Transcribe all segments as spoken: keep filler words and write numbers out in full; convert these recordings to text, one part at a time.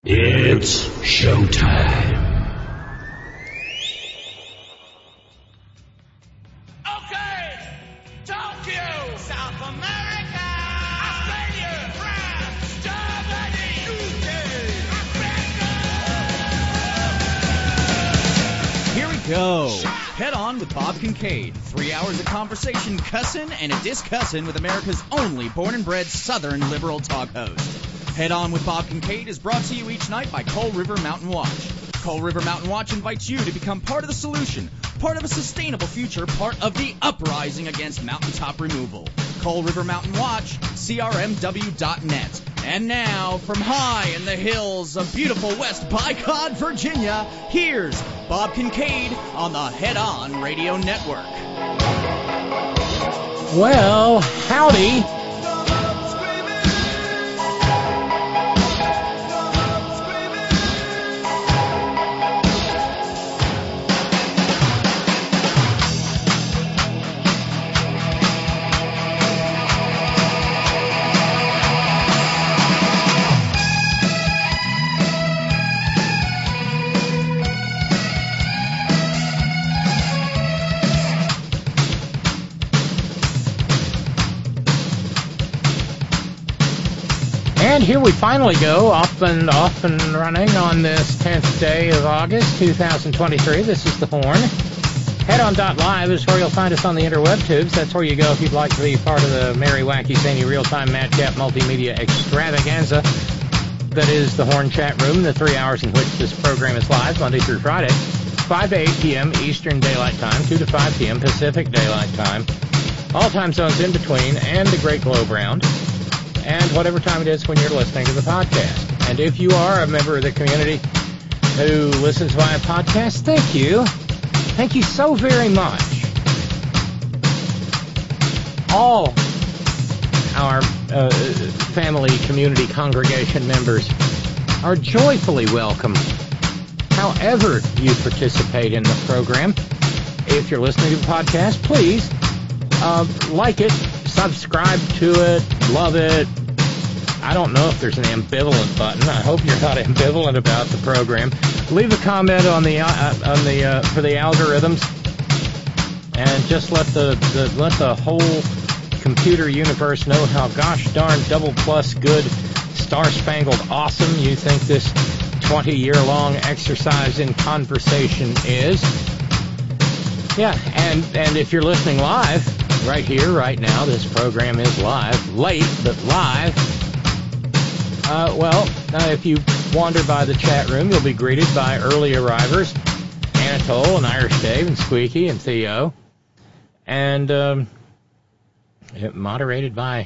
It's showtime. Okay, Tokyo, South America, Australia, France, Germany, U K, Africa. Here we go. Head On with Bob Kincaid. Three hours of conversation, cussin' and a discussin' with America's only born and bred Southern liberal talk host. Head On with Bob Kincaid is brought to you each night by Coal River Mountain Watch. Coal River Mountain Watch invites you to become part of the solution, part of a sustainable future, part of the uprising against mountaintop removal. Coal River Mountain Watch, C R M W dot net. And now, from high in the hills of beautiful West Bicod, Virginia, here's Bob Kincaid on the Head On Radio Network. Well, howdy. And here we finally go, off and off and running on this tenth day of August, two thousand twenty-three. This is The Horn. Head On dot live is where you'll find us on the interweb tubes. That's where you go if you'd like to be part of the merry, wacky, zany, real-time, madcap, multimedia extravaganza that is The Horn Chat Room, the three hours in which this program is live, Monday through Friday, five to eight p.m. Eastern Daylight Time, two to five p.m. Pacific Daylight Time, all time zones in between, and the Great Globe Round, and whatever time it is when you're listening to the podcast. And if you are a member of the community who listens via podcast, thank you. Thank you so very much. All our uh, family, community, congregation members are joyfully welcome however you participate in the program. If you're listening to the podcast, please uh, like it, subscribe to it, love it. I don't know if there's an ambivalent button. I hope you're not ambivalent about the program. Leave a comment on the uh, on the uh, for the algorithms, and just let the, the let the whole computer universe know how gosh darn double plus good, star spangled awesome you think this twenty year long exercise in conversation is. Yeah, and and if you're listening live, right here, right now, this program is live, late, but live. Uh, well, uh, if you wander by the chat room, you'll be greeted by early arrivers, Anatole and Irish Dave and Squeaky and Theo, and um, moderated by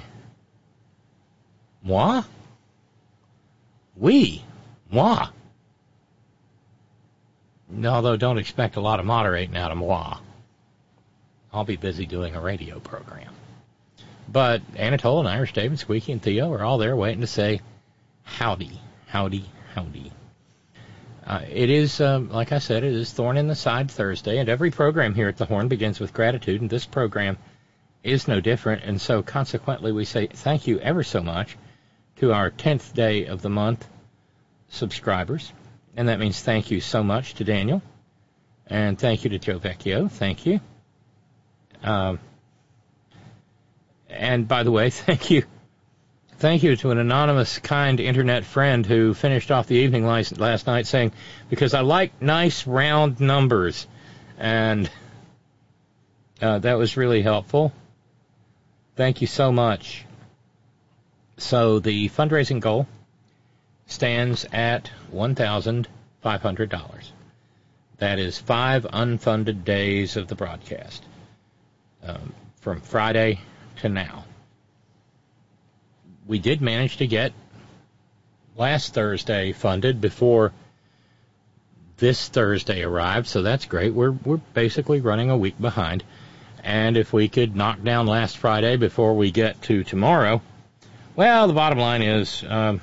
moi? We. Moi. Although don't expect a lot of moderating out of moi. I'll be busy doing a radio program. But Anatole and Irish Dave and Squeaky and Theo are all there waiting to say howdy, howdy, howdy. Uh, it is, um, like I said, it is Thorn in the Side Thursday, and every program here at the Horn begins with gratitude, and this program is no different, and so consequently we say thank you ever so much to our tenth day of the month subscribers, and that means thank you so much to Daniel, and thank you to Joe Vecchio, thank you. Um, and by the way, thank you Thank you to an anonymous, kind internet friend who finished off the evening last, last night saying, because I like nice round numbers. And uh, that was really helpful. Thank you so much. So the fundraising goal stands at one thousand five hundred dollars. That is five unfunded days of the broadcast um, from Friday to now. We did manage to get last Thursday funded before this Thursday arrived, so that's great. We're we're basically running a week behind. And if we could knock down last Friday before we get to tomorrow, well, the bottom line is um,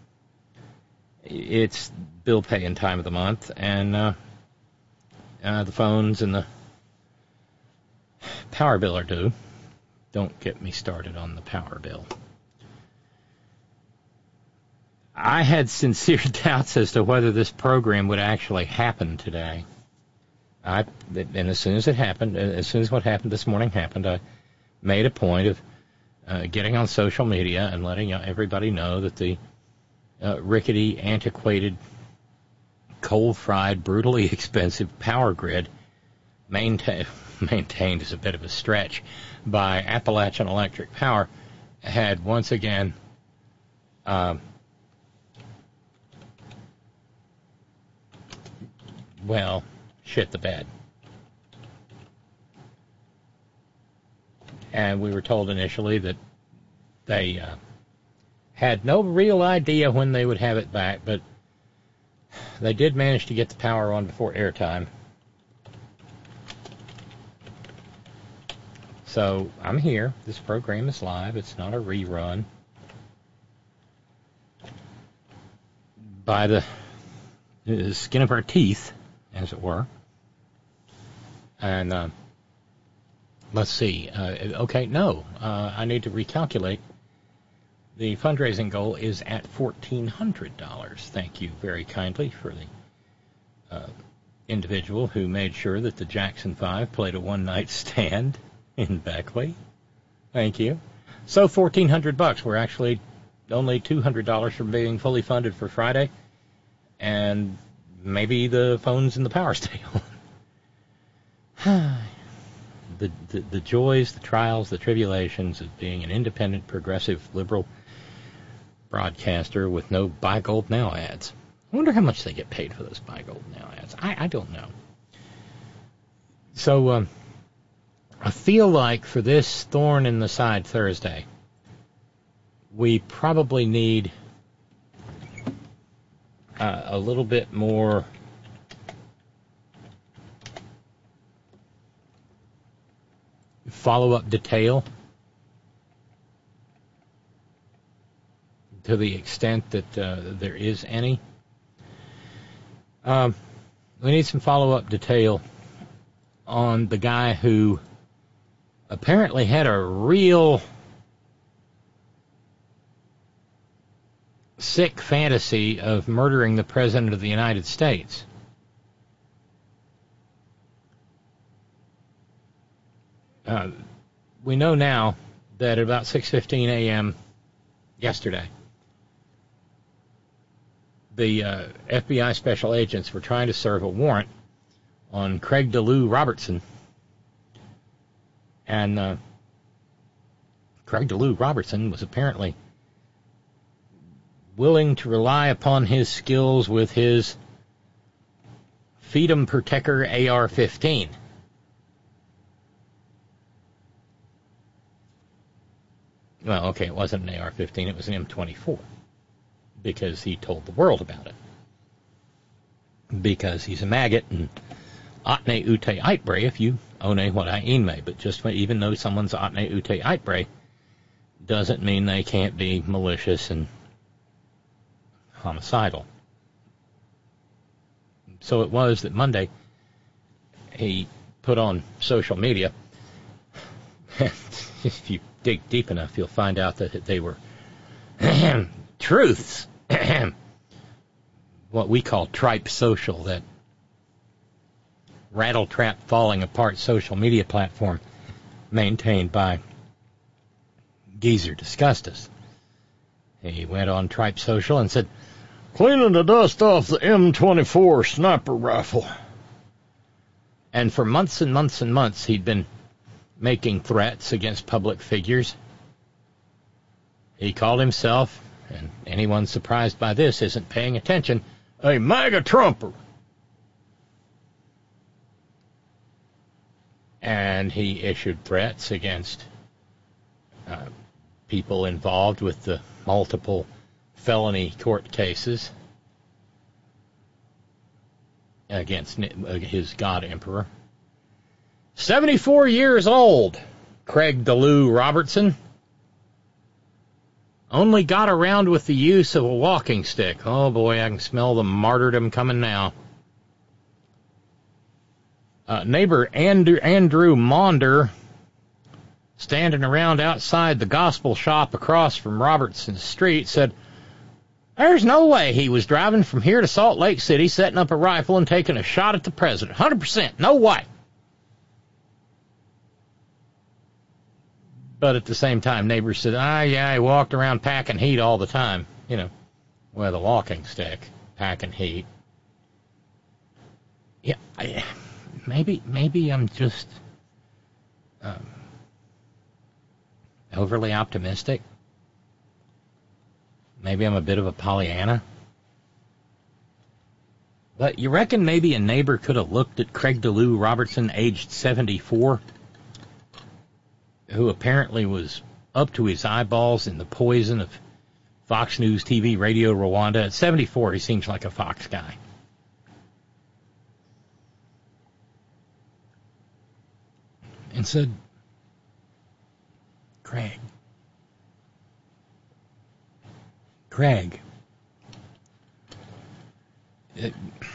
it's bill paying time of the month, and uh, uh, the phones and the power bill are due. Don't get me started on the power bill. I had sincere doubts as to whether this program would actually happen today. I, and as soon as it happened, as soon as what happened this morning happened, I made a point of uh, getting on social media and letting everybody know that the uh, rickety, antiquated, coal-fried, brutally expensive power grid maintain, maintained is a bit of a stretch by Appalachian Electric Power had once again uh, well, shit the bed. And we were told initially that they uh, had no real idea when they would have it back, but they did manage to get the power on before airtime. So I'm here. This program is live. It's not a rerun. By the skin of our teeth, as it were. And uh, let's see. Uh, okay, no. Uh, I need to recalculate. The fundraising goal is at fourteen hundred dollars. Thank you very kindly for the uh, individual who made sure that the Jackson Five played a one-night stand in Beckley. Thank you. So fourteen hundred bucks. We're actually only two hundred dollars from being fully funded for Friday. And maybe the phones and the power stay on. the, the the joys, the trials, the tribulations of being an independent, progressive, liberal broadcaster with no Buy Gold Now ads. I wonder how much they get paid for those Buy Gold Now ads. I, I don't know. So um, I feel like for this thorn in the side Thursday, we probably need uh, a little bit more follow-up detail to the extent that uh, there is any. Um, we need some follow-up detail on the guy who apparently had a real sick fantasy of murdering the President of the United States. Uh, we know now that at about six fifteen a.m. yesterday, the uh, F B I special agents were trying to serve a warrant on Craig DeLue Robertson. And uh, Craig DeLue Robertson was apparently willing to rely upon his skills with his Freedom Protector A R fifteen. Well, okay, it wasn't an A R fifteen, it was an M twenty-four. Because he told the world about it. Because he's a maggot, and Atne Ute Eitbre, if you one what I inme, but just even though someone's Atne Ute Eitbre, doesn't mean they can't be malicious and homicidal. So it was that Monday he put on social media, if you dig deep enough, you'll find out that they were truths. What we call tripe social, that rattle-trap falling apart social media platform maintained by Geezer Disgustus. He went on Tripe Social and said, "Cleaning the dust off the M twenty-four sniper rifle." And for months and months and months, he'd been making threats against public figures. He called himself, and anyone surprised by this isn't paying attention, a MAGA Trumper. And he issued threats against uh, people involved with the multiple felony court cases against his God Emperor. seventy-four years old, Craig DeLue Robertson. Only got around with the use of a walking stick. Oh boy, I can smell the martyrdom coming now. Uh, neighbor Andrew, Andrew Maunder, standing around outside the gospel shop across from Robertson Street, said, There's no way he was driving from here to Salt Lake City, setting up a rifle and taking a shot at the president. one hundred percent. No way. But at the same time, neighbors said, ah, yeah, he walked around packing heat all the time. You know, with a walking stick, packing heat. Yeah, I, maybe, maybe I'm just um, overly optimistic. Maybe I'm a bit of a Pollyanna. But you reckon maybe a neighbor could have looked at Craig DeLue Robertson, aged seventy-four, who apparently was up to his eyeballs in the poison of Fox News, T V, Radio Rwanda. At seventy-four, he seems like a Fox guy. And said, Craig, Craig, uh,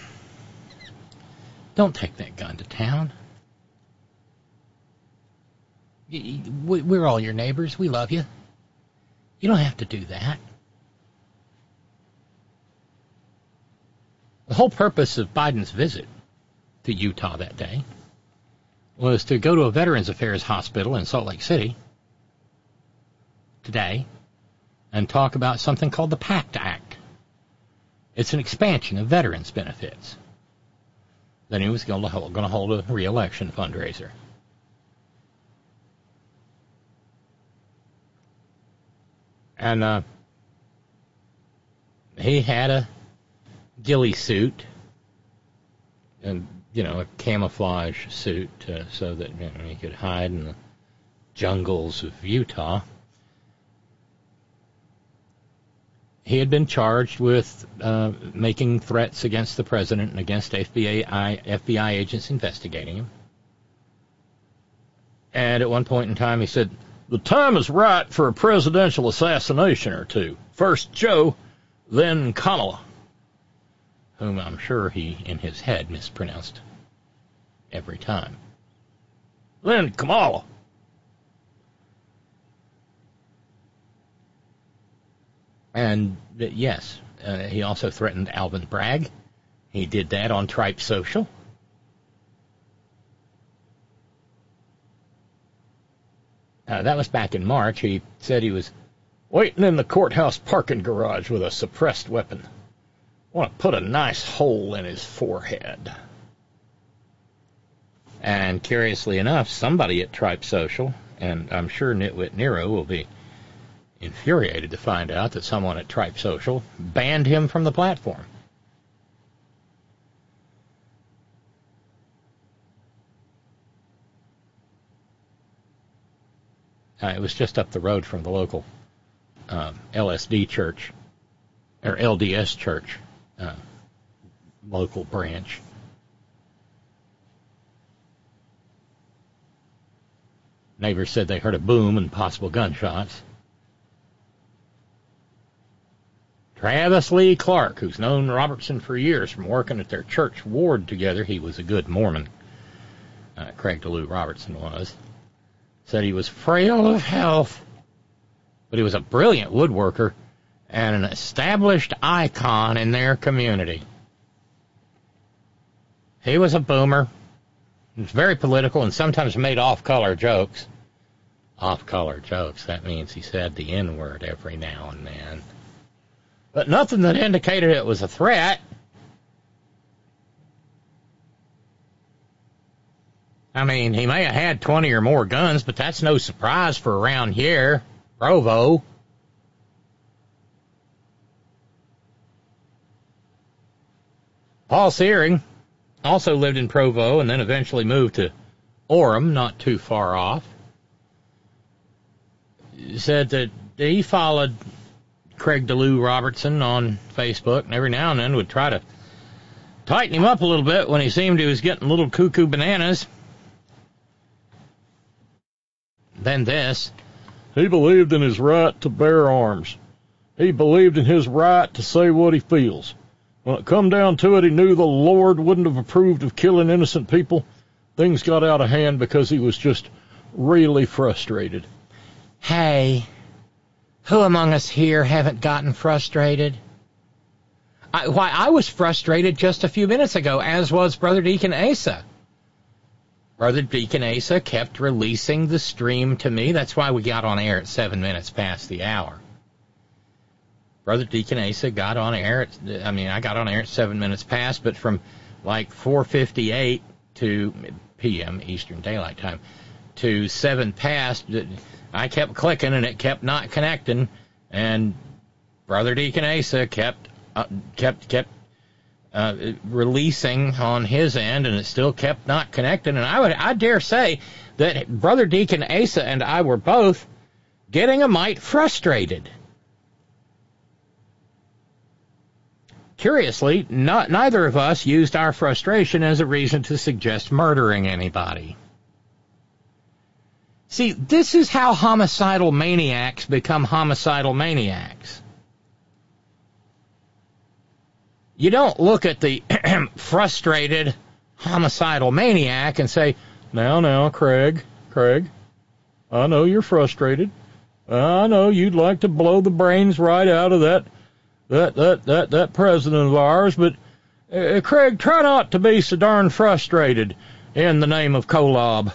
don't take that gun to town. We're all your neighbors. We love you. You don't have to do that. The whole purpose of Biden's visit to Utah that day was to go to a Veterans Affairs hospital in Salt Lake City today and talk about something called the PACT Act. It's an expansion of veterans benefits. Then he was going to hold, going to hold a re-election fundraiser. And uh, he had a ghillie suit and, you know, a camouflage suit uh, so that, you know, he could hide in the jungles of Utah. He had been charged with uh, making threats against the president and against F B I, F B I agents investigating him. And at one point in time he said, the time is right for a presidential assassination or two. First Joe, then Kamala, whom I'm sure he, in his head, mispronounced every time. Then Kamala. And, yes, uh, he also threatened Alvin Bragg. He did that on Tripe Social. Uh, that was back in March. He said he was waiting in the courthouse parking garage with a suppressed weapon. Want to put a nice hole in his forehead. And curiously enough, somebody at Tripe Social, and I'm sure Nitwit Nero will be infuriated to find out that someone at Tripe Social banned him from the platform. Uh, it was just up the road from the local um, L S D church, or L D S church, uh, local branch. Neighbors said they heard a boom and possible gunshots. Travis Lee Clark, who's known Robertson for years from working at their church ward together, he was a good Mormon, uh, Craig DeLue Robertson was, said he was frail of health, but he was a brilliant woodworker and an established icon in their community. He was a boomer. He was very political and sometimes made off-color jokes. Off-color jokes, that means he said the N-word every now and then. But nothing that indicated it was a threat. I mean, he may have had twenty or more guns, but that's no surprise for around here, Provo. Paul Searing also lived in Provo and then eventually moved to Orem, not too far off. He said that he followed Craig DeLue Robertson on Facebook and every now and then would try to tighten him up a little bit when he seemed he was getting a little cuckoo bananas. Then this. He believed in his right to bear arms. He believed in his right to say what he feels. When it come down to it, he knew the Lord wouldn't have approved of killing innocent people. Things got out of hand because he was just really frustrated. Hey, who among us here haven't gotten frustrated? I, why I was frustrated just a few minutes ago, as was Brother Deacon Asa. Brother Deacon Asa kept releasing the stream to me. That's why we got on air at seven minutes past the hour. Brother Deacon Asa got on air at, I mean, I got on air at seven minutes past, but from like four fifty-eight to P M Eastern Daylight Time to seven past, I kept clicking and it kept not connecting, and Brother Deacon Asa kept uh, kept kept uh, releasing on his end, and it still kept not connecting. And I would I dare say that Brother Deacon Asa and I were both getting a mite frustrated. Curiously, not, neither of us used our frustration as a reason to suggest murdering anybody. See, this is how homicidal maniacs become homicidal maniacs. You don't look at the frustrated homicidal maniac and say, now, now, Craig, Craig, I know you're frustrated. I know you'd like to blow the brains right out of that That, that, that, that president of ours, but, uh, Craig, try not to be so darn frustrated in the name of Kolob.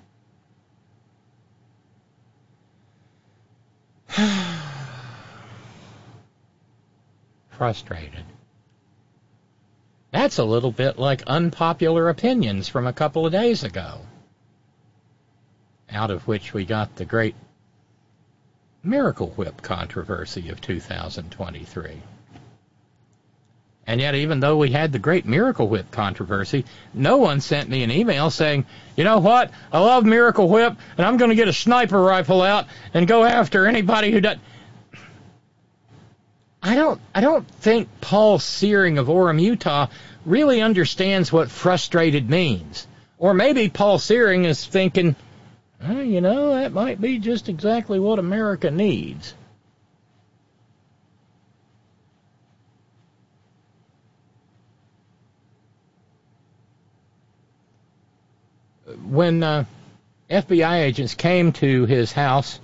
Frustrated. That's a little bit like unpopular opinions from a couple of days ago, out of which we got the great Miracle Whip controversy of two thousand twenty-three. And yet, even though we had the great Miracle Whip controversy, no one sent me an email saying, you know what, I love Miracle Whip, and I'm going to get a sniper rifle out and go after anybody who does. I don't, I don't think Paul Searing of Orem, Utah, really understands what frustrated means. Or maybe Paul Searing is thinking, well, you know, that might be just exactly what America needs. When uh, F B I agents came to his house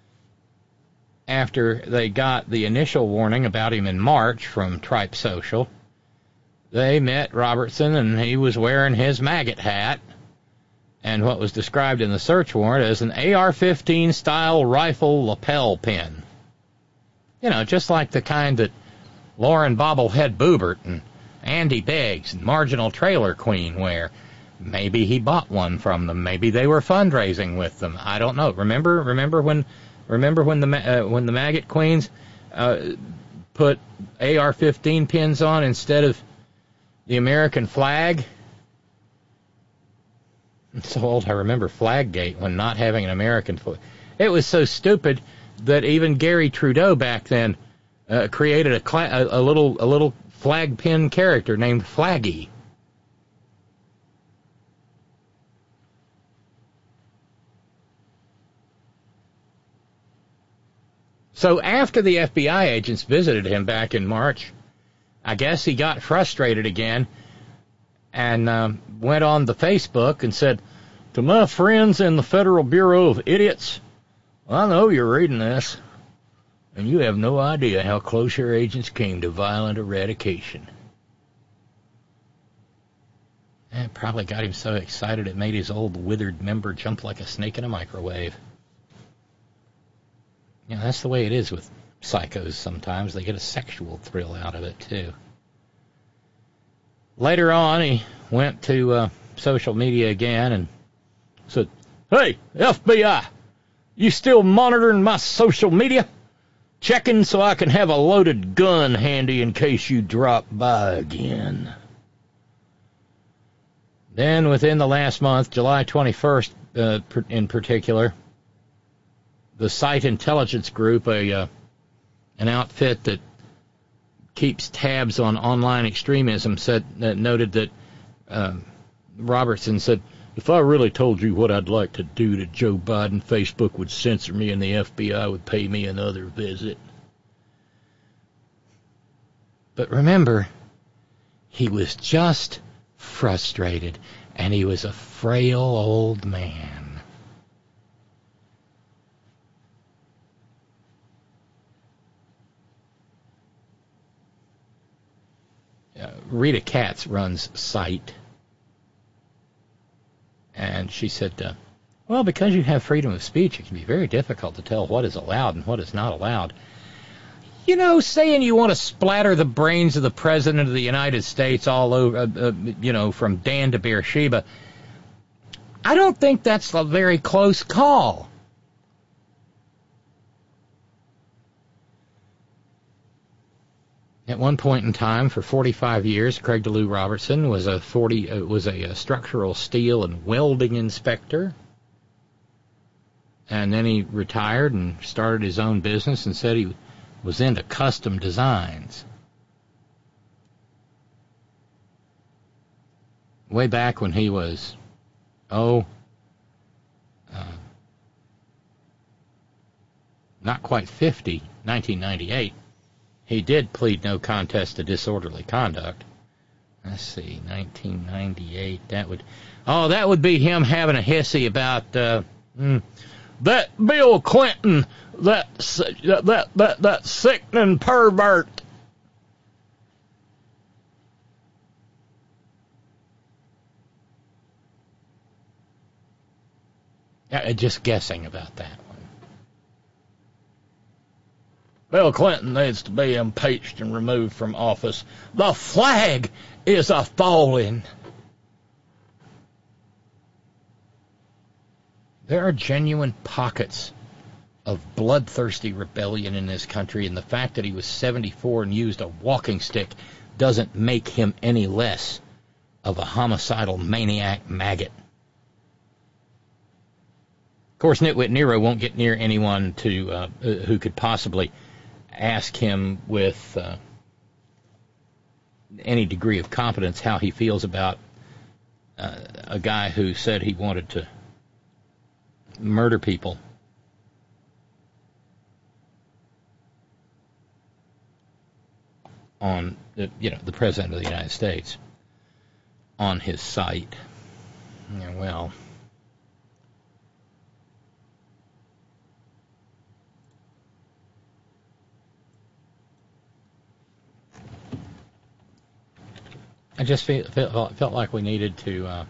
after they got the initial warning about him in March from Tripe Social, they met Robertson, and he was wearing his maggot hat and what was described in the search warrant as an A R fifteen style rifle lapel pin. You know, just like the kind that Lauren Bobblehead Boobert and Andy Beggs and Marginal Trailer Queen wear. Maybe he bought one from them. Maybe they were fundraising with them. I don't know. Remember, remember when, remember when the uh, when the maggot queens uh, put A R fifteen pins on instead of the American flag? I'm so old I remember Flaggate when not having an American flag. It was so stupid that even Gary Trudeau back then uh, created a, cla- a, a little a little flag pin character named Flaggy. So after the F B I agents visited him back in March, I guess he got frustrated again and um, went on the Facebook and said, to my friends in the Federal Bureau of Idiots, I know you're reading this, and you have no idea how close your agents came to violent eradication. It probably got him so excited it made his old withered member jump like a snake in a microwave. You know, that's the way it is with psychos sometimes. They get a sexual thrill out of it, too. Later on, he went to uh, social media again and said, hey, F B I, you still monitoring my social media? Checking so I can have a loaded gun handy in case you drop by again. Then, within the last month, July twenty-first uh, in particular, the Site Intelligence Group, a uh, an outfit that keeps tabs on online extremism, said uh, noted that uh, Robertson said, if I really told you what I'd like to do to Joe Biden, Facebook would censor me and the F B I would pay me another visit. But remember, he was just frustrated, and he was a frail old man. uh, Rita Katz runs Site, and she said, uh, well, because you have freedom of speech, it can be very difficult to tell what is allowed and what is not allowed. You know, saying you want to splatter the brains of the President of the United States all over, uh, uh, you know, from Dan to Beersheba, I don't think that's a very close call. At one point in time, for forty-five years, Craig DeLue Robertson was a forty uh, was a, a structural steel and welding inspector, and then he retired and started his own business and said he was into custom designs. Way back when he was, oh, uh, not quite fifty, nineteen ninety-eight. He did plead no contest to disorderly conduct. Let's see, nineteen ninety-eight, that would... Oh, that would be him having a hissy about uh, mm, that Bill Clinton, that, that, that, that sickening pervert. Yeah, just guessing about that one. Bill Clinton needs to be impeached and removed from office. The flag is a falling. There are genuine pockets of bloodthirsty rebellion in this country, and the fact that he was seventy-four and used a walking stick doesn't make him any less of a homicidal maniac maggot. Of course, Nitwit Nero won't get near anyone to uh, who could possibly ask him with uh, any degree of competence how he feels about uh, a guy who said he wanted to murder people. On the, you know, the President of the United States on his site. Yeah, well... I just feel, felt, felt like we needed to uh,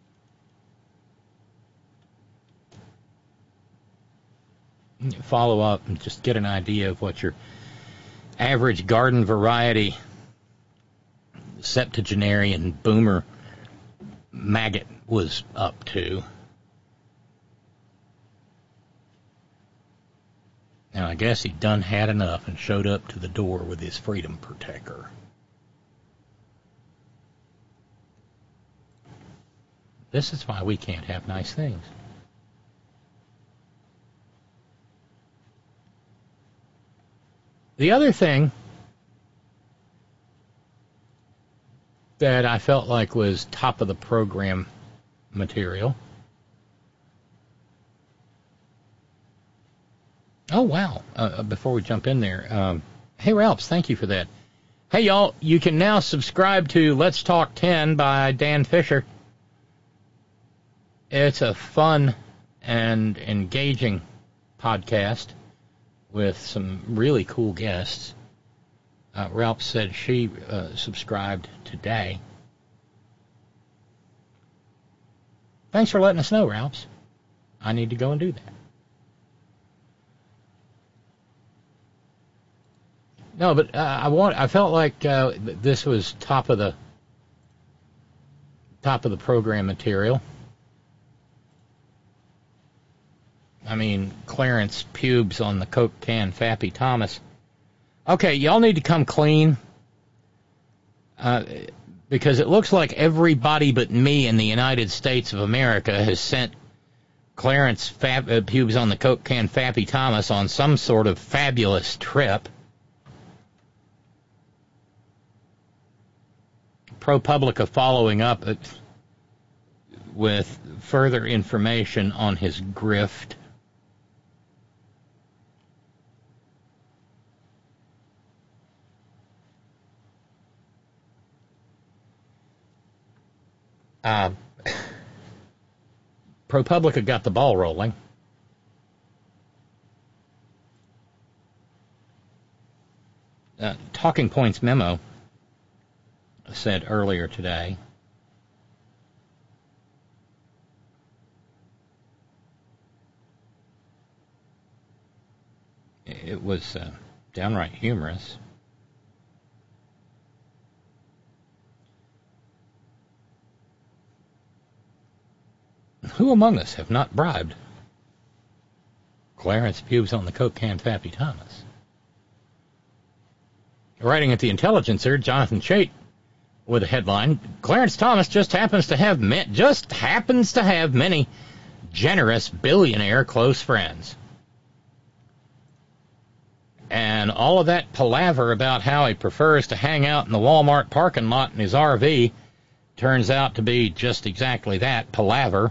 follow up and just get an idea of what your average garden variety septuagenarian boomer maggot was up to. Now, I guess he done had enough and showed up to the door with his freedom protector. This is why we can't have nice things. The other thing that I felt like was top of the program material. Oh, wow. Uh, before we jump in there, um, hey, Ralphs, thank you for that. Hey, y'all, you can now subscribe to Let's Talk ten by Dan Fisher. It's a fun and engaging podcast with some really cool guests. Uh, Ralph said she uh, subscribed today. Thanks for letting us know, Ralphs. I need to go and do that. No, but uh, I want. I felt like uh, this was top of the top of the program material. I mean, Clarence pubes on the Coke can, Fappy Thomas. Okay, y'all need to come clean, uh, because it looks like everybody but me in the United States of America has sent Clarence Fab- uh, pubes on the Coke can, Fappy Thomas on some sort of fabulous trip. ProPublica following up it with further information on his grift. Uh, ProPublica got the ball rolling. Uh, Talking Points memo said earlier today. It was uh, downright humorous. Who among us have not bribed Clarence Pubes on the Coke can Fappy Thomas? Writing at the Intelligencer, Jonathan Chait with a headline: Clarence Thomas just happens to have met, just happens to have many generous billionaire close friends. And all of that palaver about how he prefers to hang out in the Walmart parking lot in his R V turns out to be just exactly that, palaver.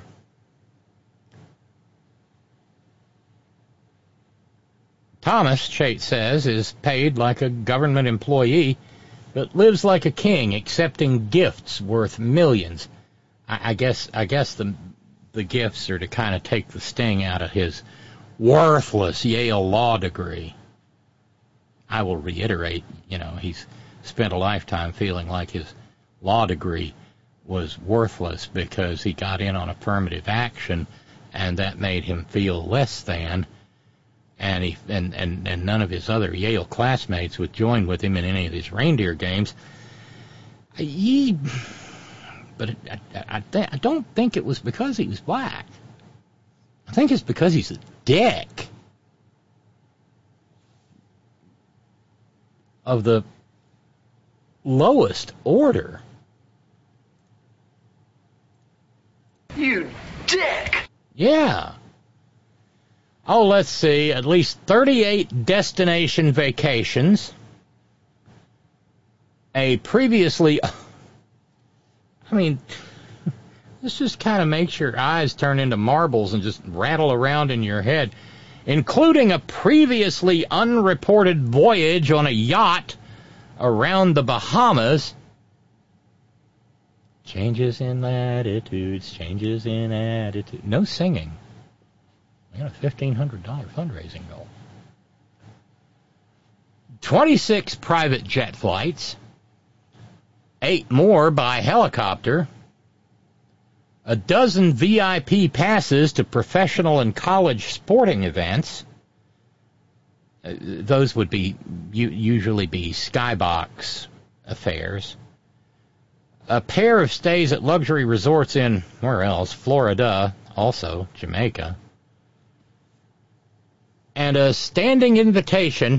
Thomas, Chait says, is paid like a government employee, but lives like a king, accepting gifts worth millions. I, I guess I guess the the gifts are to kind of take the sting out of his worthless Yale law degree. I will reiterate, you know, he's spent a lifetime feeling like his law degree was worthless because he got in on affirmative action, and that made him feel less than. And he and, and, and none of his other Yale classmates would join with him in any of his reindeer games. He, but I, I, I don't think it was because he was black. I think it's because he's a dick. Of the lowest order. You dick! Yeah. Oh, let's see, at least thirty-eight destination vacations. A previously... I mean, this just kind of makes your eyes turn into marbles and just rattle around in your head. Including a previously unreported voyage on a yacht around the Bahamas. Changes in latitudes, changes in attitude. No singing. We got a fifteen hundred dollars fundraising goal. twenty-six private jet flights. Eight more by helicopter. A dozen V I P passes to professional and college sporting events. Uh, those would be u- usually be skybox affairs. A pair of stays at luxury resorts in, where else? Florida, also Jamaica. And a standing invitation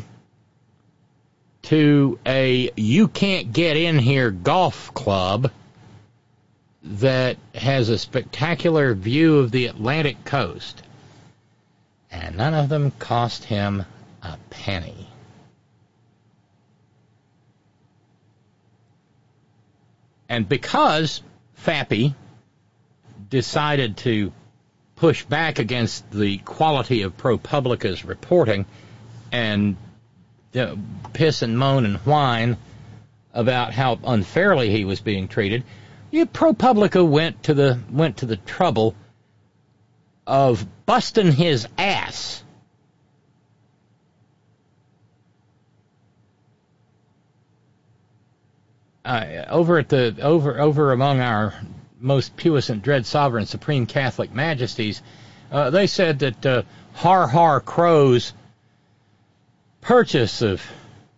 to a you can't get in here golf club that has a spectacular view of the Atlantic coast. And none of them cost him a penny. And because Fappy decided to push back against the quality of ProPublica's reporting and uh, piss and moan and whine about how unfairly he was being treated, Yeah, ProPublica went to the went to the trouble of busting his ass. Uh, over at the over over among our most puissant, dread, sovereign, supreme Catholic majesties, uh, they said that uh, Har Har Crow's purchase of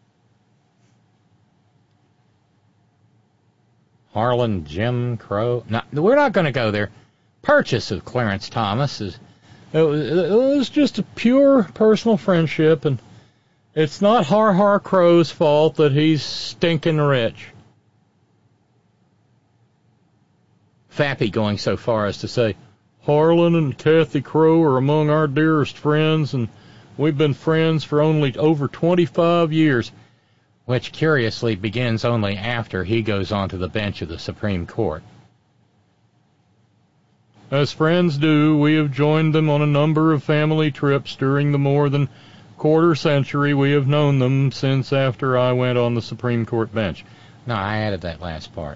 Harlan Jim Crow. No, we're not going to go there. Purchase of Clarence Thomas is it was, it was just a pure personal friendship, and it's not Har Har Crow's fault that he's stinking rich. Fappy going so far as to say, Harlan and Kathy Crow are among our dearest friends, and we've been friends for only over twenty-five years. Which, curiously, begins only after he goes onto the bench of the Supreme Court. As friends do, we have joined them on a number of family trips during the more than quarter century we have known them since after I went on the Supreme Court bench. No, I added that last part.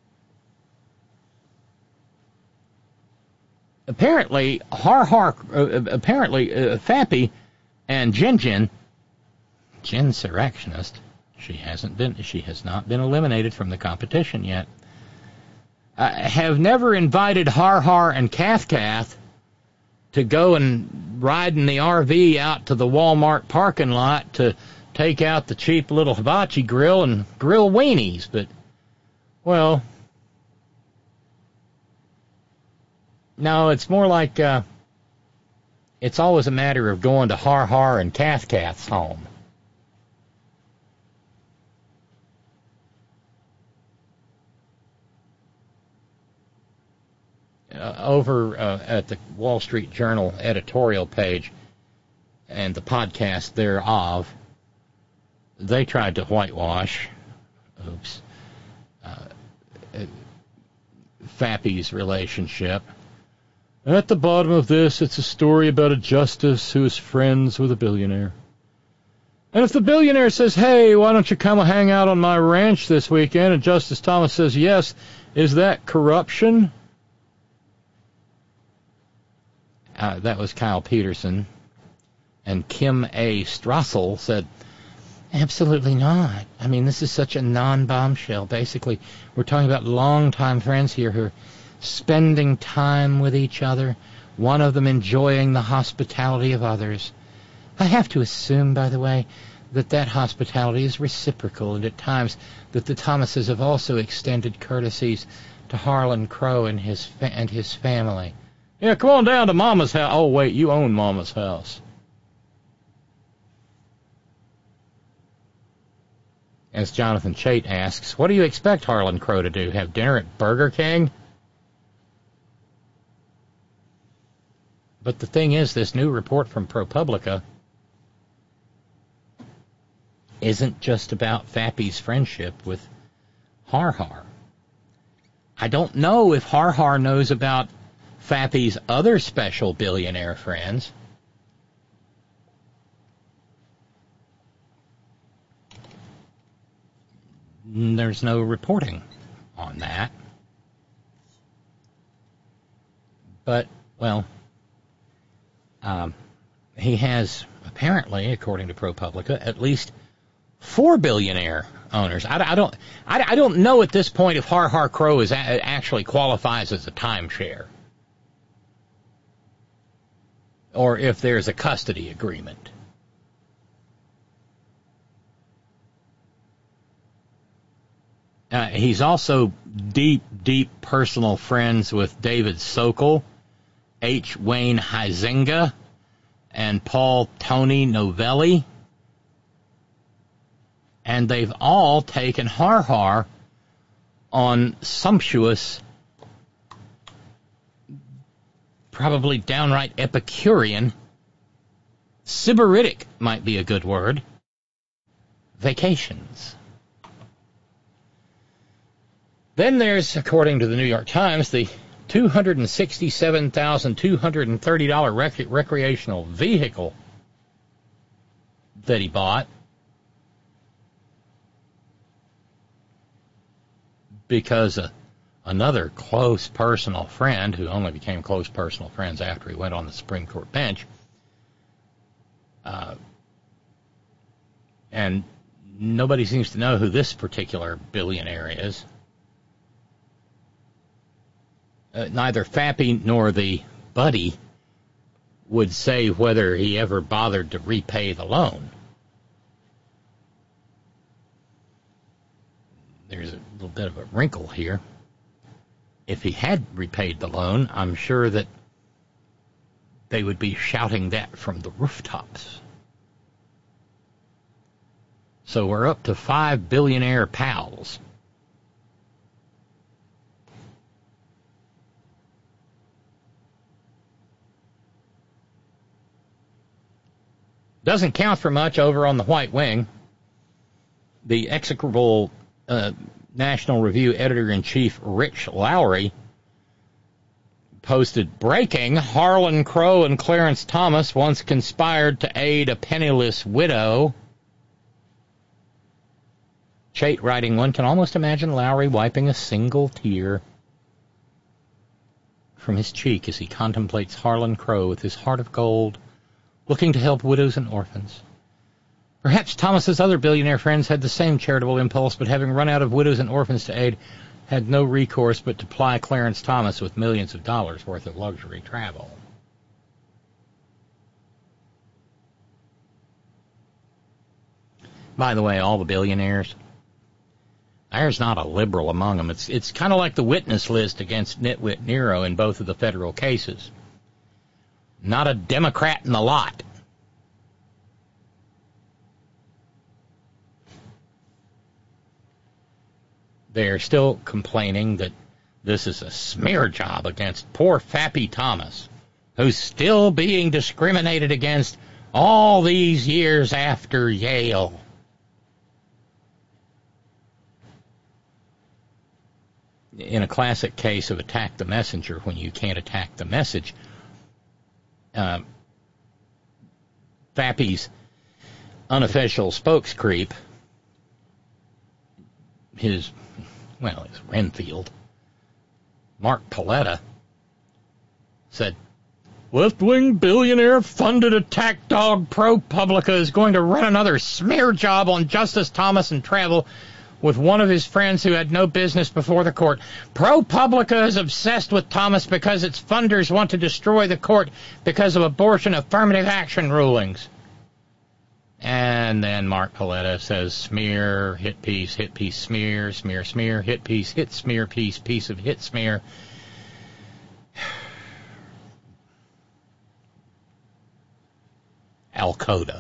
Apparently, Har Har, uh, apparently, uh, Fappy and Jin Jin, Jinsurrectionist, She hasn't been. She has not been eliminated from the competition yet. I have never invited Har Har and Kath Kath to go and ride in the R V out to the Walmart parking lot to take out the cheap little hibachi grill and grill weenies, but, well, no, it's more like uh, it's always a matter of going to Har Har and Kath Kath's home. Uh, over uh, at the Wall Street Journal editorial page and the podcast thereof, they tried to whitewash, oops, uh, Fappy's relationship. At the bottom of this, it's a story about a justice who is friends with a billionaire. And if the billionaire says, hey, why don't you come and hang out on my ranch this weekend, and Justice Thomas says yes, is that corruption? Uh, that was Kyle Peterson. And Kim A. Strassel said, absolutely not. I mean, this is such a non-bombshell. Basically, we're talking about longtime friends here who are spending time with each other, one of them enjoying the hospitality of others. I have to assume, by the way, that that hospitality is reciprocal, and at times that the Thomases have also extended courtesies to Harlan Crow and his fa- and his family. Yeah, come on down to Mama's house. Oh, wait, you own Mama's house. As Jonathan Chait asks, what do you expect Harlan Crow to do? Have dinner at Burger King? But the thing is, this new report from ProPublica isn't just about Fappy's friendship with Har Har. I don't know if Har Har knows about Fappy's other special billionaire friends. There's no reporting on that. But, well, um, he has, apparently, according to ProPublica, at least four billionaire owners. I, I don't I, I don't know at this point if Har Har Crow is a, actually qualifies as a timeshare, or if there's a custody agreement. Uh, he's also deep, deep personal friends with David Sokol, H. Wayne Huizenga, and Paul Tony Novelli. And they've all taken Har Har on sumptuous, probably downright Epicurean, Sybaritic might be a good word, vacations. Then there's, according to the New York Times, the two hundred sixty-seven thousand two hundred thirty dollars rec- recreational vehicle that he bought because uh, another close personal friend, who only became close personal friends after he went on the Supreme Court bench, uh, and nobody seems to know who this particular billionaire is. Uh, neither Fappy nor the buddy would say whether he ever bothered to repay the loan. There's a little bit of a wrinkle here. If he had repaid the loan, I'm sure that they would be shouting that from the rooftops. So we're up to five billionaire pals. Doesn't count for much over on the White Wing. The execrable uh, National Review editor-in-chief Rich Lowry posted, breaking, Harlan Crow and Clarence Thomas once conspired to aid a penniless widow. Chait writing, one can almost imagine Lowry wiping a single tear from his cheek as he contemplates Harlan Crow with his heart of gold, looking to help widows and orphans. Perhaps Thomas's other billionaire friends had the same charitable impulse, but having run out of widows and orphans to aid, had no recourse but to ply Clarence Thomas with millions of dollars worth of luxury travel. By the way, all the billionaires, there's not a liberal among them. It's it's kind of like the witness list against Nitwit Nero in both of the federal cases. Not a Democrat in the lot. They're still complaining that this is a smear job against poor Fappy Thomas, who's still being discriminated against all these years after Yale. In a classic case of attack the messenger when you can't attack the message, uh, Fappy's unofficial spokescreep, his, well, his Renfield, Mark Paletta, said, left-wing billionaire-funded attack dog ProPublica is going to run another smear job on Justice Thomas and travel with one of his friends who had no business before the court. ProPublica is obsessed with Thomas because its funders want to destroy the court because of abortion affirmative action rulings. And then Mark Paletta says, smear, hit piece, hit piece, smear, smear, smear, hit piece, hit smear, piece, piece of hit smear. Al-Qaeda.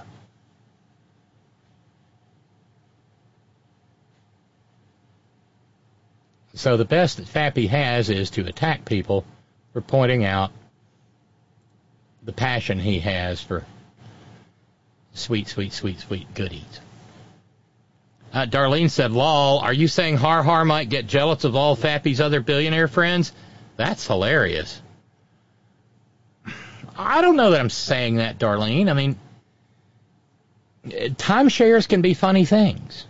So the best that Fappy has is to attack people for pointing out the passion he has for sweet, sweet, sweet, sweet goodies. Uh, Darlene said, lol, are you saying Har Har might get jealous of all Fappy's other billionaire friends? That's hilarious. I don't know that I'm saying that, Darlene. I mean, timeshares can be funny things.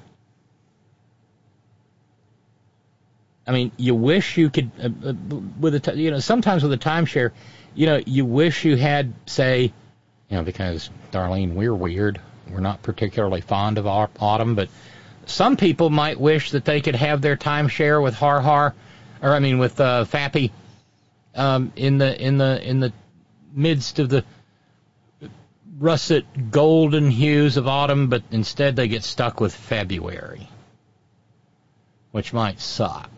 I mean, you wish you could, uh, uh, with a, t- you know, sometimes with a timeshare, you know, you wish you had, say, you know, because, Darlene, we're weird. We're not particularly fond of autumn, but some people might wish that they could have their timeshare with Har Har, or I mean, with uh, Fappy, um, in the in the in the midst of the russet golden hues of autumn, but instead they get stuck with February, which might suck.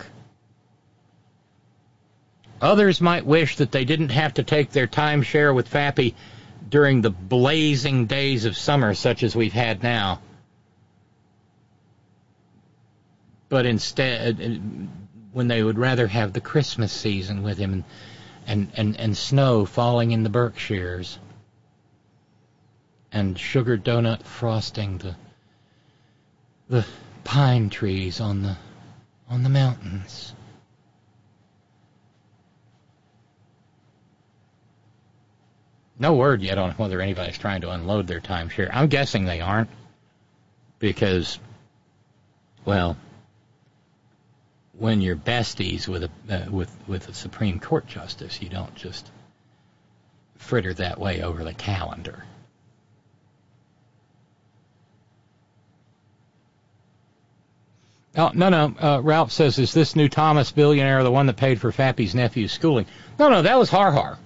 Others might wish that they didn't have to take their timeshare with Fappy during the blazing days of summer such as we've had now, but instead, when they would rather have the Christmas season with him and, and, and, and snow falling in the Berkshires and sugar donut frosting the the pine trees on the on the mountains. No word yet on whether anybody's trying to unload their timeshare. I'm guessing they aren't, because, well, when you're besties with a uh, with with a Supreme Court justice, you don't just fritter that way over the calendar. Oh, no, no. Uh, Ralph says, is this new Thomas billionaire the one that paid for Fappy's nephew's schooling? No, no, that was Har Har.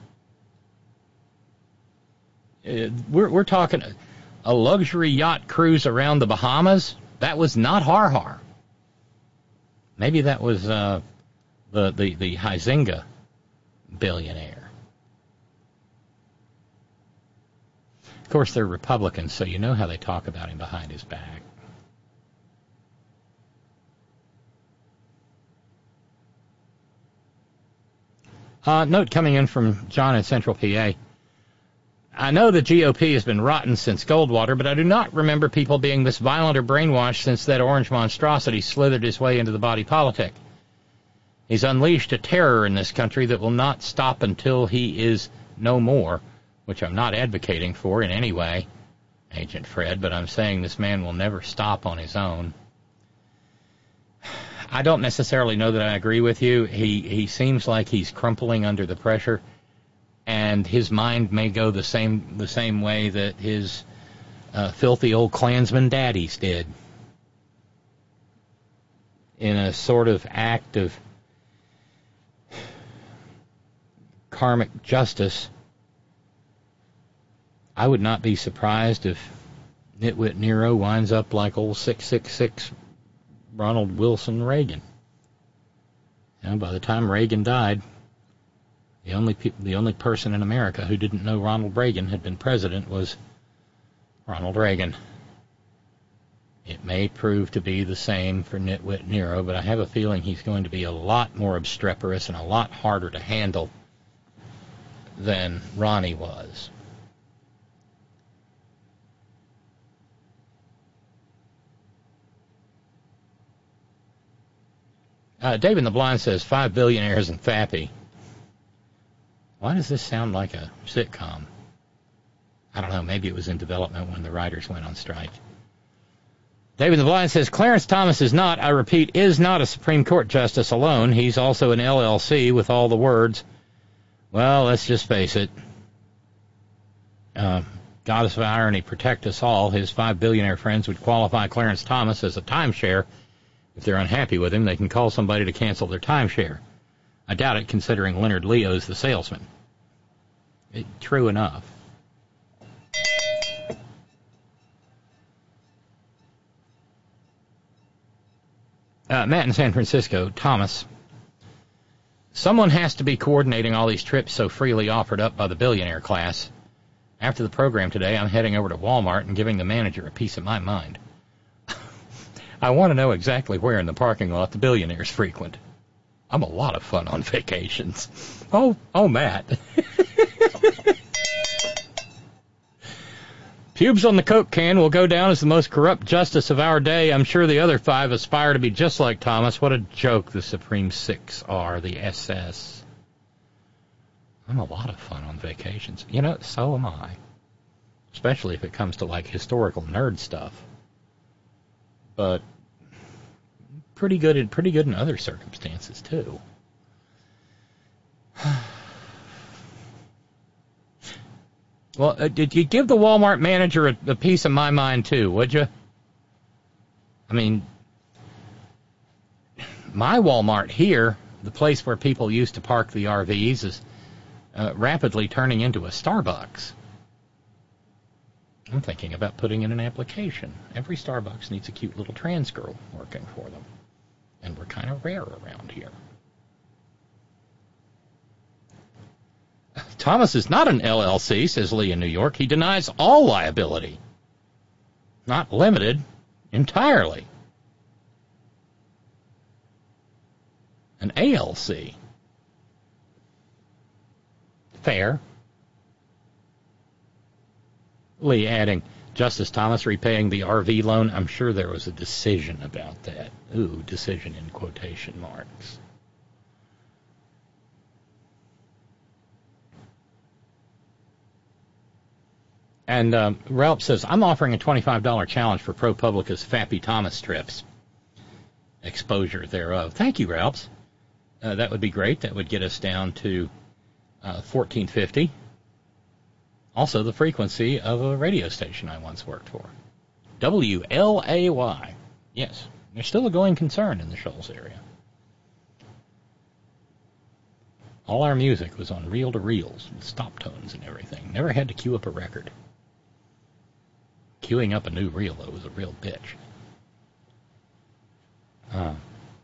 Uh, we're we're talking a, a luxury yacht cruise around the Bahamas. That was not Har Har. Maybe that was uh, the the the Huizenga billionaire. Of course, they're Republicans, so you know how they talk about him behind his back. Uh, note coming in from John in Central P A. I know the G O P has been rotten since Goldwater, but I do not remember people being this violent or brainwashed since that orange monstrosity slithered his way into the body politic. He's unleashed a terror in this country that will not stop until he is no more, which I'm not advocating for in any way, Agent Fred, but I'm saying this man will never stop on his own. I don't necessarily know that I agree with you. He he seems like he's crumpling under the pressure, and his mind may go the same the same way that his uh, filthy old Klansman daddies did. In a sort of act of karmic justice, I would not be surprised if Nitwit Nero winds up like old six six six Ronald Wilson Reagan. You know, by the time Reagan died, the only pe- the only person in America who didn't know Ronald Reagan had been president was Ronald Reagan. It may prove to be the same for Nitwit Nero, but I have a feeling he's going to be a lot more obstreperous and a lot harder to handle than Ronnie was. Uh, Dave in the Blind says, Five Billionaires and Fappy. Why does this sound like a sitcom? I don't know, maybe it was in development when the writers went on strike. Dave in the Blind says, Clarence Thomas is not, I repeat, is not a Supreme Court justice alone. He's also an L L C with all the words. Well, let's just face it. Uh, Goddess of Irony, protect us all. His five billionaire friends would qualify Clarence Thomas as a timeshare. If they're unhappy with him, they can call somebody to cancel their timeshare. I doubt it, considering Leonard Leo's the salesman. It, true enough. Uh, Matt in San Francisco, Thomas. Someone has to be coordinating all these trips so freely offered up by the billionaire class. After the program today, I'm heading over to Walmart and giving the manager a piece of my mind. I want to know exactly where in the parking lot the billionaires frequent. I'm a lot of fun on vacations. Oh, oh, Matt. Pubes on the Coke can will go down as the most corrupt justice of our day. I'm sure the other five aspire to be just like Thomas. What a joke the Supreme Six are, the S S. I'm a lot of fun on vacations. You know, so am I. Especially if it comes to, like, historical nerd stuff. But pretty good in pretty good in other circumstances too. Well, uh, did you give the Walmart manager a, a piece of my mind too? Would you? I mean, my Walmart here, the place where people used to park the R Vs, is uh, rapidly turning into a Starbucks. I'm thinking about putting in an application. Every Starbucks needs a cute little trans girl working for them. And we're kind of rare around here. Thomas is not an L L C, says Lee in New York. He denies all liability. Not limited, entirely. An A L C. Fair. Lee adding, Justice Thomas repaying the R V loan. I'm sure there was a decision about that. Ooh, decision in quotation marks. And um, Ralph says, I'm offering a twenty-five dollars challenge for ProPublica's Fappy Thomas strips. Exposure thereof. Thank you, Ralph. Uh, that would be great. That would get us down to uh, fourteen fifty. Also, the frequency of a radio station I once worked for. W L A Y. Yes, there's still a going concern in the Shoals area. All our music was on reel-to-reels with stop tones and everything. Never had to queue up a record. Queuing up a new reel, though, was a real bitch. Uh,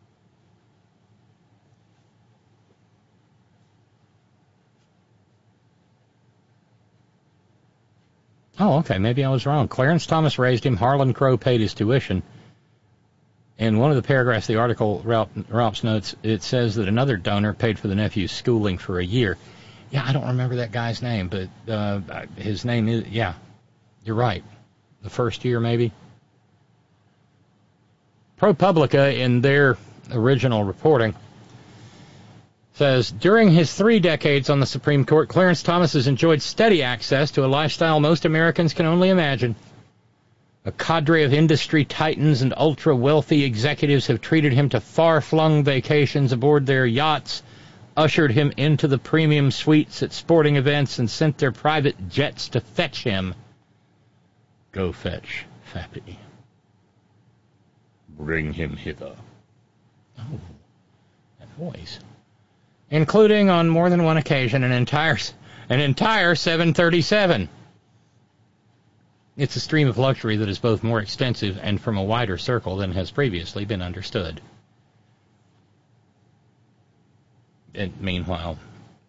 Oh, okay, maybe I was wrong. Clarence Thomas raised him. Harlan Crow paid his tuition. In one of the paragraphs of the article, Ralph, Ralph's notes, it says that another donor paid for the nephew's schooling for a year. Yeah, I don't remember that guy's name, but uh, his name is, yeah, you're right. The first year, maybe. ProPublica, in their original reporting, says, during his three decades on the Supreme Court, Clarence Thomas has enjoyed steady access to a lifestyle most Americans can only imagine. A cadre of industry titans and ultra-wealthy executives have treated him to far-flung vacations aboard their yachts, ushered him into the premium suites at sporting events, and sent their private jets to fetch him. Go fetch Fappy. Bring him hither. Oh, that voice. Including, on more than one occasion, an entire an entire seven thirty-seven. It's a stream of luxury that is both more extensive and from a wider circle than has previously been understood. And meanwhile,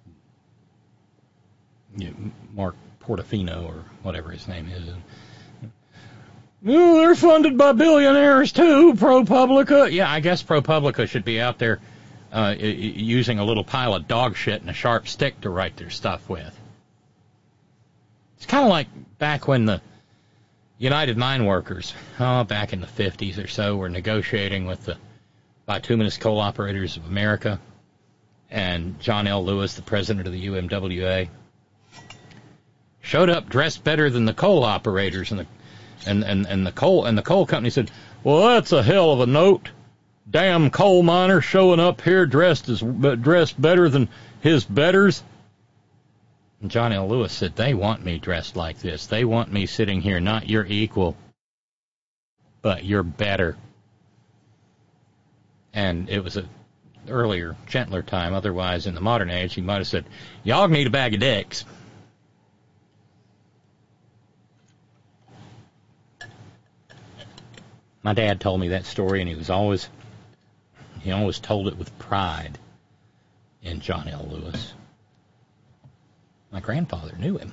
you know, Mark Portofino, or whatever his name is, oh, they're funded by billionaires too, ProPublica. Yeah, I guess ProPublica should be out there uh, using a little pile of dog shit and a sharp stick to write their stuff with. It's kind of like back when the United Mine Workers, oh, back in the fifties or so, were negotiating with the Bituminous Coal Operators of America, and John L. Lewis, the president of the U M W A, showed up dressed better than the coal operators, and the and, and, and the coal and the coal company said, "Well, that's a hell of a note. Damn coal miner showing up here dressed as dressed better than his betters." And John L. Lewis said, "They want me dressed like this. They want me sitting here, not your equal, but your better." And it was a earlier, gentler time. Otherwise, in the modern age, he might have said, "Y'all need a bag of dicks." My dad told me that story, and he was always, he always told it with pride in John L. Lewis. My grandfather knew him.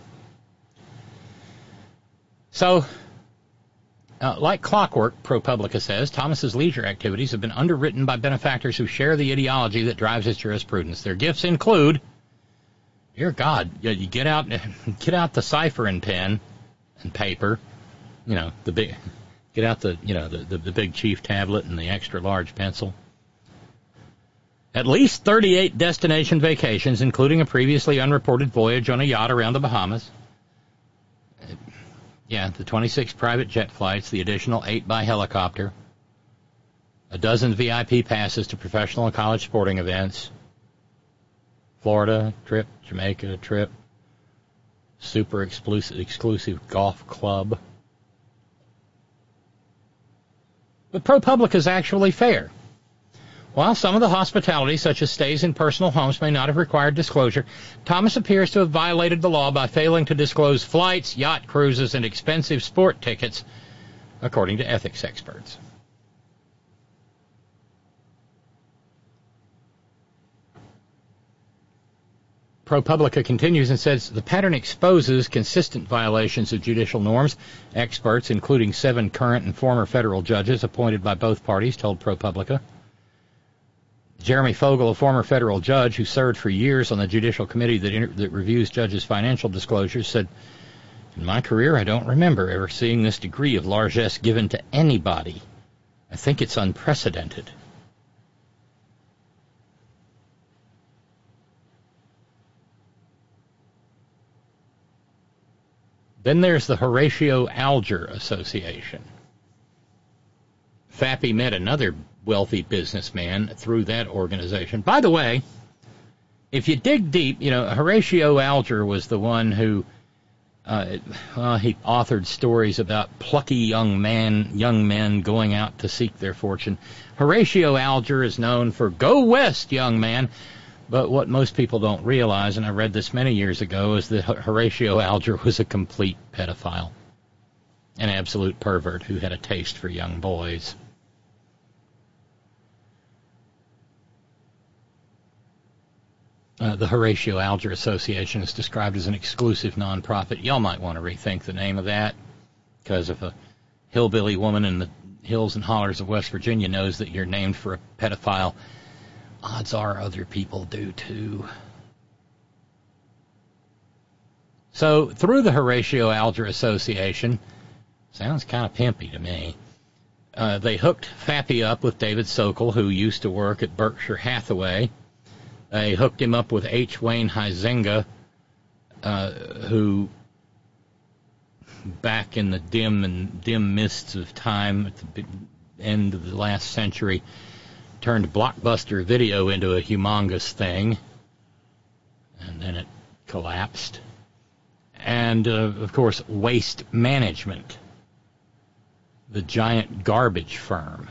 So, uh, like clockwork, ProPublica says, Thomas's leisure activities have been underwritten by benefactors who share the ideology that drives his jurisprudence. Their gifts include, dear God, you get out, get out the ciphering pen and paper, you know, the big, get out the, you know, the, the, the big chief tablet and the extra large pencil. At least thirty-eight destination vacations, including a previously unreported voyage on a yacht around the Bahamas. Yeah, the twenty-six private jet flights, the additional eight by helicopter, a dozen V I P passes to professional and college sporting events, Florida trip, Jamaica trip, super exclusive, exclusive golf club. But ProPublica is actually fair. While some of the hospitality, such as stays in personal homes, may not have required disclosure, Thomas appears to have violated the law by failing to disclose flights, yacht cruises, and expensive sport tickets, according to ethics experts. ProPublica continues and says, the pattern exposes consistent violations of judicial norms. Experts, including seven current and former federal judges appointed by both parties, told ProPublica. Jeremy Fogel, a former federal judge who served for years on the judicial committee that, inter- that reviews judges' financial disclosures, said, in my career, I don't remember ever seeing this degree of largesse given to anybody. I think it's unprecedented. Then there's the Horatio Alger Association. Fappy met another wealthy businessman through that organization. By the way, if you dig deep, you know, Horatio Alger was the one who, uh, well, he authored stories about plucky young man, young men going out to seek their fortune. Horatio Alger is known for "Go West, young man." But what most people don't realize, and I read this many years ago, is that Horatio Alger was a complete pedophile, an absolute pervert who had a taste for young boys. Uh, the Horatio Alger Association is described as an exclusive nonprofit. Y'all might want to rethink the name of that, because if a hillbilly woman in the hills and hollers of West Virginia knows that you're named for a pedophile, odds are other people do too. So through the Horatio Alger Association, sounds kind of pimpy to me, uh, they hooked Fappy up with David Sokol, who used to work at Berkshire Hathaway. They hooked him up with H. Wayne Huizenga, uh, who back in the dim and dim mists of time at the end of the last century turned Blockbuster Video into a humongous thing, and then it collapsed. And, uh, of course, Waste Management, the giant garbage firm.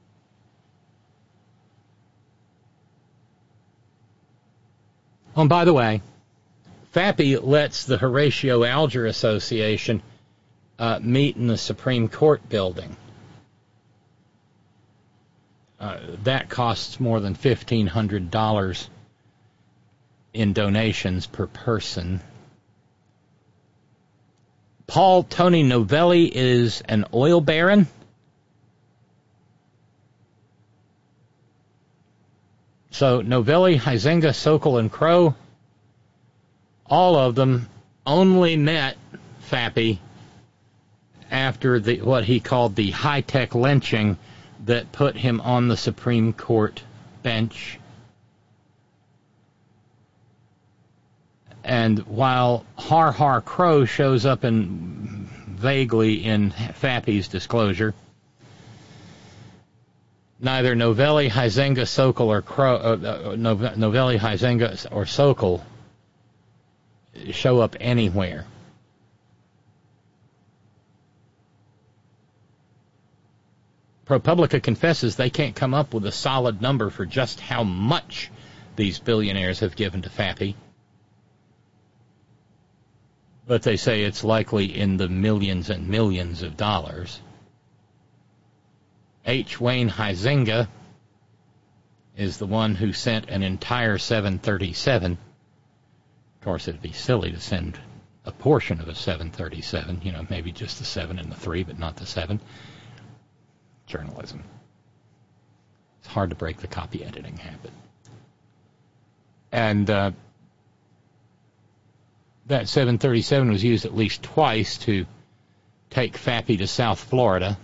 Oh, and by the way, FAPI lets the Horatio Alger Association uh, meet in the Supreme Court building. Uh, that costs more than fifteen hundred dollars in donations per person. Paul Tony Novelli is an oil baron. So Novelli, Huizenga, Sokol, and Crow, all of them only met FAPI after the what he called the high-tech lynching that put him on the Supreme Court bench. And while Har Har Crow shows up in vaguely in FAPI's disclosure, neither Novelli, Huizenga, Sokol, or Crow, uh, Novelli, Huizenga, or Sokol show up anywhere. ProPublica confesses they can't come up with a solid number for just how much these billionaires have given to FAPI, but they say it's likely in the millions and millions of dollars. H. Wayne Huizenga is the one who sent an entire seven thirty-seven. Of course, it'd be silly to send a portion of a seven thirty-seven, you know, maybe just the seven and the three, but not the seven. Journalism. It's hard to break the copy editing habit. And uh, that seven thirty-seven was used at least twice to take FAPI to South Florida.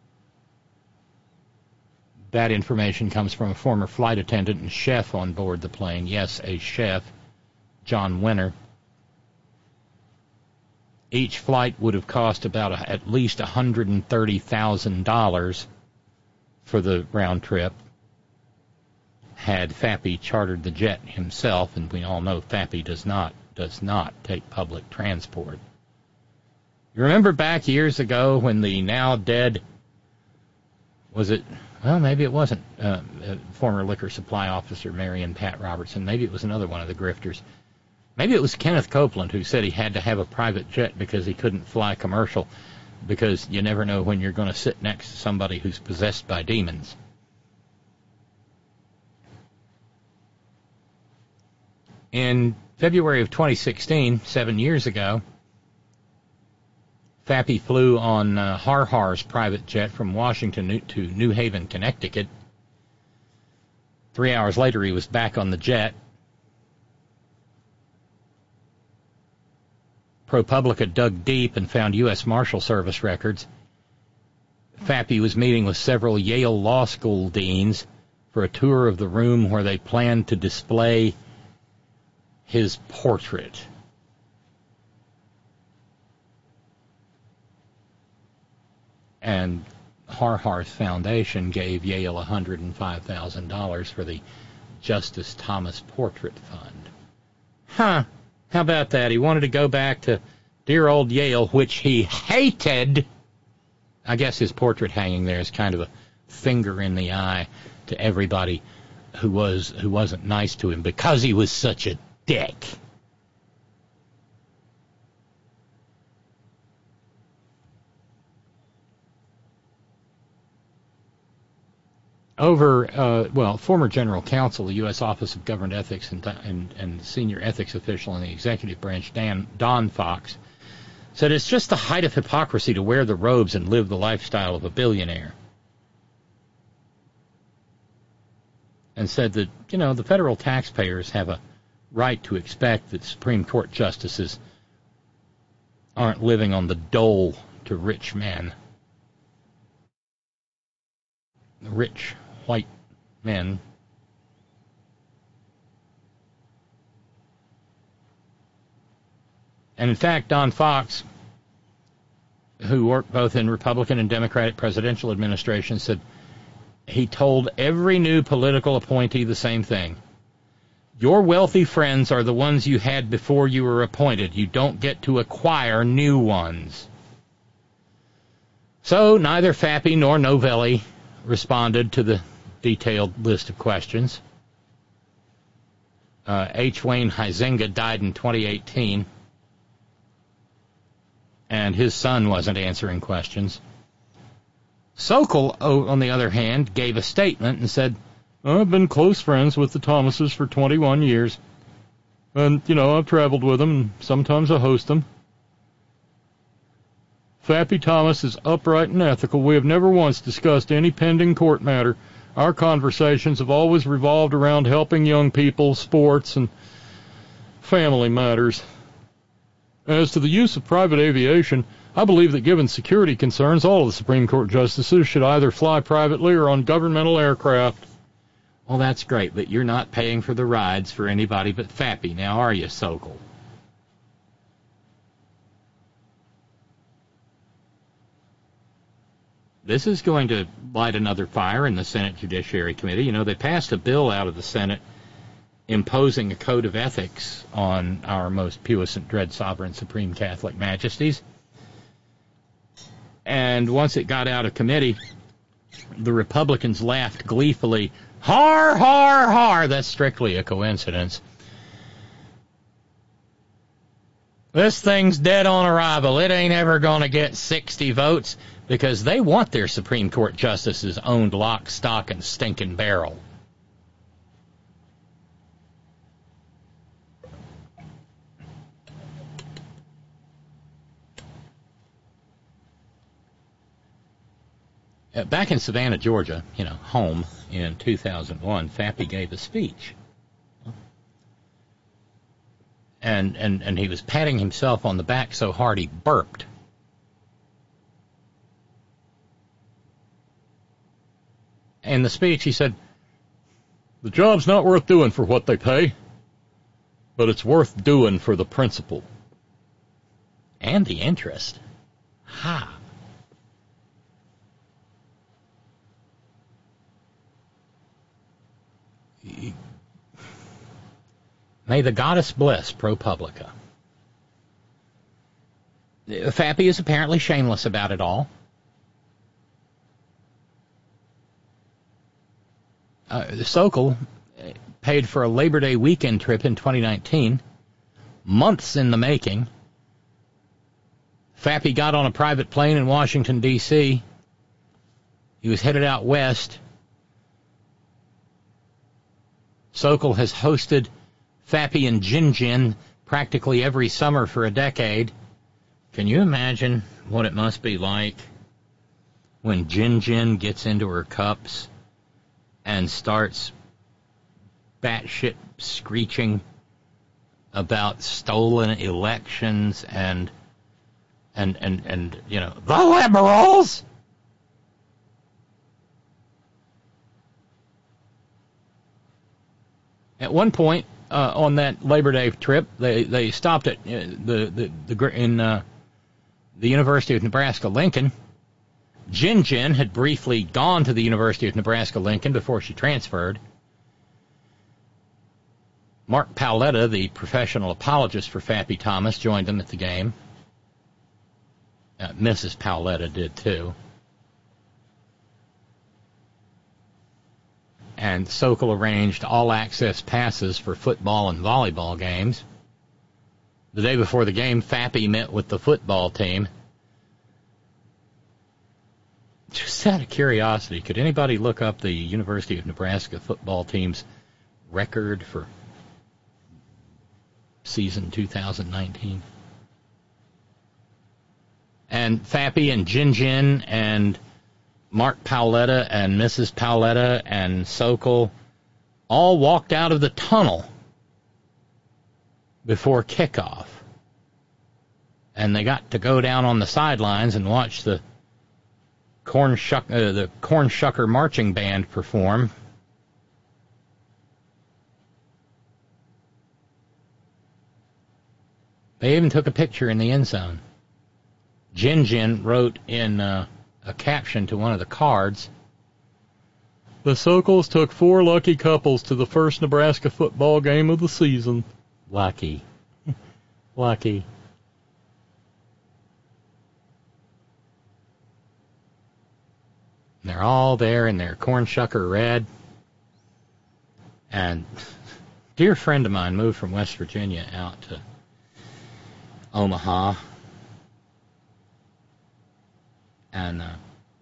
That information comes from a former flight attendant and chef on board the plane. Yes, a chef, John Winter. Each flight would have cost about a, at least one hundred thirty thousand dollars for the round trip had FAPI chartered the jet himself, and we all know FAPI does not does not take public transport. You remember back years ago when the now dead, was it, well, maybe it wasn't uh, former liquor supply officer Marion Pat Robertson, maybe it was another one of the grifters. Maybe it was Kenneth Copeland who said he had to have a private jet because he couldn't fly commercial, because you never know when you're going to sit next to somebody who's possessed by demons. In February of twenty sixteen, seven years ago, FAPI flew on uh, Har Har's private jet from Washington to New Haven, Connecticut. Three hours later, he was back on the jet. ProPublica dug deep and found U S Marshal Service records. FAPI was meeting with several Yale Law School deans for a tour of the room where they planned to display his portrait. And Har Har's foundation gave Yale one hundred five thousand dollars for the Justice Thomas Portrait Fund. Huh. How about that? He wanted to go back to dear old Yale, which he hated. I guess his portrait hanging there is kind of a finger in the eye to everybody who was who wasn't nice to him because he was such a dick. Over, uh, well, former general counsel, the U S Office of Government Ethics, and, and, and senior ethics official in the executive branch, Dan, Don Fox, said it's just the height of hypocrisy to wear the robes and live the lifestyle of a billionaire. And said that, you know, the federal taxpayers have a right to expect that Supreme Court justices aren't living on the dole to rich men. Rich white men. And in fact, Don Fox, who worked both in Republican and Democratic presidential administrations, said he told every new political appointee the same thing. Your wealthy friends are the ones you had before you were appointed. You don't get to acquire new ones. So neither Fappy nor Novelli responded to the detailed list of questions. Uh, H. Wayne Huizenga died in twenty eighteen, and his son wasn't answering questions. Sokol, on the other hand, gave a statement and said, I've been close friends with the Thomases for twenty-one years. And, you know, I've traveled with them, and sometimes I host them. Fappy Thomas is upright and ethical. We have never once discussed any pending court matter. Our conversations have always revolved around helping young people, sports, and family matters. As to the use of private aviation, I believe that given security concerns, all of the Supreme Court justices should either fly privately or on governmental aircraft. Well, that's great, but you're not paying for the rides for anybody but Fappy, now are you, Sokol? This is going to light another fire in the Senate Judiciary Committee. You know, they passed a bill out of the Senate imposing a code of ethics on our most puissant, dread, sovereign, supreme Catholic majesties. And once it got out of committee, the Republicans laughed gleefully. Har, har, har. That's strictly a coincidence. This thing's dead on arrival. It ain't ever going to get sixty votes because they want their Supreme Court justices owned lock, stock, and stinking barrel. Uh, back in Savannah, Georgia, you know, home, in two thousand one, Fappy gave a speech. And, and, and he was patting himself on the back so hard he burped. In the speech, he said, the job's not worth doing for what they pay, but it's worth doing for the principle. And the interest. Ha! May the goddess bless ProPublica. Fappy is apparently shameless about it all. Uh, Sokol paid for a Labor Day weekend trip in twenty nineteen, months in the making. Fappy got on a private plane in Washington, D C He was headed out west. Sokol has hosted Fappy and Jin Jin practically every summer for a decade. Can you imagine what it must be like when Jin Jin gets into her cups and starts batshit screeching about stolen elections and and and and you know, the liberals? At one point uh, on that Labor Day trip, they they stopped at uh, the the the in uh, the University of Nebraska-Lincoln. Jin Jin had briefly gone to the University of Nebraska-Lincoln before she transferred. Mark Paoletta, the professional apologist for Fappy Thomas, joined them at the game. Uh, Missus Paoletta did too. And Sokol arranged all-access passes for football and volleyball games. The day before the game, Fappy met with the football team. Just out of curiosity, could anybody look up the University of Nebraska football team's record for season two thousand nineteen? And Fappy and Jin Jin and Mark Paoletta and Missus Paoletta and Sokol all walked out of the tunnel before kickoff. And they got to go down on the sidelines and watch the Corn Shuck, uh, the Corn Shucker Marching Band perform. They even took a picture in the end zone. Jin Jin wrote in uh, a caption to one of the cards, "The Sokols took four lucky couples to the first Nebraska football game of the season." Lucky. Lucky. And they're all there in their cornshucker red. And a dear friend of mine moved from West Virginia out to Omaha. And uh,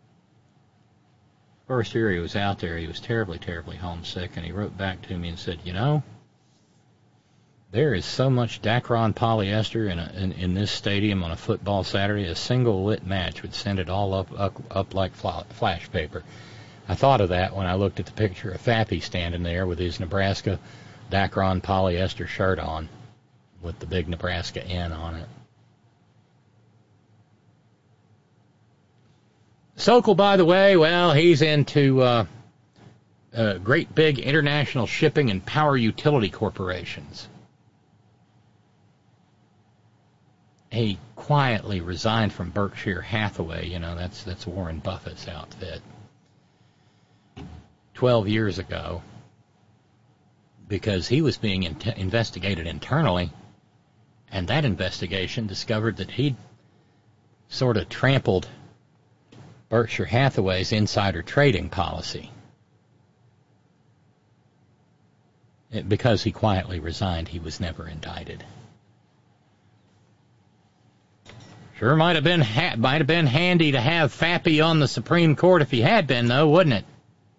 first year he was out there, he was terribly, terribly homesick. And he wrote back to me and said, you know, there is so much Dacron polyester in, a, in in this stadium on a football Saturday, a single lit match would send it all up up, up like flash paper. I thought of that when I looked at the picture of Fappy standing there with his Nebraska Dacron polyester shirt on with the big Nebraska N on it. Sokol, by the way, well, he's into uh, uh, great big international shipping and power utility corporations. He quietly resigned from Berkshire Hathaway. You know, that's that's Warren Buffett's outfit. Twelve years ago, because he was being in- investigated internally, and that investigation discovered that he'd sort of trampled Berkshire Hathaway's insider trading policy. It, because he quietly resigned, he was never indicted. Sure might have been ha- might have been handy to have Fappy on the Supreme Court if he had been, though, wouldn't it?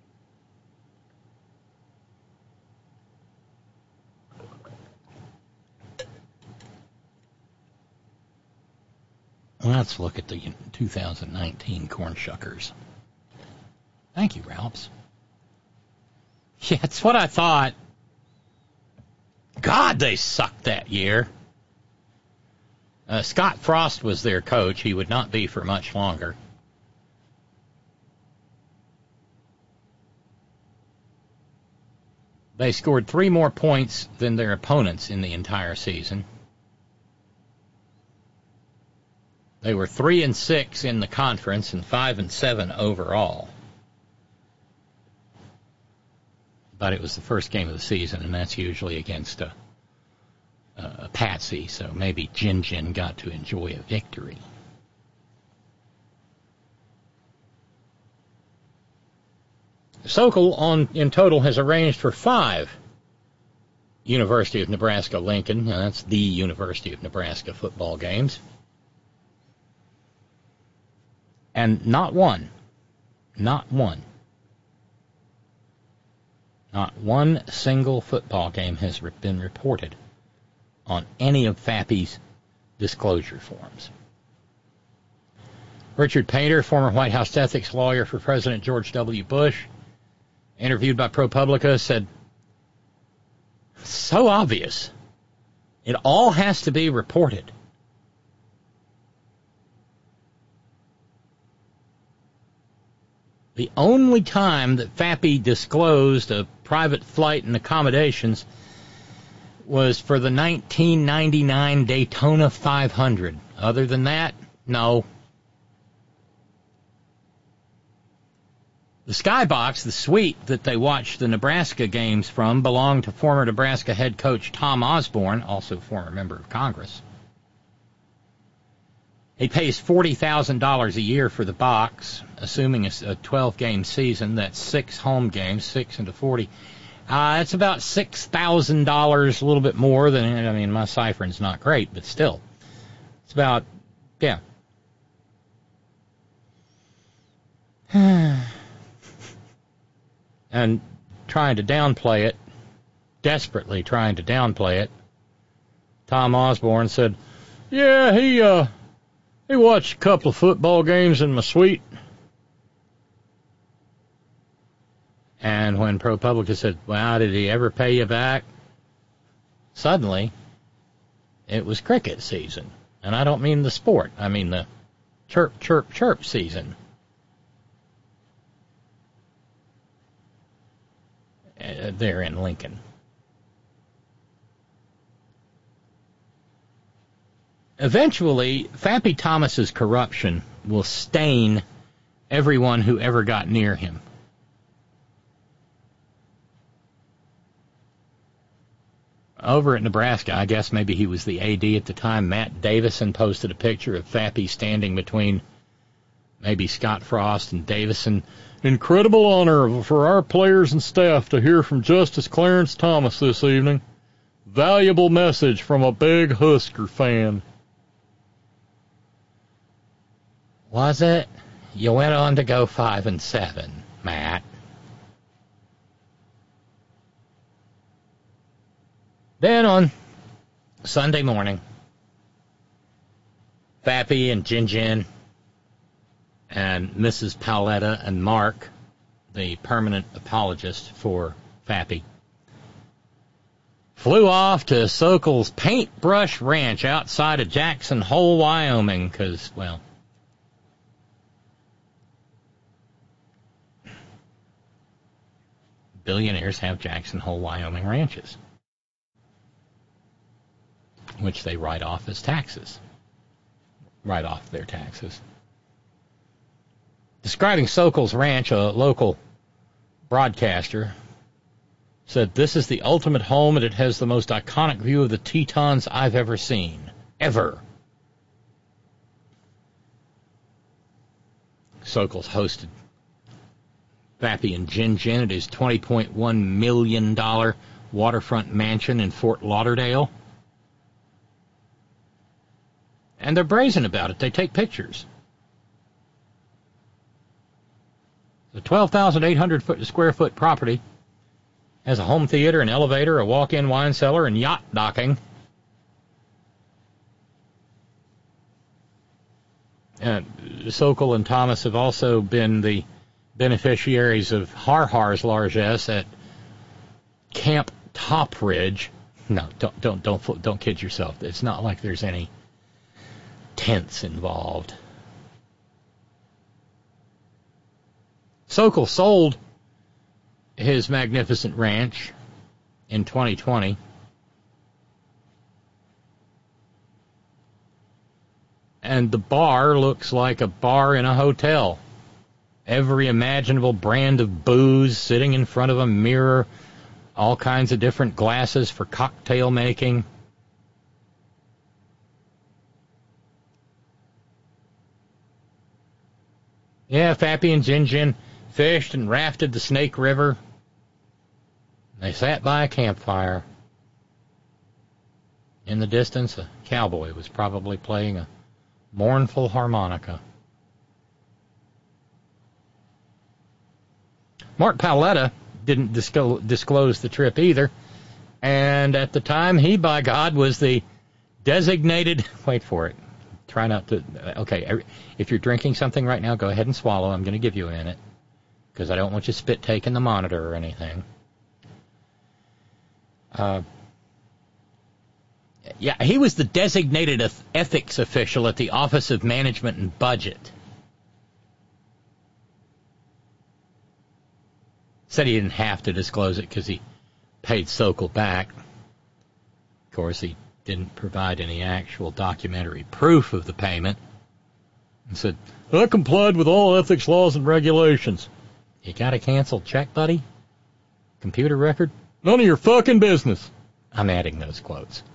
Let's look at the two thousand nineteen Cornshuckers. Thank you, Ralphs. Yeah, that's what I thought. God, they sucked that year. Uh, Scott Frost was their coach. He would not be for much longer. They scored three more points than their opponents in the entire season. They were three and six in the conference and five and seven overall. But it was the first game of the season, and that's usually against a a patsy, so maybe Jin Jin got to enjoy a victory. Sokol on in total has arranged for five University of Nebraska-Lincoln, now that's the University of Nebraska football games. And not one, not one, not one single football game has been reported on any of Fappy's disclosure forms. Richard Painter, former White House ethics lawyer for President George W. Bush, interviewed by ProPublica, said, so obvious. It all has to be reported. The only time that Fappy disclosed a private flight and accommodations was for the nineteen ninety-nine Daytona five hundred. Other than that, no. The skybox, the suite that they watched the Nebraska games from, belonged to former Nebraska head coach Tom Osborne, also former member of Congress. He pays forty thousand dollars a year for the box, assuming a twelve-game season. That's six home games, six into forty. Uh, it's about six thousand dollars, a little bit more than, I mean, my ciphering's not great, but still. It's about, yeah. And trying to downplay it, desperately trying to downplay it, Tom Osborne said, yeah, he, uh, he watched a couple of football games in my suite. And when ProPublica said, well, did he ever pay you back? Suddenly, it was cricket season. And I don't mean the sport. I mean the chirp, chirp, chirp season. Uh, there in Lincoln. Eventually, Fappy Thomas's corruption will stain everyone who ever got near him. Over at Nebraska, I guess maybe he was the A D at the time, Matt Davison posted a picture of Fappy standing between maybe Scott Frost and Davison. Incredible honor for our players and staff to hear from Justice Clarence Thomas this evening. Valuable message from a big Husker fan. Was it? You went on to go five and seven, Matt. Then on Sunday morning, Fappy and Jin Jin and Missus Paoletta and Mark, the permanent apologist for Fappy, flew off to Sokol's Paintbrush Ranch outside of Jackson Hole, Wyoming, because, well, billionaires have Jackson Hole, Wyoming ranches, which they write off as taxes. Write off their taxes. Describing Sokol's ranch, a local broadcaster said, "This is the ultimate home, and it has the most iconic view of the Tetons I've ever seen. Ever." Sokol's hosted Fappy and Jin Jin at his twenty point one million dollars waterfront mansion in Fort Lauderdale. And they're brazen about it. They take pictures. The twelve thousand eight hundred foot, square foot property has a home theater, an elevator, a walk-in wine cellar, and yacht docking. And Sokol and Thomas have also been the beneficiaries of Har Har's largesse at Camp Top Ridge. No, don't don't don't don't kid yourself. It's not like there's any tents involved. Sokol sold his magnificent ranch in twenty twenty. And the bar looks like a bar in a hotel. Every imaginable brand of booze sitting in front of a mirror, all kinds of different glasses for cocktail making. Yeah, Fappy and Jin Jin fished and rafted the Snake River. They sat by a campfire. In the distance, a cowboy was probably playing a mournful harmonica. Mark Paoletta didn't disco- disclose the trip either, and at the time, he, by God, was the designated, wait for it, try not to, okay, if you're drinking something right now, go ahead and swallow. I'm going to give you a minute, because I don't want you spit taking the monitor or anything. Uh, yeah, he was the designated ethics official at the Office of Management and Budget. Said he didn't have to disclose it because he paid Sokol back. Of course, he didn't provide any actual documentary proof of the payment. And said, I complied with all ethics laws and regulations. You got a canceled check, buddy? Computer record? None of your fucking business. I'm adding those quotes.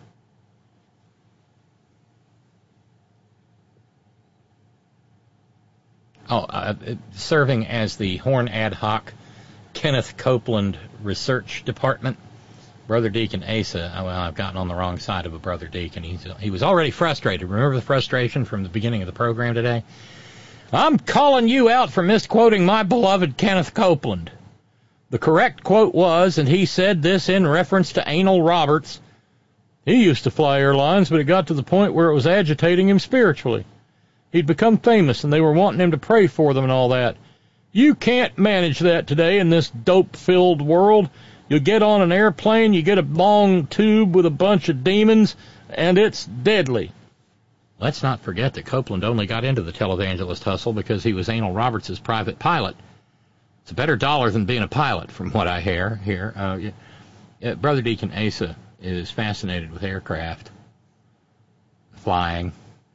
Oh, uh, serving as the Horn Ad Hoc Kenneth Copeland Research Department, Brother Deacon Asa. Oh, well, I've gotten on the wrong side of a Brother Deacon. He's, he was already frustrated. Remember the frustration from the beginning of the program today? I'm calling you out for misquoting my beloved Kenneth Copeland. The correct quote was, and he said this in reference to Anal Roberts, he used to fly airlines, but it got to the point where it was agitating him spiritually. He'd become famous, and they were wanting him to pray for them and all that. You can't manage that today in this dope-filled world. You get on an airplane, you get a long tube with a bunch of demons, and it's deadly. Let's not forget that Copeland only got into the televangelist hustle because he was Anal Roberts' private pilot. It's a better dollar than being a pilot, from what I hear here. Uh, yeah, Brother Deacon Asa is fascinated with aircraft, flying.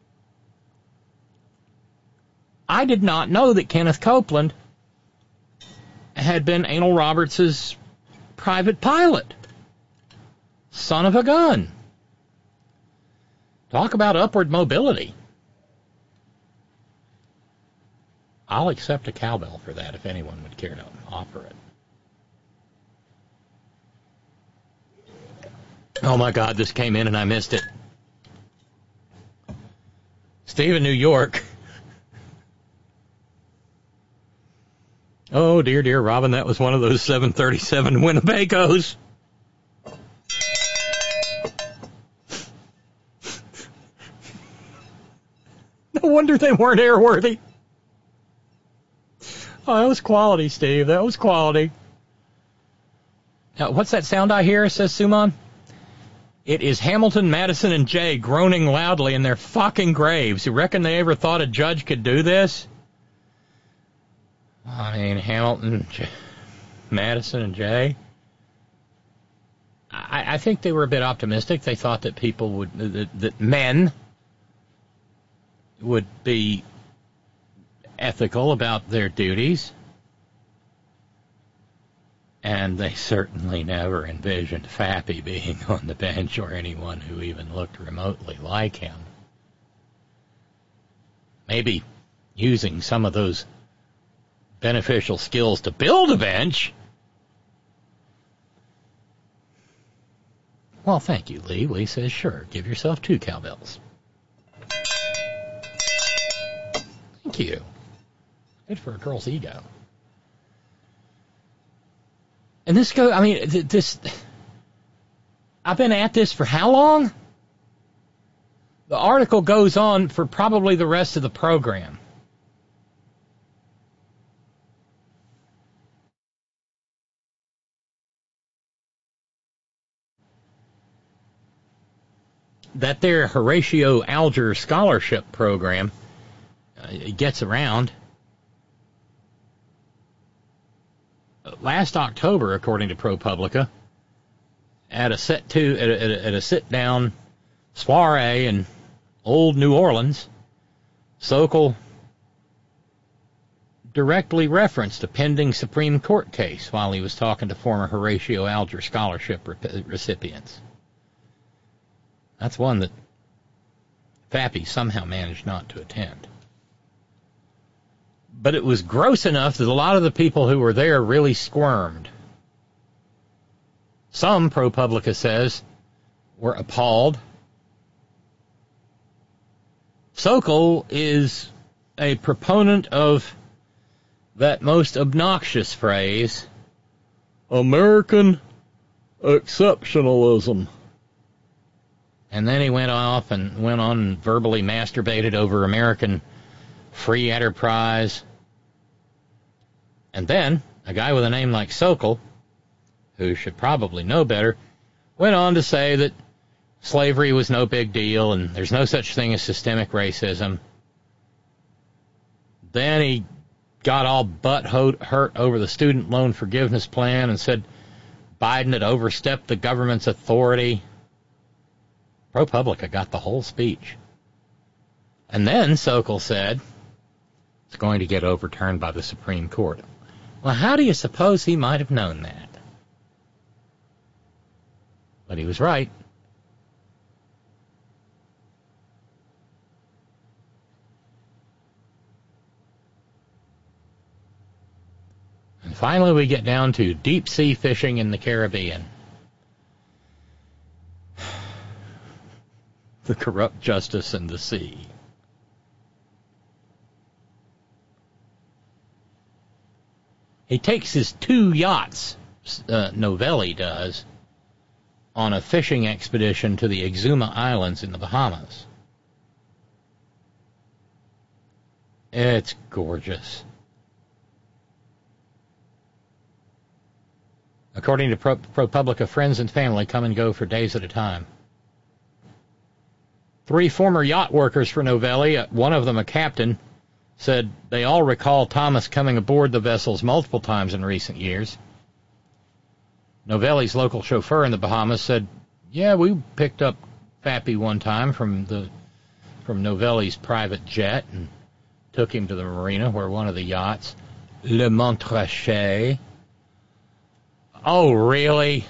I did not know that Kenneth Copeland had been Anal Roberts' private pilot. Son of a gun. Talk about upward mobility. I'll accept a cowbell for that if anyone would care to offer it. Oh my God, this came in and I missed it. Steve in New York. Oh, dear, dear, Robin, that was one of those seven thirty-seven Winnebagos. No wonder they weren't airworthy. Oh, that was quality, Steve. That was quality. Now, what's that sound I hear, says Suman? It is Hamilton, Madison, and Jay groaning loudly in their fucking graves. You reckon they ever thought a judge could do this? I mean, Hamilton, J- Madison, and Jay. I, I think they were a bit optimistic. They thought that people would, that, that men would be ethical about their duties. And they certainly never envisioned Fappy being on the bench or anyone who even looked remotely like him. Maybe using some of those beneficial skills to build a bench. Well, thank you, Lee. Lee says, sure, give yourself two cowbells. Thank you. Good for a girl's ego. And this go, I mean, th- this, I've been at this for how long? The article goes on for probably the rest of the program. That their Horatio Alger Scholarship Program uh, gets around. Last October, according to ProPublica, at a set to at a, at a sit down soiree in Old New Orleans, Sokol directly referenced a pending Supreme Court case while he was talking to former Horatio Alger Scholarship re- recipients. That's one that Fappy somehow managed not to attend. But it was gross enough that a lot of the people who were there really squirmed. Some, ProPublica says, were appalled. Sokol is a proponent of that most obnoxious phrase, American exceptionalism. And then he went off and went on and verbally masturbated over American free enterprise. And then, a guy with a name like Sokol, who should probably know better, went on to say that slavery was no big deal and there's no such thing as systemic racism. Then he got all butt hurt over the student loan forgiveness plan and said Biden had overstepped the government's authority. ProPublica got the whole speech. And then Sokol said it's going to get overturned by the Supreme Court. Well, how do you suppose he might have known that? But he was right. And finally we get down to deep sea fishing in the Caribbean. The corrupt justice in the sea. He takes his two yachts, uh, Novelli does, on a fishing expedition to the Exuma Islands in the Bahamas. It's gorgeous. According to Pro- ProPublica, friends and family come and go for days at a time. Three former yacht workers for Novelli, one of them a captain, said they all recall Thomas coming aboard the vessels multiple times in recent years. Novelli's local chauffeur in the Bahamas said, yeah, we picked up Fappy one time from the from Novelli's private jet and took him to the marina where one of the yachts, Le Montrachet. Oh, really?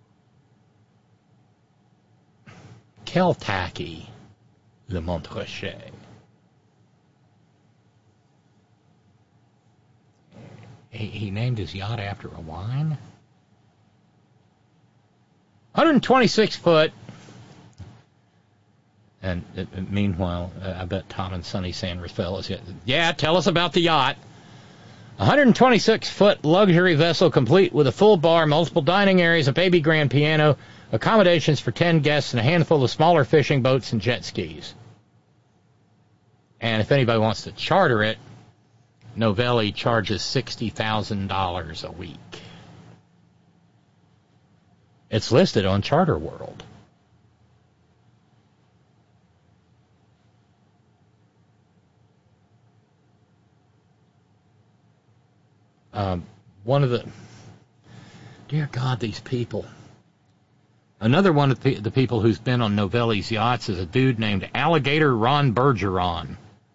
Quel tacky, Le Montrachet. He, he named his yacht after a wine? one hundred twenty-six foot. And uh, meanwhile, uh, I bet Tom and Sonny Sanders fellas, yeah, tell us about the yacht. one hundred twenty-six foot luxury vessel complete with a full bar, multiple dining areas, a baby grand piano, accommodations for ten guests, and a handful of smaller fishing boats and jet skis. And if anybody wants to charter it, Novelli charges sixty thousand dollars a week. It's listed on Charter World. Um, one of the, dear God, these people. Another one of the, the people who's been on Novelli's yachts is a dude named Alligator Ron Bergeron.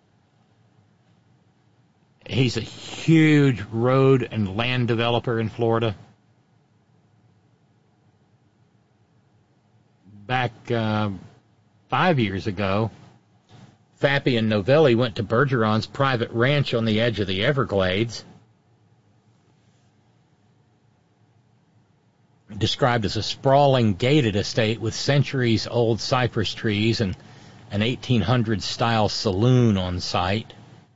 He's a huge road and land developer in Florida. Back uh, five years ago, Fappy and Novelli went to Bergeron's private ranch on the edge of the Everglades. Described as a sprawling gated estate with centuries-old cypress trees and an eighteen hundreds style saloon on site.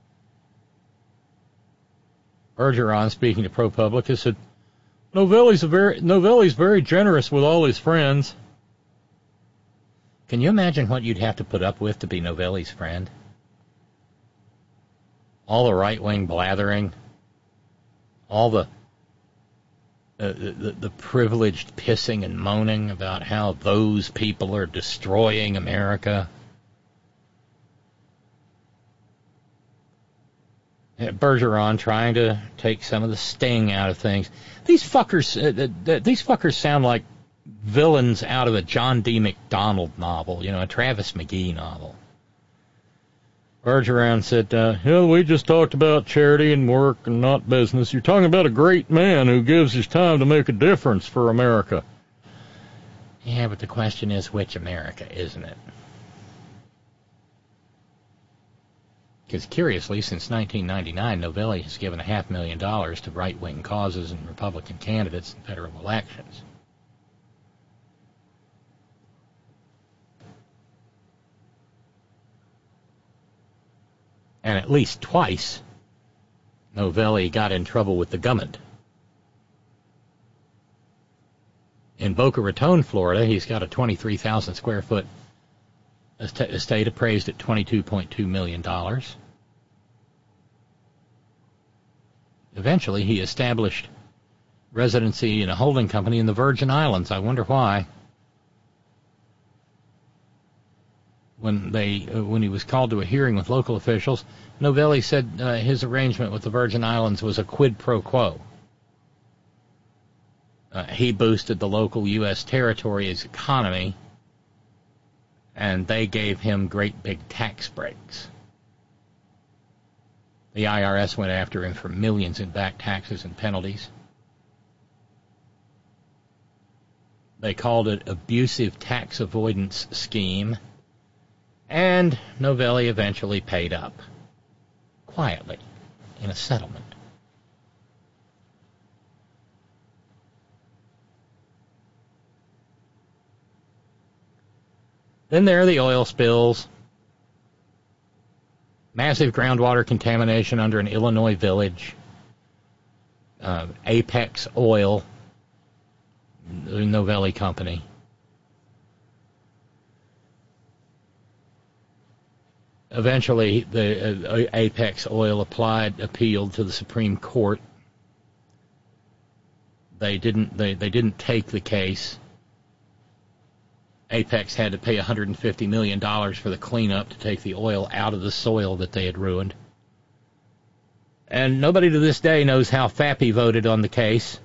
Bergeron, speaking to ProPublica, said, Novelli's, a very, Novelli's very generous with all his friends. Can you imagine what you'd have to put up with to be Novelli's friend? All the right-wing blathering, all the Uh, the, the privileged pissing and moaning about how those people are destroying America. Bergeron trying to take some of the sting out of things. These fuckers, uh, these fuckers sound like villains out of a John D. MacDonald novel, you know, a Travis McGee novel. Bergeron said, uh, yeah, we just talked about charity and work and not business. You're talking about a great man who gives his time to make a difference for America. Yeah, but the question is, which America, isn't it? Because curiously, since nineteen ninety-nine, Novelli has given a half million dollars to right-wing causes and Republican candidates in federal elections. And at least twice, Novelli got in trouble with the government. In Boca Raton, Florida, he's got a twenty-three thousand square foot estate appraised at twenty-two point two million dollars. Eventually, he established residency in a holding company in the Virgin Islands. I wonder why. When they, uh, when he was called to a hearing with local officials, Novelli said uh, his arrangement with the Virgin Islands was a quid pro quo. Uh, he boosted the local U S territory's economy, and they gave him great big tax breaks. The I R S went after him for millions in back taxes and penalties. They called it abusive tax avoidance scheme. And Novelli eventually paid up, quietly, in a settlement. Then there are the oil spills, massive groundwater contamination under an Illinois village, uh, Apex Oil, the Novelli company. Eventually, the uh, Apex Oil applied, appealed to the Supreme Court. They didn't. They, they didn't take the case. Apex had to pay one hundred fifty million dollars for the cleanup to take the oil out of the soil that they had ruined. And nobody to this day knows how Fappy voted on the case,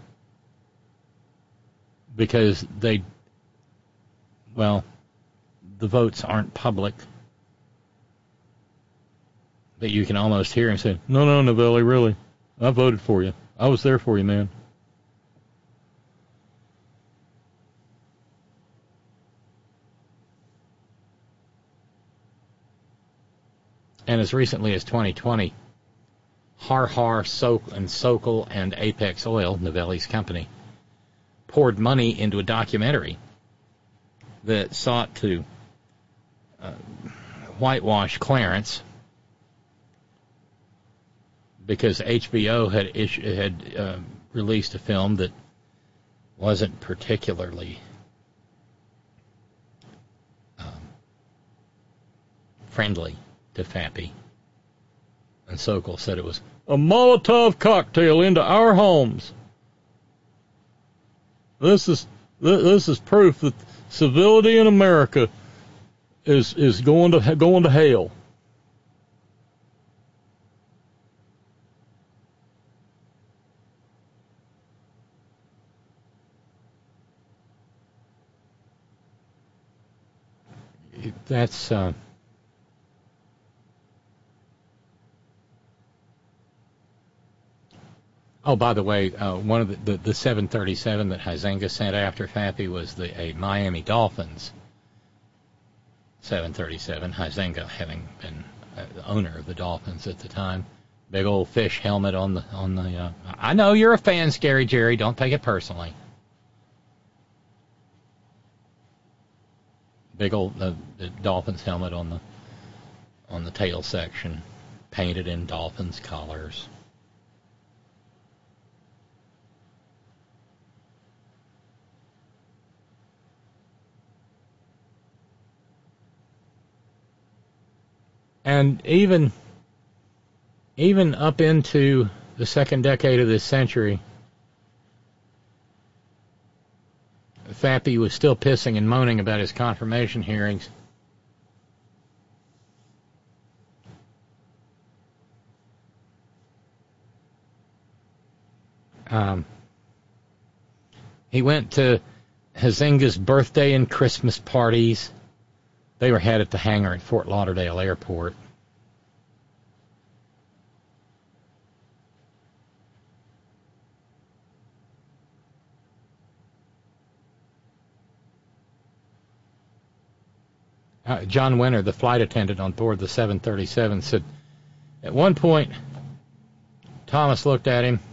because they, well, the votes aren't public. But you can almost hear him say, no, no, Novelli, really. I voted for you. I was there for you, man. And as recently as twenty twenty, Har Har, so- and Sokol, and Apex Oil, Novelli's company, poured money into a documentary that sought to uh, whitewash Clarence because H B O had issu- had uh, released a film that wasn't particularly um, friendly to Fappy. And Sokol said it was a Molotov cocktail into our homes. This is this is proof that civility in America is is going to going to hell. That's uh, oh, by the way, uh, one of the, the, the seven thirty-seven that Huizenga sent after Fappy was the a Miami Dolphins seven thirty-seven. Huizenga having been uh, the owner of the Dolphins at the time. Big old fish helmet on the on the. Uh, I know you're a fan, Scary Jerry. Don't take it personally. Big old uh, the Dolphins helmet on the on the tail section, painted in Dolphins colors. And even even up into the second decade of this century, Fappy was still pissing and moaning about his confirmation hearings. Um, he went to Huizenga's birthday and Christmas parties. They were had at the hangar at Fort Lauderdale Airport. Uh, John Winter, the flight attendant on board the seven thirty-seven, said, at one point, Thomas looked at him,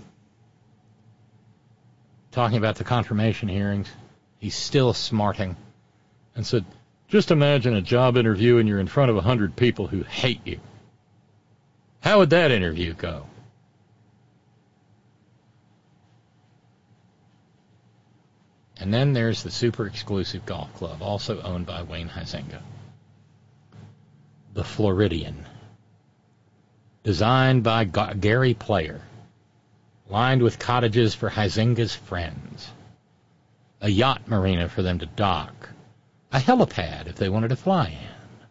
talking about the confirmation hearings. He's still smarting, and said, just imagine a job interview and you're in front of a hundred people who hate you. How would that interview go? And then there's the super exclusive golf club, also owned by Wayne Huizenga. The Floridian. Designed by G- Gary Player. Lined with cottages for Huizenga's friends. A yacht marina for them to dock. A helipad if they wanted to fly in.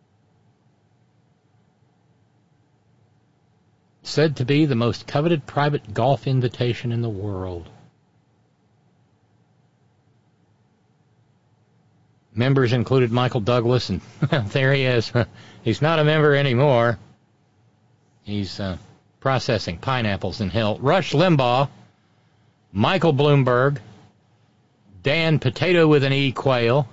Said to be the most coveted private golf invitation in the world. Members included Michael Douglas, and well, there he is. He's not a member anymore. He's uh, processing pineapples in hell. Rush Limbaugh, Michael Bloomberg, Dan Potato with an E Quayle.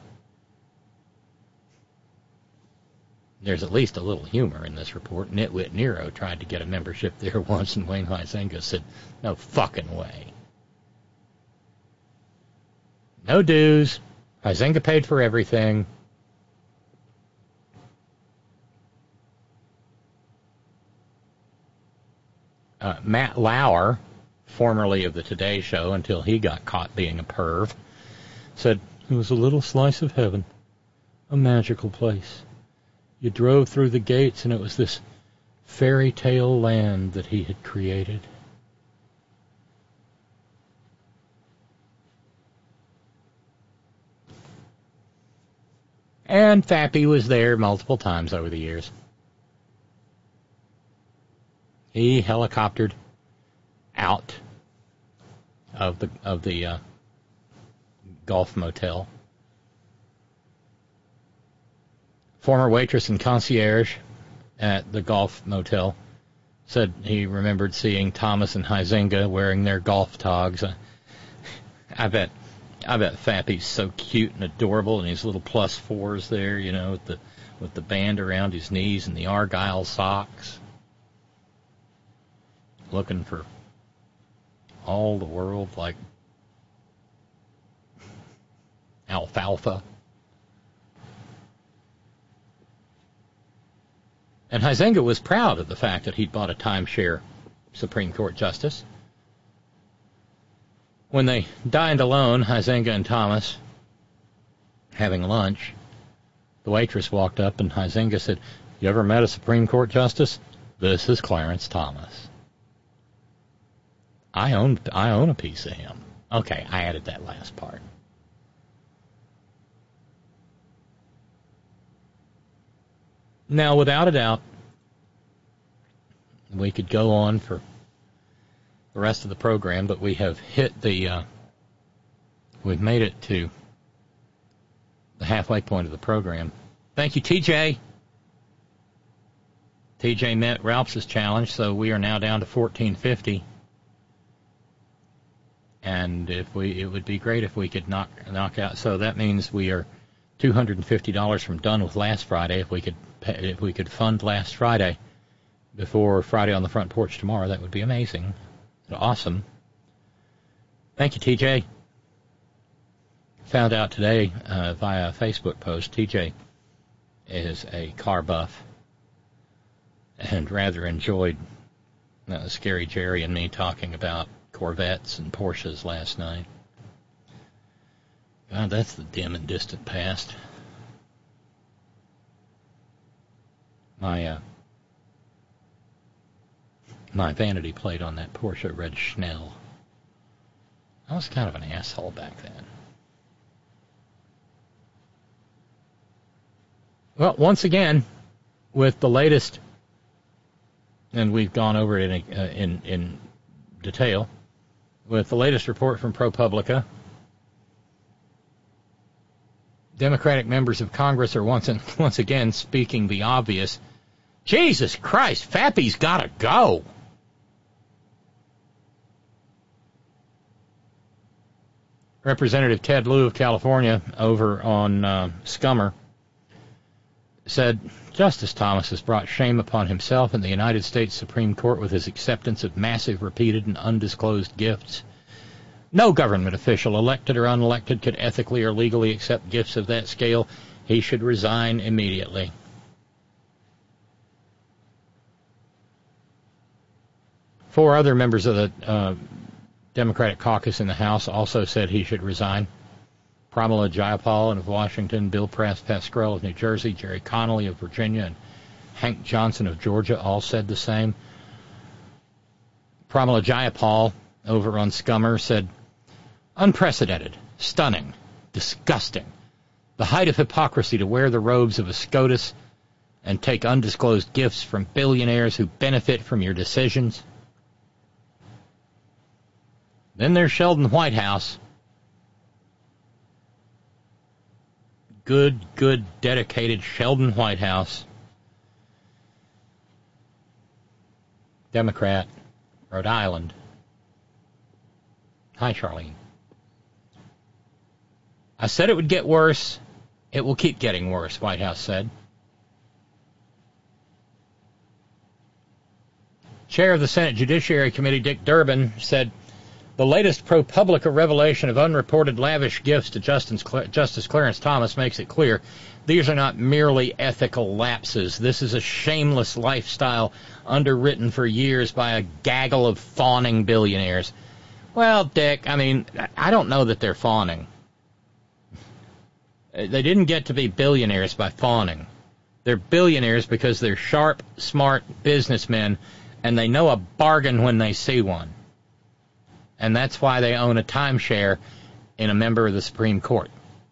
There's at least a little humor in this report. Nitwit Nero tried to get a membership there once, and Wayne Huizenga said, no fucking way. No dues. Huizenga paid for everything. Uh, Matt Lauer, formerly of the Today Show until he got caught being a perv, said, it was a little slice of heaven, a magical place. You drove through the gates and it was this fairy tale land that he had created. And Fappy was there multiple times over the years. He helicoptered out of the of the uh, golf motel. Former waitress and concierge at the golf motel said he remembered seeing Thomas and Huizenga wearing their golf togs. Uh, I bet. I bet Fappy's so cute and adorable, and his little plus fours there, you know, with the with the band around his knees and the Argyle socks. looking for all the world like alfalfa. And Huizenga was proud of the fact that he'd bought a timeshare Supreme Court justice. When they dined alone, Huizenga and Thomas, having lunch, the waitress walked up and Huizenga said, "You ever met a Supreme Court justice? This is Clarence Thomas. I own, I own a piece of him." Okay, I added that last part. Now, without a doubt, we could go on for the rest of the program, but we have hit the, uh, we've made it to the halfway point of the program. Thank you, T J. T J met Ralph's challenge, so we are now down to fourteen fifty. And if we, it would be great if we could knock knock out. So that means we are two hundred fifty dollars from done with last Friday. If we could, pay, if we could fund last Friday before Friday on the Front Porch tomorrow, that would be amazing. Awesome. Thank you, T J. Found out today uh, via a Facebook post, T J is a car buff and rather enjoyed uh, Scary Jerry and me talking about Corvettes and Porsches last night. God, that's the dim and distant past. My uh, my vanity plate on that Porsche read Schnell. I was kind of an asshole back then. Well, once again, with the latest, and we've gone over it in, uh, in, in detail, with the latest report from ProPublica, Democratic members of Congress are once, and, once again speaking the obvious. Jesus Christ, Fappy's got to go. Representative Ted Lieu of California over on uh, Scummer said, Justice Thomas has brought shame upon himself and the United States Supreme Court with his acceptance of massive, repeated, and undisclosed gifts. No government official, elected or unelected, could ethically or legally accept gifts of that scale. He should resign immediately. Four other members of the uh, Democratic caucus in the House also said he should resign. Pramila Jayapal of Washington, Bill Pascrell of New Jersey, Jerry Connolly of Virginia, and Hank Johnson of Georgia all said the same. Pramila Jayapal over on Scummer said, unprecedented, stunning, disgusting, the height of hypocrisy to wear the robes of a SCOTUS and take undisclosed gifts from billionaires who benefit from your decisions. Then there's Sheldon Whitehouse. Good, good, dedicated Sheldon Whitehouse. Democrat, Rhode Island. Hi, Charlene. I said it would get worse. It will keep getting worse, Whitehouse said. Chair of the Senate Judiciary Committee, Dick Durbin, said, the latest ProPublica revelation of unreported lavish gifts to Justice Clarence Thomas makes it clear these are not merely ethical lapses. This is a shameless lifestyle underwritten for years by a gaggle of fawning billionaires. Well, Dick, I mean, I don't know that they're fawning. They didn't get to be billionaires by fawning. They're billionaires because they're sharp, smart businessmen, and they know a bargain when they see one. And that's why they own a timeshare in a member of the Supreme Court.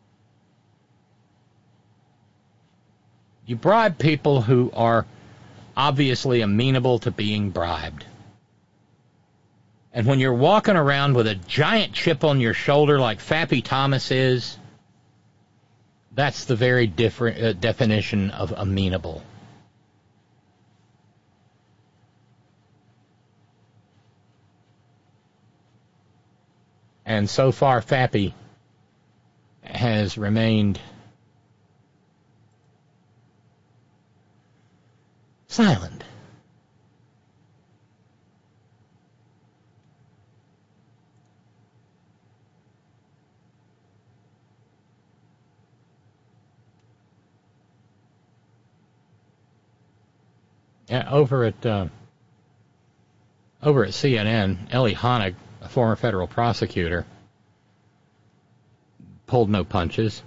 You bribe people who are obviously amenable to being bribed. And when you're walking around with a giant chip on your shoulder like Fappy Thomas is, that's the very different uh, definition of amenable. And so far, Fappy has remained silent. Yeah, over at uh, over at C N N, Ellie Honig, a former federal prosecutor, pulled no punches.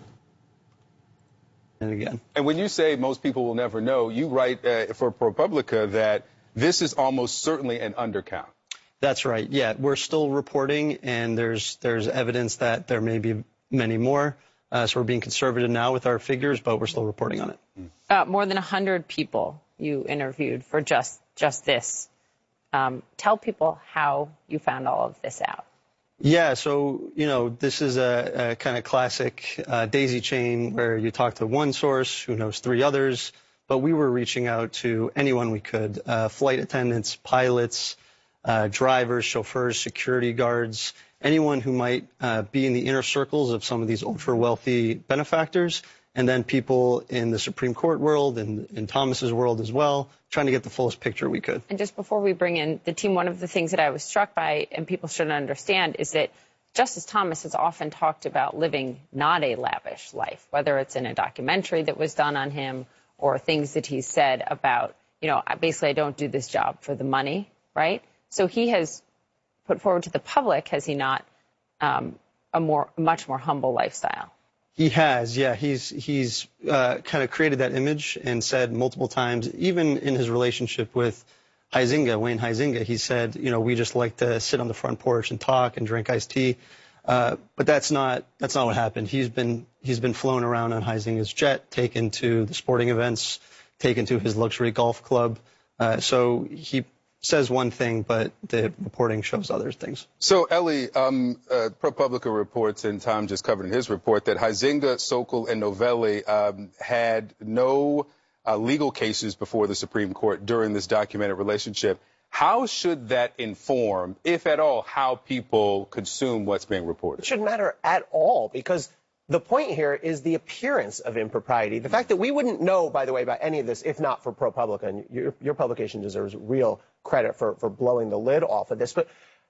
And again. And when you say most people will never know, you write uh, for ProPublica that this is almost certainly an undercount. That's right. Yeah, we're still reporting, and there's there's evidence that there may be many more. Uh, so we're being conservative now with our figures, but we're still reporting on it. Uh, more than one hundred people you interviewed for just just this. Um, tell people how you found all of this out. Yeah, so, you know, this is a, a kind of classic uh, daisy chain where you talk to one source who knows three others, but we were reaching out to anyone we could, uh, flight attendants, pilots, uh, drivers, chauffeurs, security guards, anyone who might uh, be in the inner circles of some of these ultra-wealthy benefactors, and then people in the Supreme Court world and in Thomas's world as well, trying to get the fullest picture we could. And just before we bring in the team, one of the things that I was struck by, and people should understand, is that Justice Thomas has often talked about living not a lavish life, whether it's in a documentary that was done on him or things that he's said about, you know, basically I don't do this job for the money, right? So he has put forward to the public, has he not, um, a more, much more humble lifestyle? He has, yeah. He's he's uh, kind of created that image and said multiple times, even in his relationship with Huizenga, Wayne Huizenga, he said, you know, we just like to sit on the front porch and talk and drink iced tea. Uh, but that's not that's not what happened. He's been he's been flown around on Huizenga's jet, taken to the sporting events, taken to his luxury golf club. Uh, so he says one thing, but the reporting shows other things. So, Ellie, um, uh, ProPublica reports, and Tom just covered in his report, that Huizenga, Sokol, and Novelli um, had no uh, legal cases before the Supreme Court during this documented relationship. How should that inform, if at all, how people consume what's being reported? It shouldn't matter at all, because the point here is the appearance of impropriety. The fact that we wouldn't know, by the way, about any of this if not for ProPublica, and your, your publication deserves real credit for, for blowing the lid off of this. But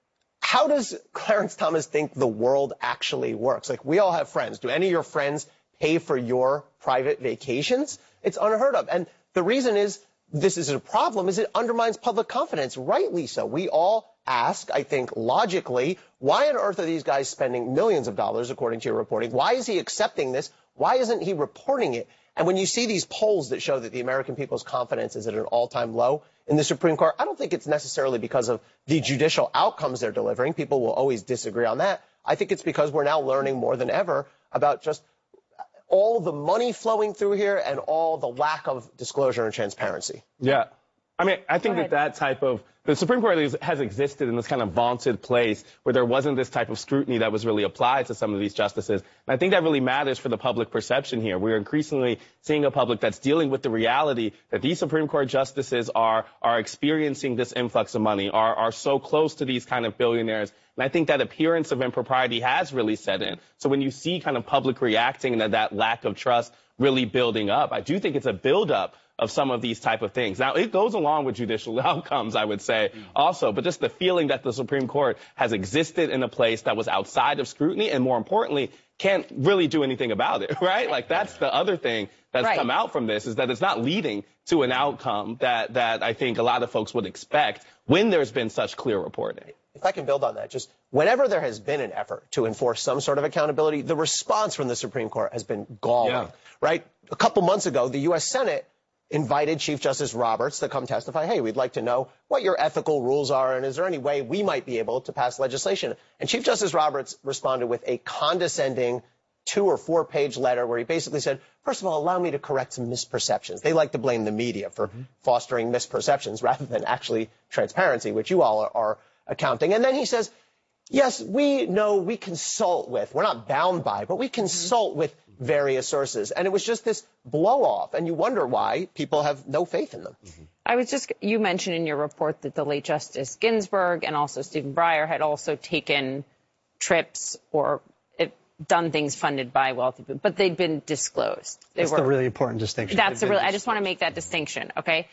how does Clarence Thomas think the world actually works? Like, we all have friends. Do any of your friends pay for your private vacations? It's unheard of. And the reason is this is a problem is it undermines public confidence, rightly so. We all ask, I think, logically, why on earth are these guys spending millions of dollars, according to your reporting? Why is he accepting this? Why isn't he reporting it? And when you see these polls that show that the American people's confidence is at an all-time low in the Supreme Court, I don't think it's necessarily because of the judicial outcomes they're delivering. People will always disagree on that. I think it's because we're now learning more than ever about just all the money flowing through here and all the lack of disclosure and transparency. Yeah. I mean, I think that that type of the Supreme Court has existed in this kind of vaunted place where there wasn't this type of scrutiny that was really applied to some of these justices. And I think that really matters for the public perception here. We're increasingly seeing a public that's dealing with the reality that these Supreme Court justices are are experiencing this influx of money, are are so close to these kind of billionaires. And I think that appearance of impropriety has really set in. So when you see kind of public reacting and that lack of trust really building up, I do think it's a buildup of some of these type of things. Now, it goes along with judicial outcomes, I would say, also, but just the feeling that the Supreme Court has existed in a place that was outside of scrutiny and, more importantly, can't really do anything about it, right? Like, that's the other thing that's right. come out from this, is that it's not leading to an outcome that, that I think a lot of folks would expect when there's been such clear reporting. If I can build on that, just whenever there has been an effort to enforce some sort of accountability, the response from the Supreme Court has been galling, yeah. right? A couple months ago, the U S Senate invited Chief Justice Roberts to come testify. Hey, we'd like to know what your ethical rules are, and is there any way we might be able to pass legislation? And Chief Justice Roberts responded with a condescending two or four page letter where he basically said, first of all, allow me to correct some misperceptions. They like to blame the media for mm-hmm. fostering misperceptions rather than actually transparency, which you all are, are accounting. And then he says, yes, we know we consult with, we're not bound by, but we consult mm-hmm. with various sources. And it was just this blow off. And you wonder why people have no faith in them. Mm-hmm. I was just, you mentioned in your report that the late Justice Ginsburg and also Stephen Breyer had also taken trips or it, done things funded by wealthy people, but they'd been disclosed. They that's were, the really important distinction. That's the really, I just want to make that distinction. Okay.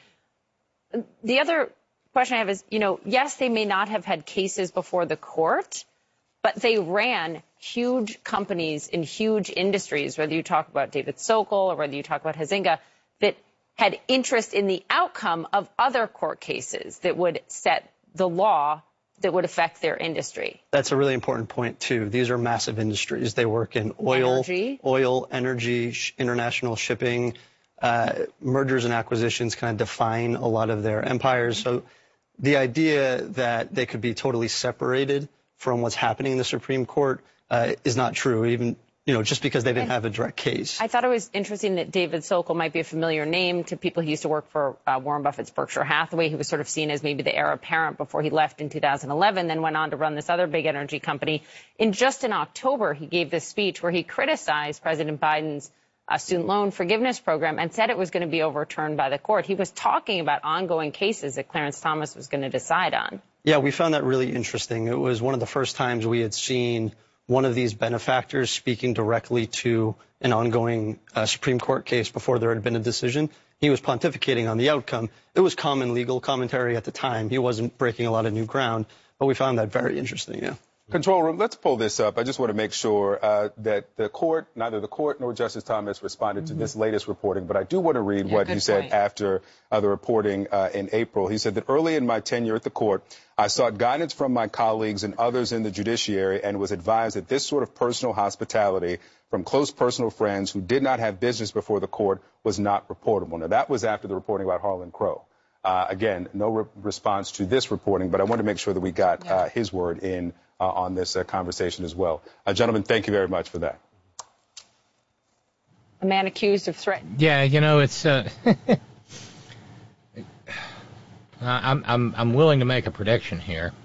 The other question I have is, you know, yes, they may not have had cases before the court, but they ran huge companies in huge industries, whether you talk about David Sokol or whether you talk about Huizenga, that had interest in the outcome of other court cases that would set the law that would affect their industry. That's a really important point, too. These are massive industries. They work in oil, energy, oil, energy, sh- international shipping. Uh, mergers and acquisitions kind of define a lot of their empires. So the idea that they could be totally separated from what's happening in the Supreme Court uh, is not true, even you know, just because they didn't have a direct case. I thought it was interesting that David Sokol might be a familiar name to people. He used to work for uh, Warren Buffett's Berkshire Hathaway. He was sort of seen as maybe the heir apparent before he left in two thousand eleven, then went on to run this other big energy company. In just in October, he gave this speech where he criticized President Biden's uh, student loan forgiveness program and said it was going to be overturned by the court. He was talking about ongoing cases that Clarence Thomas was going to decide on. Yeah, we found that really interesting. It was one of the first times we had seen one of these benefactors speaking directly to an ongoing uh, Supreme Court case before there had been a decision. He was pontificating on the outcome. It was common legal commentary at the time. He wasn't breaking a lot of new ground, but we found that very interesting, yeah. Control room, let's pull this up. I just want to make sure uh, that the court, neither the court nor Justice Thomas responded mm-hmm. to this latest reporting, but I do want to read yeah, what he said point. after uh, the reporting uh, in April. He said that early in my tenure at the court, I sought guidance from my colleagues and others in the judiciary and was advised that this sort of personal hospitality from close personal friends who did not have business before the court was not reportable. Now, that was after the reporting about Harlan Crow. Uh, again, no re- response to this reporting, but I want to make sure that we got yeah. uh, his word in uh, on this uh, conversation as well. Uh, gentlemen, thank you very much for that. A man accused of threat. Yeah, you know, it's... Uh, I'm, I'm, I'm willing to make a prediction here.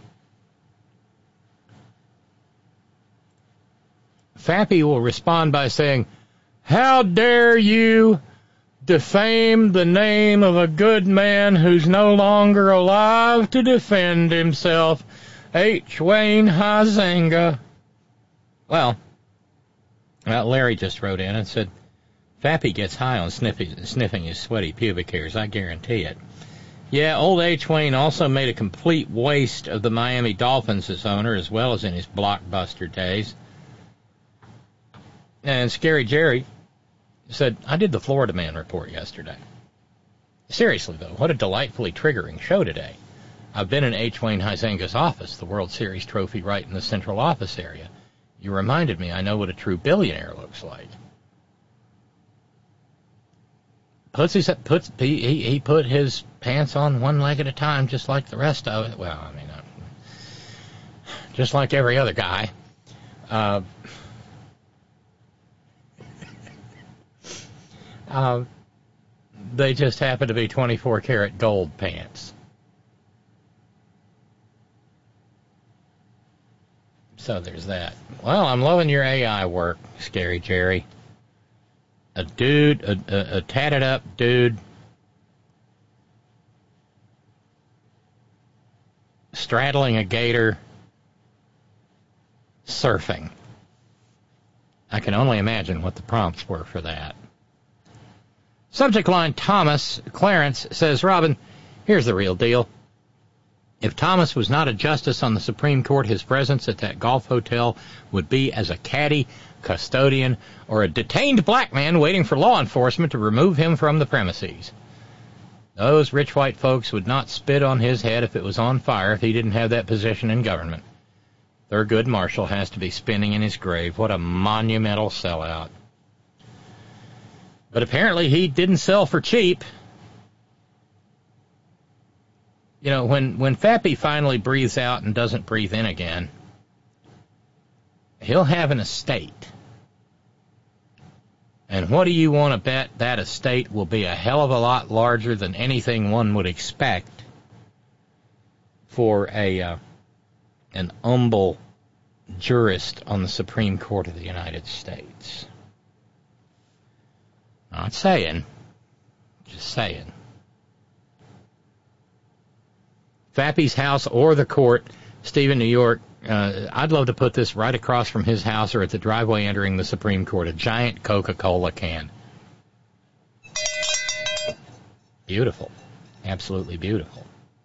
Fappy will respond by saying, "How dare you defame the name of a good man who's no longer alive to defend himself, H. Wayne Huizenga." Well, well, Larry just wrote in and said, Fappy gets high on sniffing, sniffing his sweaty pubic hairs, I guarantee it. Yeah, old H. Wayne also made a complete waste of the Miami Dolphins as owner, as well as in his blockbuster days. And Scary Jerry said, I did the Florida Man report yesterday. Seriously, though, what a delightfully triggering show today. I've been in H. Wayne Huizenga's office, the World Series trophy right in the central office area. You reminded me I know what a true billionaire looks like. Puts his, puts, he, he put his pants on one leg at a time, just like the rest of it. Well, I mean, uh, just like every other guy. Uh, uh, they just happen to be twenty-four karat gold pants. So there's that. Well, I'm loving your A I work, Scary Jerry. A dude, a, a, a tatted up dude, straddling a gator, surfing. I can only imagine what the prompts were for that. Subject line, Thomas. Clarence says, Robin, here's the real deal. If Thomas was not a justice on the Supreme Court, his presence at that golf hotel would be as a caddy, custodian, or a detained black man waiting for law enforcement to remove him from the premises. Those rich white folks would not spit on his head if it was on fire if he didn't have that position in government. Thurgood Marshall has to be spinning in his grave. What a monumental sellout. But apparently he didn't sell for cheap. You know, when, when Fappy finally breathes out and doesn't breathe in again, he'll have an estate. And what do you want to bet that estate will be a hell of a lot larger than anything one would expect for a uh, an humble jurist on the Supreme Court of the United States? Not saying. Just saying. Fappy's house or the court, Stephen, New York, uh, I'd love to put this right across from his house or at the driveway entering the Supreme Court, a giant Coca-Cola can. Beautiful. Absolutely beautiful.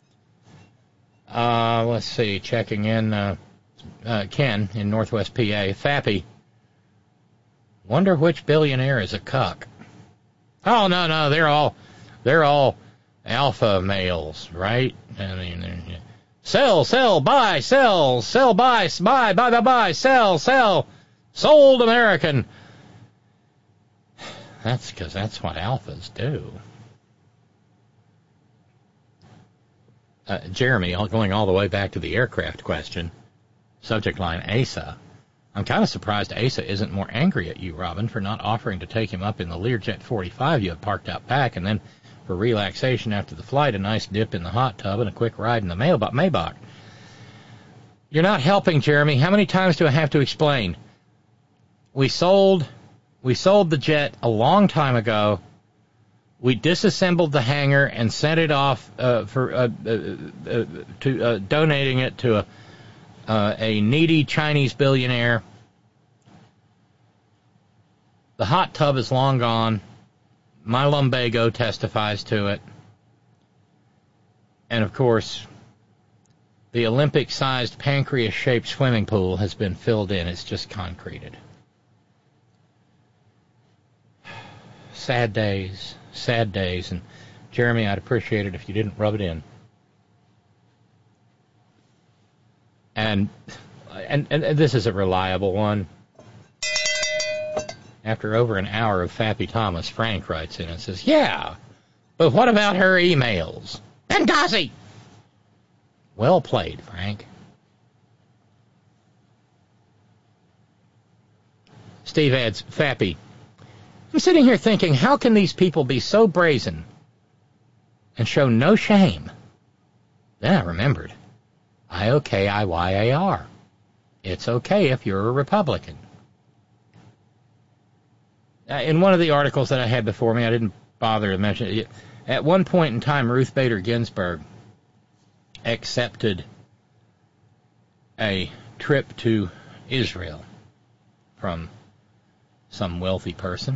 Uh, let's see, checking in, uh, uh, Ken in Northwest P A. Fappy, wonder which billionaire is a cuck. Oh, no, no, they're all, they're all alpha males, right? I mean, sell, sell, buy, sell, sell, buy, buy, buy, buy, buy, sell, sell, sold American. That's because that's what alphas do. Uh, Jeremy, going all the way back to the aircraft question, subject line Asa. I'm kind of surprised Asa isn't more angry at you, Robin, for not offering to take him up in the Learjet forty-five you have parked out back, and then for relaxation after the flight, a nice dip in the hot tub and a quick ride in the Maybach. You're not helping, Jeremy. How many times do I have to explain? We sold, we sold the jet a long time ago. We disassembled the hangar and sent it off uh, for uh, uh, uh, to uh, donating it to a uh, a needy Chinese billionaire. The hot tub is long gone. My lumbago testifies to it. And, of course, the Olympic-sized pancreas-shaped swimming pool has been filled in. It's just concreted. Sad days. Sad days. And, Jeremy, I'd appreciate it if you didn't rub it in. And, and, and this is a reliable one. After over an hour of Fappy Thomas, Frank writes in and says, yeah, but what about her emails? Benghazi! Well played, Frank. Steve adds, Fappy, I'm sitting here thinking, how can these people be so brazen and show no shame? Then I remembered. I O K I Y A R. It's okay if you're a Republican. Uh, in one of the articles that I had before me, I didn't bother to mention it. At one point in time, Ruth Bader Ginsburg accepted a trip to Israel from some wealthy person.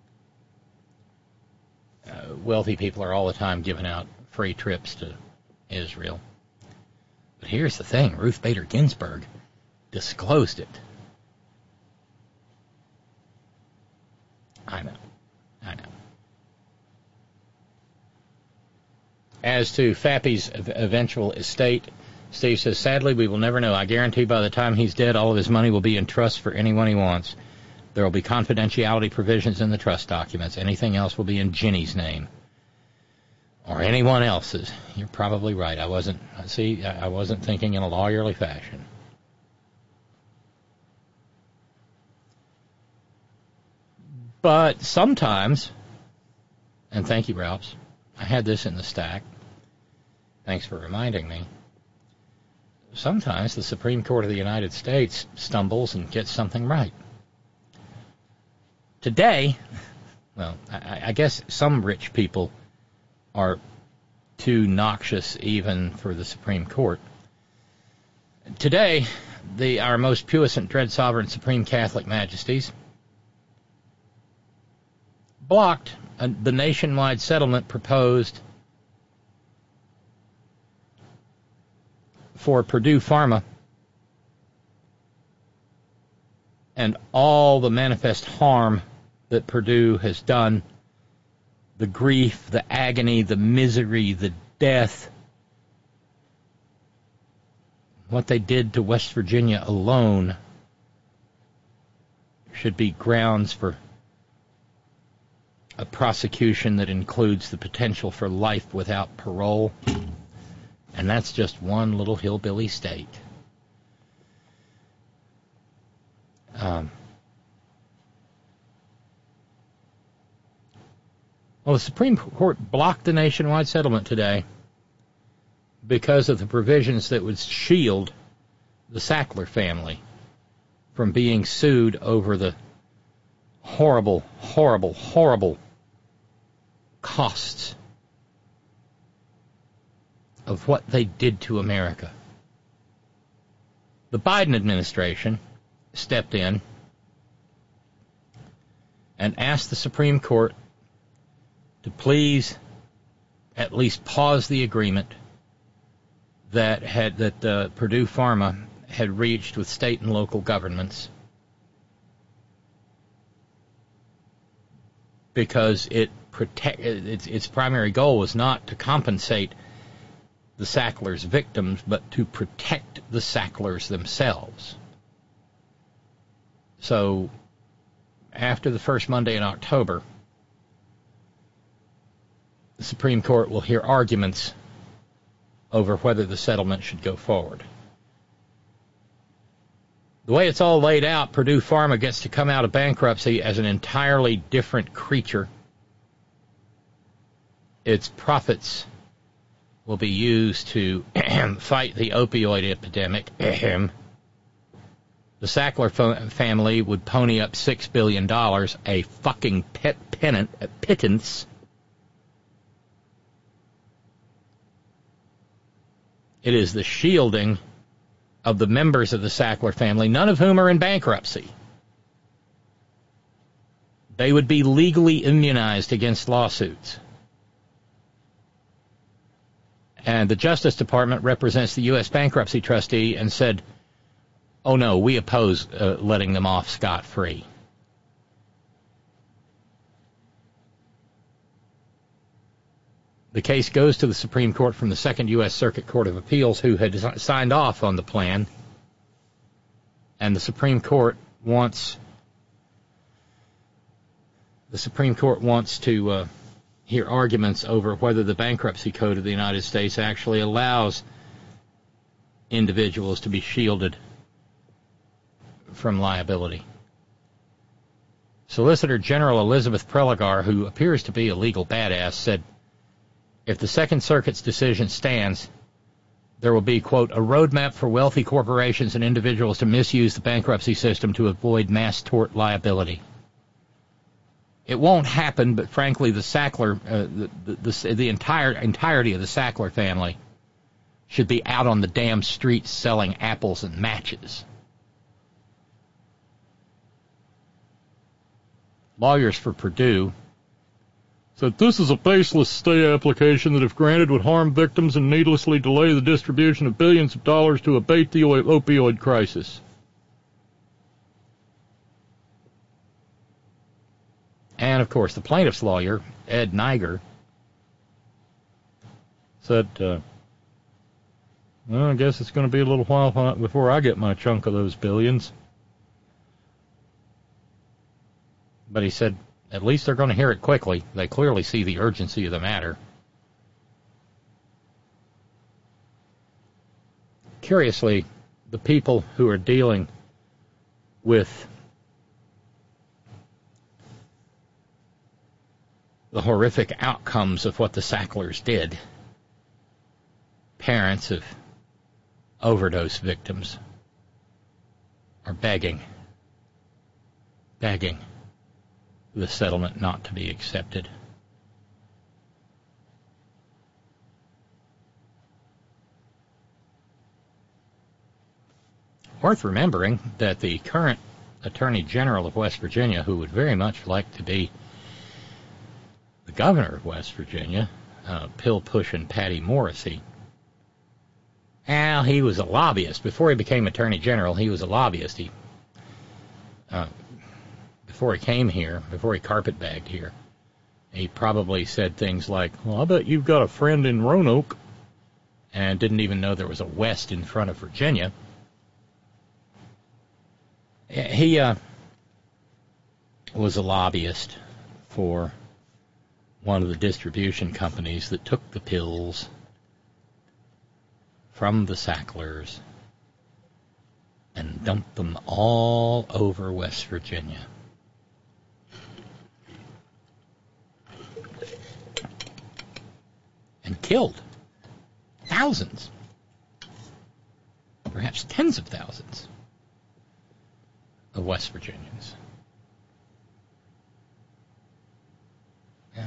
Uh, wealthy people are all the time giving out free trips to Israel. But here's the thing, Ruth Bader Ginsburg disclosed it. I know. I know. As to Fappy's eventual estate, Steve says, sadly, we will never know. I guarantee by the time he's dead, all of his money will be in trust for anyone he wants. There will be confidentiality provisions in the trust documents. Anything else will be in Ginny's name. Or anyone else's. You're probably right. I wasn't, see, I wasn't thinking in a lawyerly fashion. But sometimes, and thank you, Ralphs, I had this in the stack. Thanks for reminding me. Sometimes the Supreme Court of the United States stumbles and gets something right. Today, well, I, I guess some rich people are too noxious even for the Supreme Court. Today, the our most puissant, dread sovereign Supreme Catholic Majesties blocked uh, the nationwide settlement proposed for Purdue Pharma and all the manifest harm that Purdue has done, the grief, the agony, the misery, the death, what they did to West Virginia alone should be grounds for a prosecution that includes the potential for life without parole. And that's just one little hillbilly state. Um, well, the Supreme Court blocked the nationwide settlement today because of the provisions that would shield the Sackler family from being sued over the horrible, horrible, horrible costs of what they did to America. The Biden administration stepped in and asked the Supreme Court to please at least pause the agreement that had that uh, Purdue Pharma had reached with state and local governments, because it protect. Its, its primary goal was not to compensate the Sacklers' victims, but to protect the Sacklers themselves. So, after the first Monday in October, the Supreme Court will hear arguments over whether the settlement should go forward. The way it's all laid out, Purdue Pharma gets to come out of bankruptcy as an entirely different creature. Its profits will be used to fight the opioid epidemic. The Sackler family would pony up six billion dollars, a fucking pet pennant, a pittance. It is the shielding of the members of the Sackler family, none of whom are in bankruptcy. They would be legally immunized against lawsuits. And the Justice Department represents the U S bankruptcy trustee and said, oh no, we oppose uh, letting them off scot-free. The case goes to the Supreme Court from the Second U S Circuit Court of Appeals, who had signed off on the plan. And the Supreme Court wants the Supreme Court wants to uh, hear arguments over whether the Bankruptcy Code of the United States actually allows individuals to be shielded from liability. Solicitor General Elizabeth Prelogar, who appears to be a legal badass, said, if the Second Circuit's decision stands, there will be, quote, a roadmap for wealthy corporations and individuals to misuse the bankruptcy system to avoid mass tort liability. It won't happen, but frankly, the Sackler, uh, the, the, the entire entirety of the Sackler family should be out on the damn streets selling apples and matches. Lawyers for Purdue said this is a baseless stay application that, if granted, would harm victims and needlessly delay the distribution of billions of dollars to abate the opioid crisis. And, of course, the plaintiff's lawyer, Ed Niger, said, uh, well, I guess it's going to be a little while before I get my chunk of those billions. But he said, at least they're going to hear it quickly. They clearly see the urgency of the matter. Curiously, the people who are dealing with the horrific outcomes of what the Sacklers did, parents of overdose victims, are begging, begging the settlement not to be accepted. Worth remembering that the current Attorney General of West Virginia, who would very much like to be the governor of West Virginia, uh, pill-pushing Patty Morrissey, well, he was a lobbyist. Before he became Attorney General, he was a lobbyist. He, uh, before he came here, before he carpetbagged here, he probably said things like, well, I bet you've got a friend in Roanoke, and didn't even know there was a West in front of Virginia. He uh, was a lobbyist for one of the distribution companies that took the pills from the Sacklers and dumped them all over West Virginia. And killed thousands, perhaps tens of thousands of West Virginians. Yeah.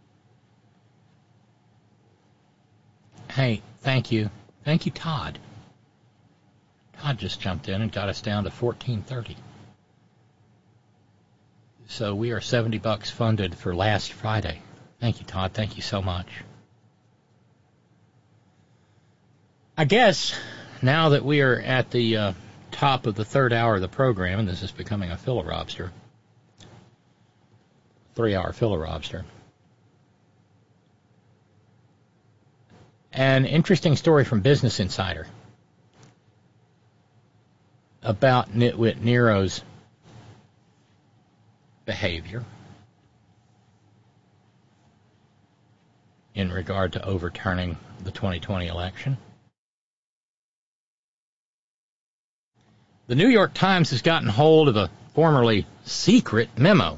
Hey, thank you. Thank you, Todd. Todd just jumped in and got us down to fourteen thirty. So we are seventy bucks funded for last Friday. Thank you, Todd. Thank you so much. I guess now that we are at the uh, top of the third hour of the program, and this is becoming a filler-lobster, three-hour filler-lobster, An interesting story from Business Insider about Nitwit Nero's behavior in regard to overturning the twenty twenty election. The New York Times has gotten hold of a formerly secret memo.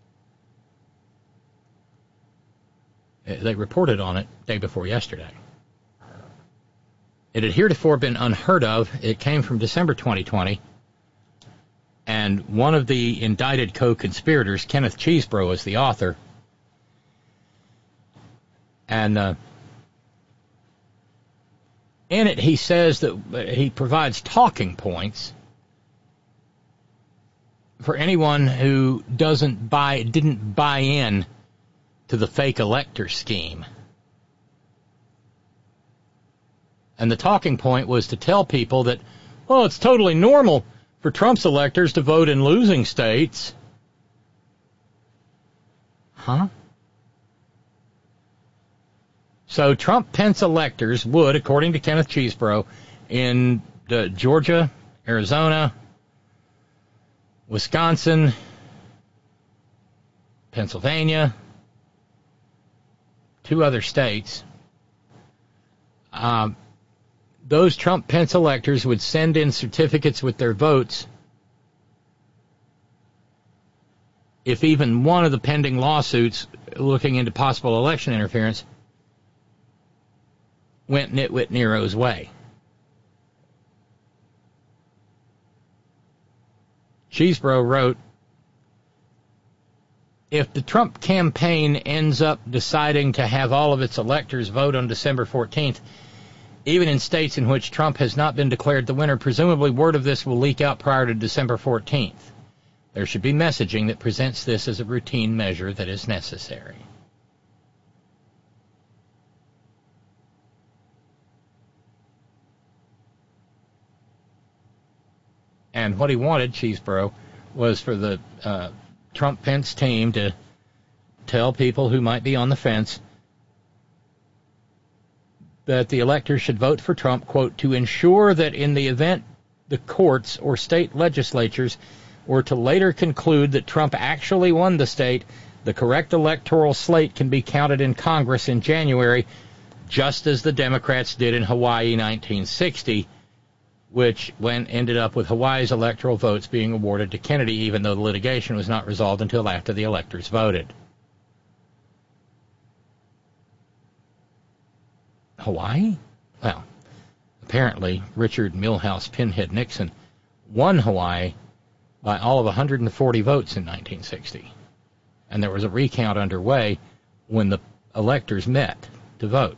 They reported on it day before yesterday. It had heretofore been unheard of. It came from December twenty twenty, and one of the indicted co-conspirators, Kenneth Chesebro, is the author. And uh, in it, he says that he provides talking points for anyone who doesn't buy, didn't buy in to the fake elector scheme. And the talking point was to tell people that, well, it's totally normal for Trump's electors to vote in losing states. Huh? So Trump-Pence electors would, according to Kenneth Chesebro, in uh, Georgia, Arizona, Wisconsin, Pennsylvania, two other states, um, those Trump-Pence electors would send in certificates with their votes if even one of the pending lawsuits looking into possible election interference went Nitwit Nero's way. Chesebro wrote, if the Trump campaign ends up deciding to have all of its electors vote on December fourteenth, even in states in which Trump has not been declared the winner, presumably word of this will leak out prior to December fourteenth. There should be messaging that presents this as a routine measure that is necessary. And what he wanted, Chesebro, was for the uh, Trump-Pence team to tell people who might be on the fence that the electors should vote for Trump, quote, to ensure that in the event the courts or state legislatures were to later conclude that Trump actually won the state, the correct electoral slate can be counted in Congress in January, just as the Democrats did in Hawaii nineteen sixty, which when ended up with Hawaii's electoral votes being awarded to Kennedy, even though the litigation was not resolved until after the electors voted. Hawaii? Well, apparently Richard Milhouse Pinhead Nixon won Hawaii by all of one hundred forty votes in nineteen sixty. And there was a recount underway when the electors met to vote.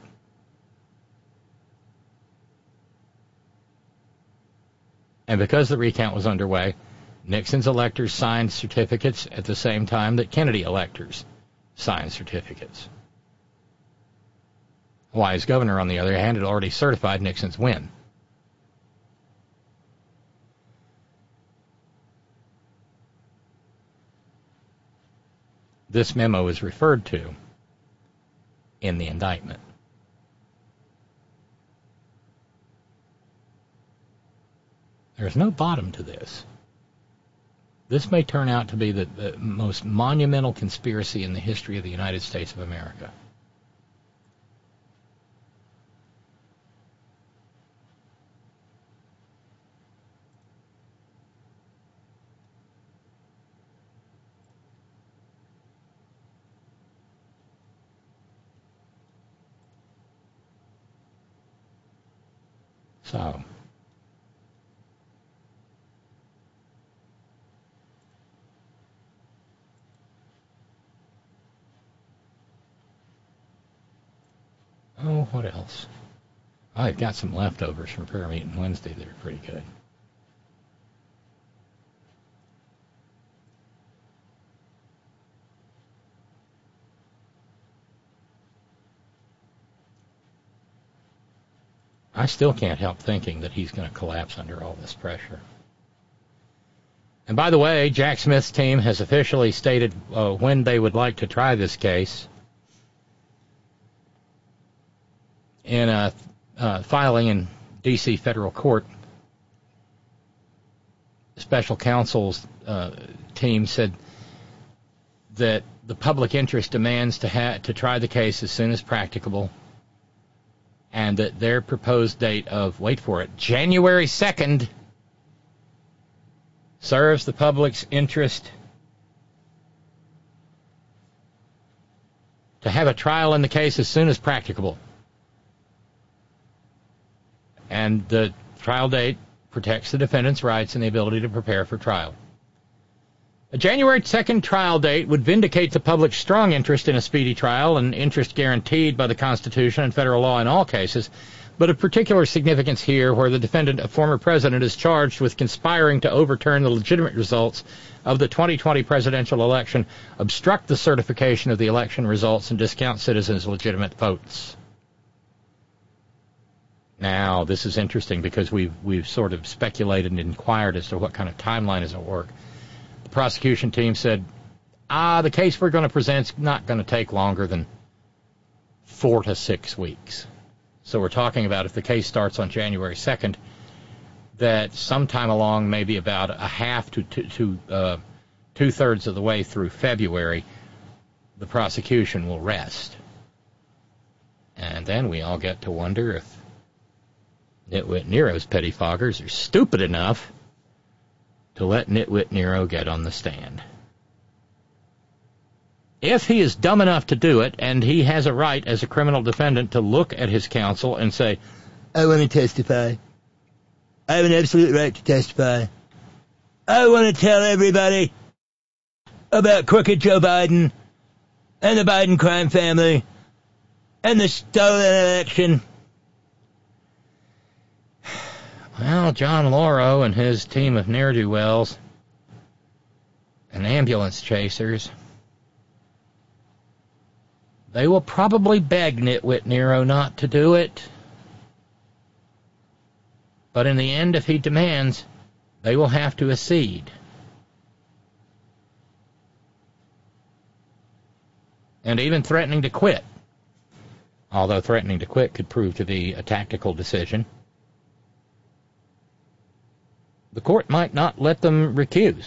And because the recount was underway, Nixon's electors signed certificates at the same time that Kennedy electors signed certificates. Hawaii's governor, on the other hand, had already certified Nixon's win. This memo is referred to in the indictment. There's no bottom to this. This may turn out to be the, the most monumental conspiracy in the history of the United States of America. So, oh, what else? I've got some leftovers from prayer meeting Wednesday that are pretty good. I still can't help thinking that he's going to collapse under all this pressure. And by the way, Jack Smith's team has officially stated uh, when they would like to try this case. in a uh, filing in D C federal court, the special counsel's uh, team said that the public interest demands to ha- to try the case as soon as practicable, and that their proposed date of, wait for it, January second serves the public's interest to have a trial in the case as soon as practicable. And the trial date protects the defendant's rights and the ability to prepare for trial. A January second trial date would vindicate the public's strong interest in a speedy trial, an interest guaranteed by the Constitution and federal law in all cases, but of particular significance here where the defendant, a former president, is charged with conspiring to overturn the legitimate results of the twenty twenty presidential election, obstruct the certification of the election results, and discount citizens' legitimate votes. Now, this is interesting because we've, we've sort of speculated and inquired as to what kind of timeline is at work. The prosecution team said, ah, the case we're going to present is not going to take longer than four to six weeks. So we're talking about if the case starts on January second, that sometime along maybe about a half to, to, to uh, two-thirds of the way through February, the prosecution will rest. And then we all get to wonder if Nitwit Nero's pettifoggers are stupid enough to let Nitwit Nero get on the stand. If he is dumb enough to do it, and he has a right as a criminal defendant to look at his counsel and say, I want to testify. I have an absolute right to testify. I want to tell everybody about crooked Joe Biden and the Biden crime family and the stolen election. Well, John Lauro and his team of ne'er-do-wells and ambulance chasers, they will probably beg Nitwit Nero not to do it. But in the end, if he demands, they will have to accede. And even threatening to quit, although threatening to quit could prove to be a tactical decision, the court might not let them recuse.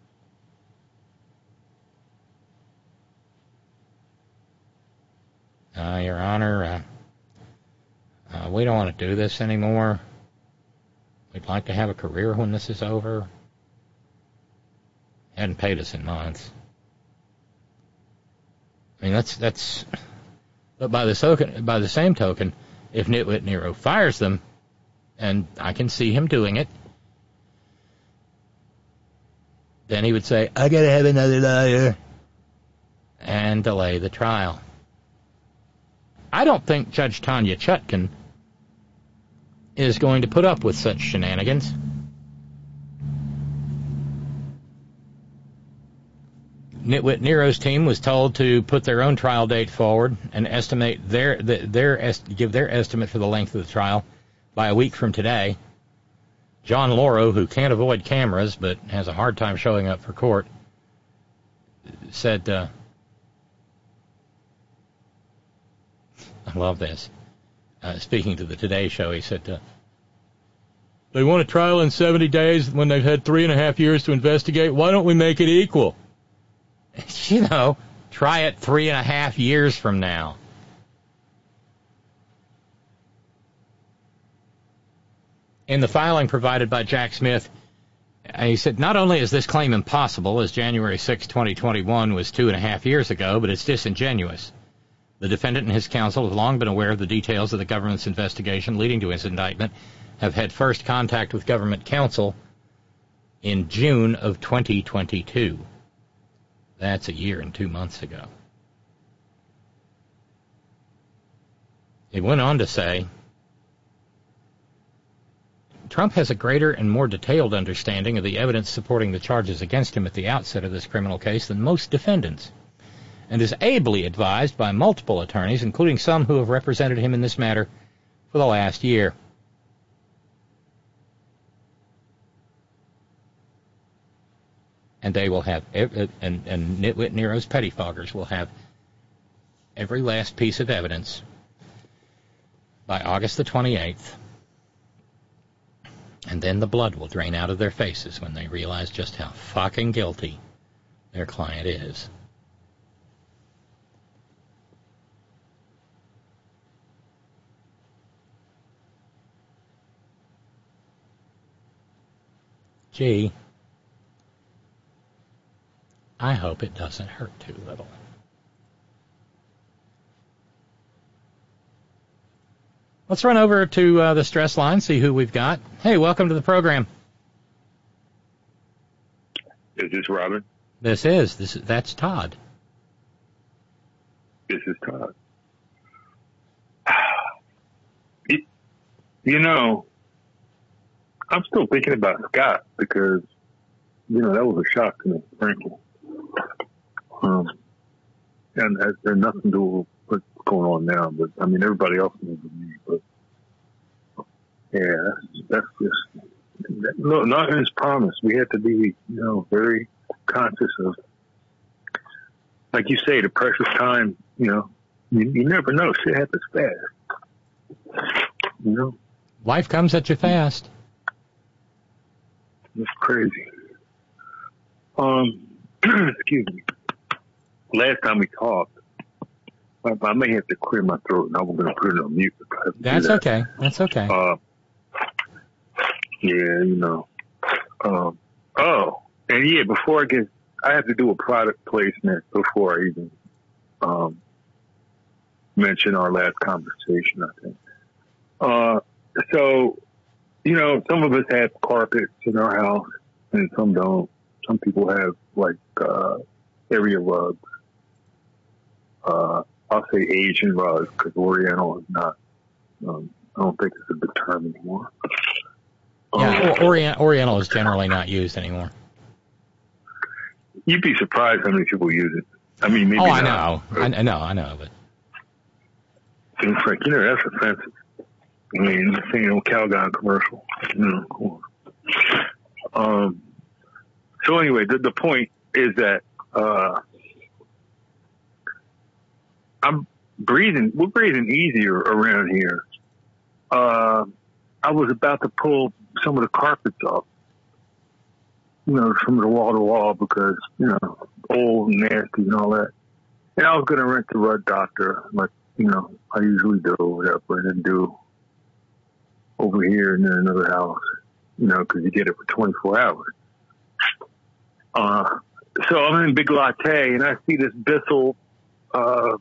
Uh, Your Honor, uh, uh, we don't want to do this anymore. We'd like to have a career when this is over. Hadn't paid us in months. I mean, that's, that's, but by the, token, by the same token, if Nitwit Nero fires them, and I can see him doing it, then he would say, I gotta have another lawyer, and delay the trial. I don't think Judge Tanya Chutkan is going to put up with such shenanigans. Nitwit Nero's team was told to put their own trial date forward and estimate their their give their estimate for the length of the trial by a week from today. John Lauro, who can't avoid cameras but has a hard time showing up for court, said, uh, I love this. Uh, speaking to the Today Show, he said, uh, they want a trial in seventy days when they've had three and a half years to investigate. Why don't we make it equal? You know, try it three and a half years from now. In the filing provided by Jack Smith, he said, not only is this claim impossible, as January sixth, twenty twenty-one was two and a half years ago, but it's disingenuous. The defendant and his counsel have long been aware of the details of the government's investigation leading to his indictment, have had first contact with government counsel in June of twenty twenty-two. That's a year and two months ago. He went on to say, Trump has a greater and more detailed understanding of the evidence supporting the charges against him at the outset of this criminal case than most defendants, and is ably advised by multiple attorneys, including some who have represented him in this matter for the last year. And they will have, and, and Nitwit Nero's pettifoggers will have every last piece of evidence by August the twenty-eighth. And then the blood will drain out of their faces when they realize just how fucking guilty their client is. Gee, I hope it doesn't hurt too little. Let's run over to uh, the stress line, see who we've got. Hey, welcome to the program. Is this Robin? This is. This is that's Todd. This is Todd. You, you know, I'm still thinking about Scott because, you know, that was a shock to me, frankly. Um, and it has nothing to do with what's going on now, but I mean, everybody else knows me, but yeah, that's, that's just, that, no, not in his promise. We have to be, you know, very conscious of, like you say, the precious time, you know, you, you never know. Shit happens fast. You know? Life comes at you fast. It's crazy. Um, excuse me. Last time we talked, I, I may have to clear my throat, and I'm going to put it on mute. That's that. okay. That's okay. Uh, yeah, you know. Um, oh, and yeah, before I get, I have to do a product placement before I even um, mention our last conversation, I think. Uh, so, you know, some of us have carpets in our house, and some don't. Some people have, like, uh, area rugs. Uh, I'll say Asian rugs, because Oriental is not, um, I don't think it's a good term anymore. Yeah, um, Orient, Oriental is generally not used anymore. You'd be surprised how many people use it. I mean, maybe Oh, I not. know. I know, I know, but. It's like, you know, that's offensive. I mean, this ain't no Calgon commercial. You know, cool. Um, so anyway, the, the point is that, uh, I'm breathing, we're breathing easier around here. Uh, I was about to pull some of the carpets off, you know, some of the wall to wall because, you know, old and nasty and all that. And I was going to rent the Rug Doctor, like, you know, I usually do, whatever, and then do over here and then another house, you know, because you get it for twenty-four hours. Uh, so I'm in Big Latte and I see this Bissell, uh,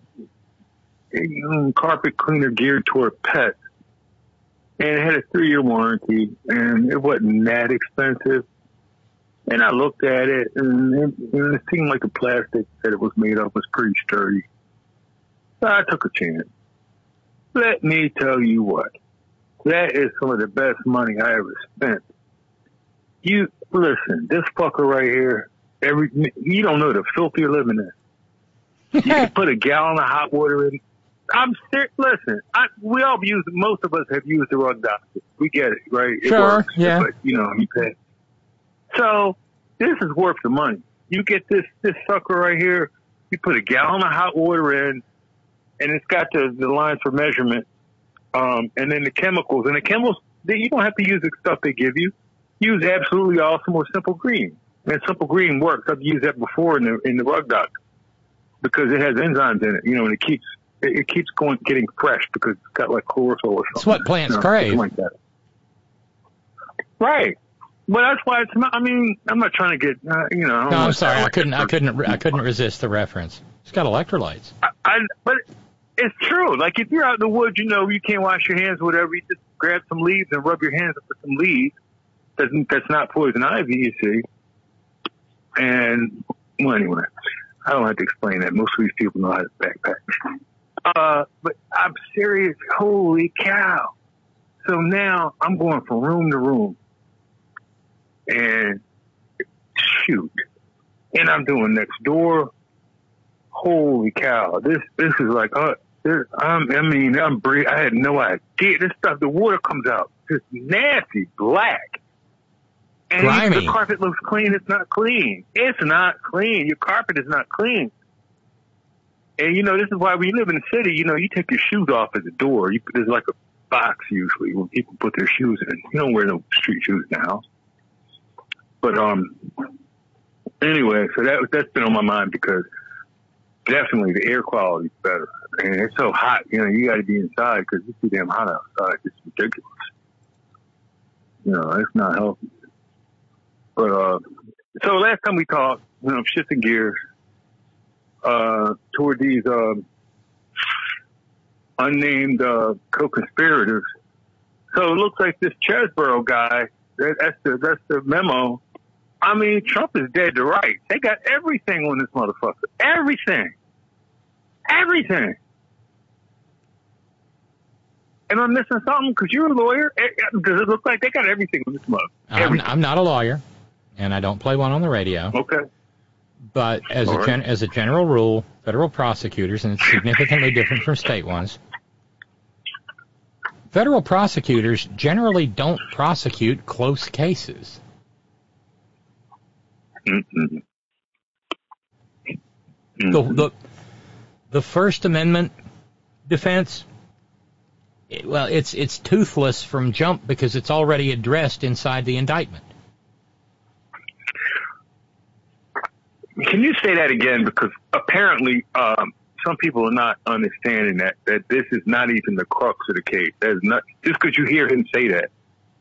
carpet cleaner geared toward pets. And it had a three-year warranty and it wasn't that expensive. And I looked at it and it, and it seemed like the plastic that it was made of was pretty sturdy. So I took a chance. Let me tell you what. That is some of the best money I ever spent. You, listen, this fucker right here, every, you don't know the filth you're living in. You can put a gallon of hot water in. I'm serious. Listen, I, we all use, most of us have used the Rug Doctor. We get it, right? It Sure, works, yeah. But, you know, you pay. So, this is worth the money. You get this, this sucker right here, you put a gallon of hot water in, and it's got the, the lines for measurement, um, and then the chemicals. And the chemicals, they, you don't have to use the stuff they give you. Use Absolutely Awesome or Simple Green. And Simple Green works. I've used that before in the in the Rug Doctor because it has enzymes in it, you know, and it keeps it, it keeps going getting fresh because it's got like chlorophyll or something. It's what plants you know, crave. something like that. Right. Well, that's why it's not. I mean, I'm not trying to get, uh, you know. I don't No, I'm want- sorry. I couldn't. I couldn't. I couldn't resist the reference. It's got electrolytes. I, I, but it's true. Like if you're out in the woods, you know, you can't wash your hands, or whatever. You just grab some leaves and rub your hands with some leaves. That's, that's not poison ivy, you see. And well, anyway, I don't have to explain that. Most of these people know how to backpack. Uh, but I'm serious. Holy cow! So now I'm going from room to room, and shoot, and I'm doing next door. Holy cow! This this is like, uh, this, I'm, I mean, I'm breathing. I had no idea. This stuff, the water comes out just nasty black. And Grimy. the carpet looks clean. It's not clean. It's not clean. Your carpet is not clean. And, you know, this is why when you live in the city, you know, you take your shoes off at the door. You, there's like a box usually when people put their shoes in. You don't wear no street shoes in the house. But um, anyway, so that that's been on my mind because definitely the air quality is better. And it's so hot, you know, you got to be inside because it's too damn hot outside. It's ridiculous. You know, it's not healthy. But uh, so last time we talked, you know, shifting gears uh, toward these um, unnamed uh, co-conspirators. So it looks like this Chesborough guy. That, that's the that's the memo. I mean, Trump is dead to rights. They got everything on this motherfucker. Everything. Everything. And I'm missing something because you're a lawyer. Does it look like they got everything on this motherfucker? I'm, I'm not a lawyer, and I don't play one on the radio. Okay. But as All a gen, right. as a general rule, federal prosecutors, and it's significantly different from state ones, federal prosecutors generally don't prosecute close cases. Mm-hmm. The, the, the First Amendment defense, it, well, it's it's toothless from jump because it's already addressed inside the indictment. Can you say that again? Because apparently um, some people are not understanding that, that this is not even the crux of the case. There's not, just because you hear him say that.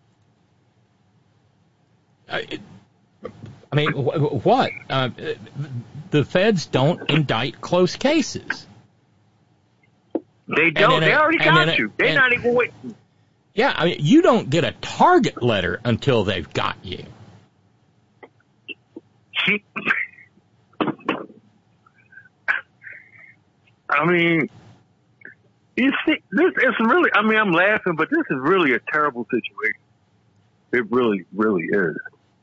Uh, it, I mean, wh- what? Uh, the feds don't indict close cases. They don't. And They a, already got a, you. They're and, not even waiting. Yeah, I mean, you don't get a target letter until they've got you. She, I mean, you see, this is really, I mean, I'm laughing, but this is really a terrible situation. It really, really is.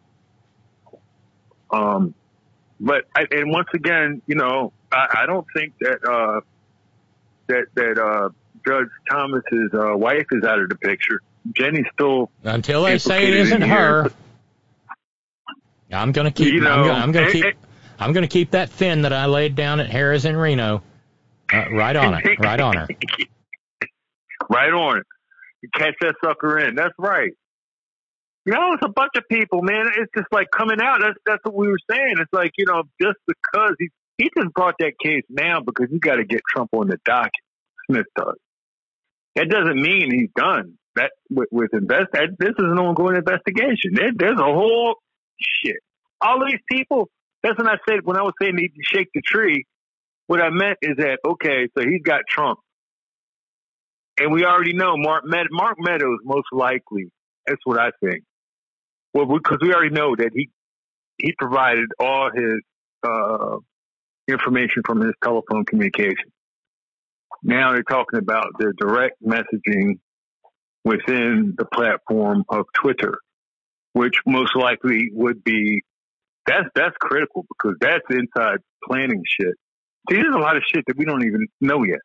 Um, but, I, and once again, you know, I, I don't think that, uh, that, that, uh, Judge Thomas's, uh, wife is out of the picture. Jenny's still. Until they say it isn't her. I'm gonna keep, You know, I'm gonna, I'm gonna and, keep, and, I'm gonna keep that fin that I laid down at Harrah's in Reno, uh, right on it, right on her. Right on it. You catch that sucker in. That's right. You know, it's a bunch of people, man. It's just like coming out. That's that's what we were saying. It's like, you know, just because he he just brought that case now because you got to get Trump on the docket. Smith does. That doesn't mean he's done. That with, with invest. That, this is an ongoing investigation. There, there's a whole shit. All of these people. That's when I said when I was saying he shake the tree. What I meant is that okay, so he's got Trump, and we already know Mark Med- Mark Meadows most likely. That's what I think. Well, because we already know that he he provided all his uh, information from his telephone communication. Now they're talking about the direct messaging within the platform of Twitter, which most likely would be that's that's critical because that's inside planning shit. See, there's a lot of shit that we don't even know yet.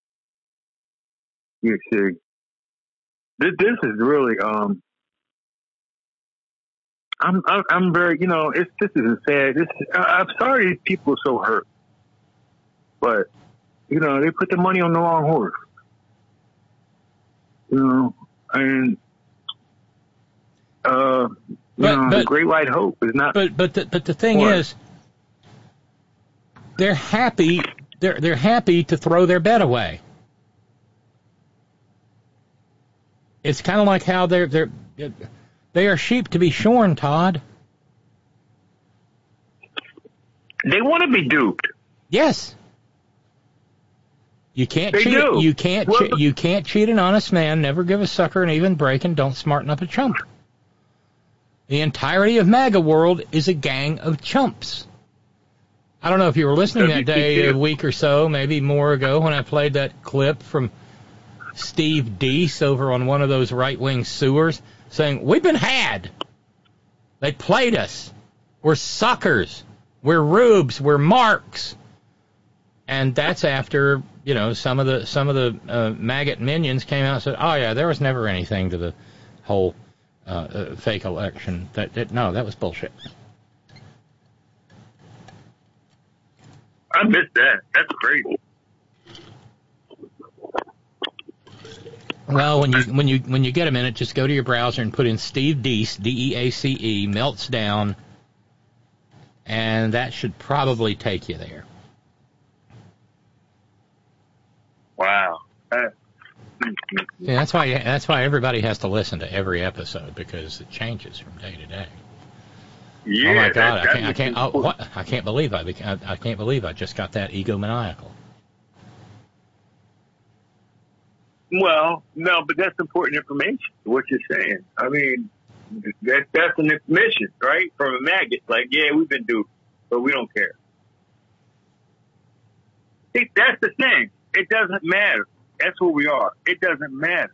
You see, this, this is really um. I'm, I'm, I'm very, you know, it's, this is a sad, this, I'm sorry people are so hurt, but, you know, they put the money on the wrong horse, you know, and, uh, you but, know, but, the Great White Hope is not. But, but, the, but the thing what? is, they're happy, they're, they're happy to throw their bet away. It's kind of like how they're, they're, They are sheep to be shorn, Todd. They want to be duped. Yes. You can't they cheat. Do. You can't. Well, che- you can't cheat an honest man. Never give a sucker an even break, and don't smarten up a chump. The entirety of MAGA world is a gang of chumps. I don't know if you were listening that day, a week or so, maybe more ago, when I played that clip from Steve Deese over on one of those right-wing sewers, saying, we've been had. They played us. We're suckers. We're rubes. We're marks. And that's after, you know, some of the some of the uh, maggot minions came out and said, oh, yeah, there was never anything to the whole uh, uh, fake election. That, that No, that was bullshit. I missed that. That's crazy. Well, when you when you when you get a minute, just go to your browser and put in Steve Deace, D E A C E, melts down, and that should probably take you there. Wow. Uh, Yeah, that's why that's why everybody has to listen to every episode, because it changes from day to day. yeah, Oh my God, that- I that can't I makes can't it oh, cool. what I can't believe I, beca- I I can't believe I just got that egomaniacal. Well, no, but that's important information, what you're saying. I mean, that, that's an information, right? From a maggot. Like, yeah, we've been duped, but we don't care. See, that's the thing. It doesn't matter. That's what we are. It doesn't matter.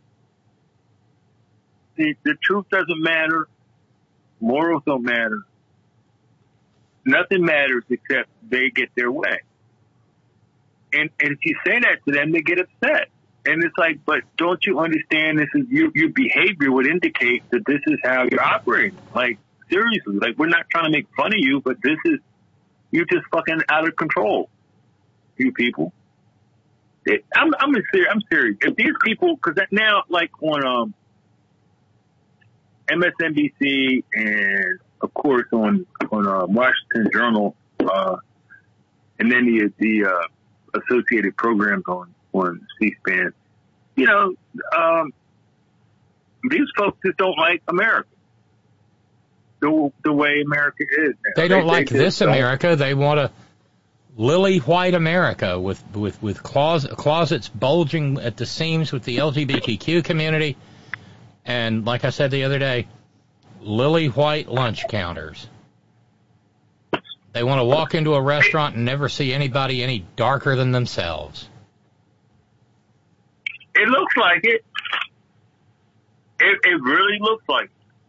See, the truth doesn't matter. Morals don't matter. Nothing matters except they get their way. And, and if you say that to them, they get upset. And it's like, but don't you understand this is your, your behavior would indicate that this is how you're operating. Like, seriously, like, we're not trying to make fun of you, but this is, you're just fucking out of control, you people. It, I'm, I'm serious. I'm serious. If these people, because now, like on um, M S N B C and of course on on uh, Washington Journal, uh, and then the the uh, associated programs on on C-SPAN, you know, um, these folks just don't like America, the the way America is now. They don't they, like they this don't. America. They want a lily white America with with with closet, closets bulging at the seams with the L G B T Q community, and like I said the other day, lily white lunch counters. They want to walk into a restaurant and never see anybody any darker than themselves. It looks like it. It, it really looks like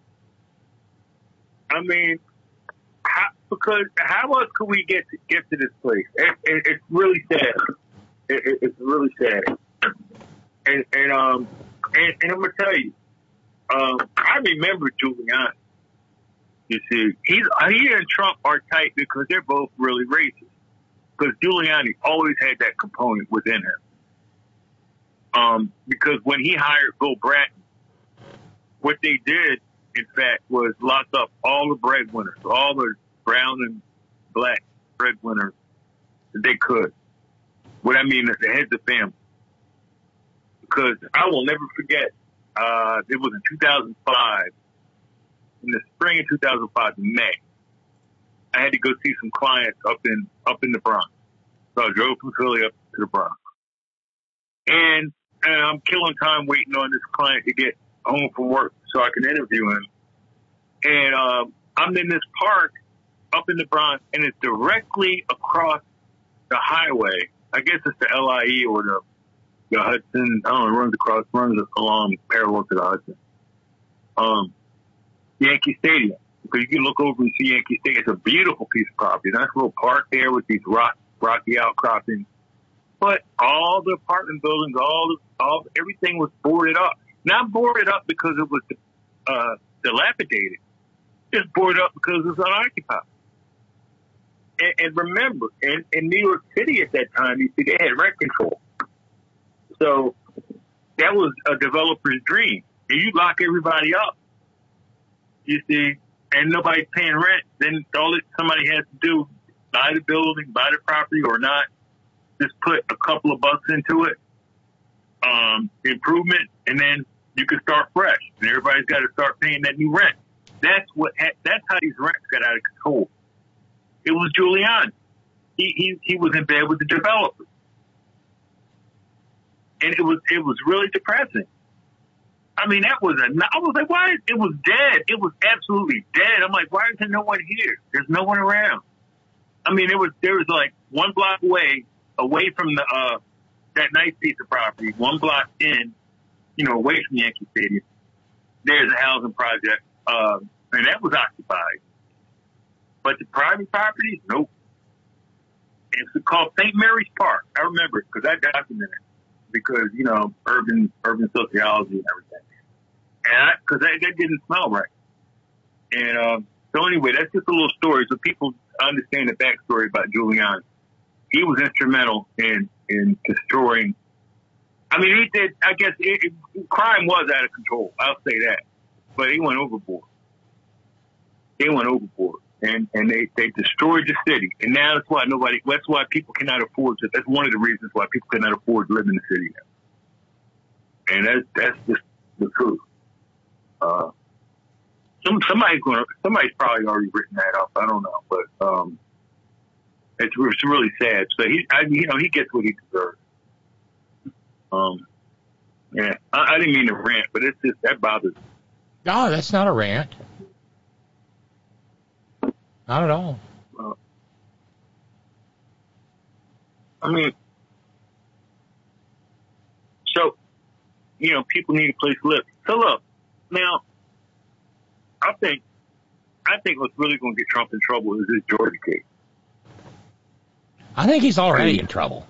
it. I mean, how, because how else could we get to, get to this place? It, it, it's really sad. It, it, it's really sad. And and um and, and I'm gonna tell you, um, I remember Giuliani. You see, he's he and Trump are tight because they're both really racist. Because Giuliani always had that component within him. Um, because when he hired Bill Bratton, what they did, in fact, was lock up all the breadwinners, all the brown and black breadwinners that they could. What I mean is the heads of family. Because I will never forget, uh, it was in two thousand five, in the spring of two thousand five, in May, I had to go see some clients up in up in the Bronx. So I drove from Philly up to the Bronx. And, and I'm killing time waiting on this client to get home from work so I can interview him. And um, I'm in this park up in the Bronx, and it's directly across the highway. I guess it's the L I E or the, the Hudson. I don't know, it runs across, runs along parallel to the Hudson. Um, Yankee Stadium. Because you can look over and see Yankee Stadium. It's a beautiful piece of property. Nice little park there with these rock, rocky outcroppings. But all the apartment buildings, all the, all everything was boarded up. Not boarded up because it was uh, dilapidated. Just boarded up because it was unoccupied. And, and remember, in, in New York City at that time, you see they had rent control. So that was a developer's dream. And you lock everybody up, you see, and nobody's paying rent, then all that somebody has to do, buy the building, buy the property or not, just put a couple of bucks into it, um, improvement, and then you can start fresh. And everybody's got to start paying that new rent. That's what. That's how these rents got out of control. It was Giuliani. He he he was in bed with the developers, and it was it was really depressing. I mean, that was a. I was like, why? It was dead. It was absolutely dead. I'm like, why is there no one here? There's no one around. I mean, it was there was like one block away, away from the uh that nice piece of property, one block in, you know, away from Yankee Stadium. There's a housing project, uh, and that was occupied. But the private properties, nope. It's called Saint Mary's Park. I remember it because I documented it because, you know, urban urban sociology and everything. And because that, that didn't smell right. And um, so anyway, that's just a little story so people understand the backstory about Giuliani. He was instrumental in in destroying I mean, he did. I guess it, it, crime was out of control. I'll say that, but he went overboard. He went overboard, and and they, they destroyed the city. And now that's why nobody. That's why people cannot afford to. That's one of the reasons why people cannot afford to live in the city now. And that's that's just the truth. Uh, some somebody's going. Somebody's probably already written that up. I don't know, but um, it's it's really sad. So he, I, you know, he gets what he deserves. Um, yeah, I, I didn't mean to rant, but it's just that bothers me. No, that's not a rant. Not at all. Uh, I mean, so, you know, people need a place to live. So look, now, I think, I think what's really going to get Trump in trouble is this Georgia case. I think he's already in trouble.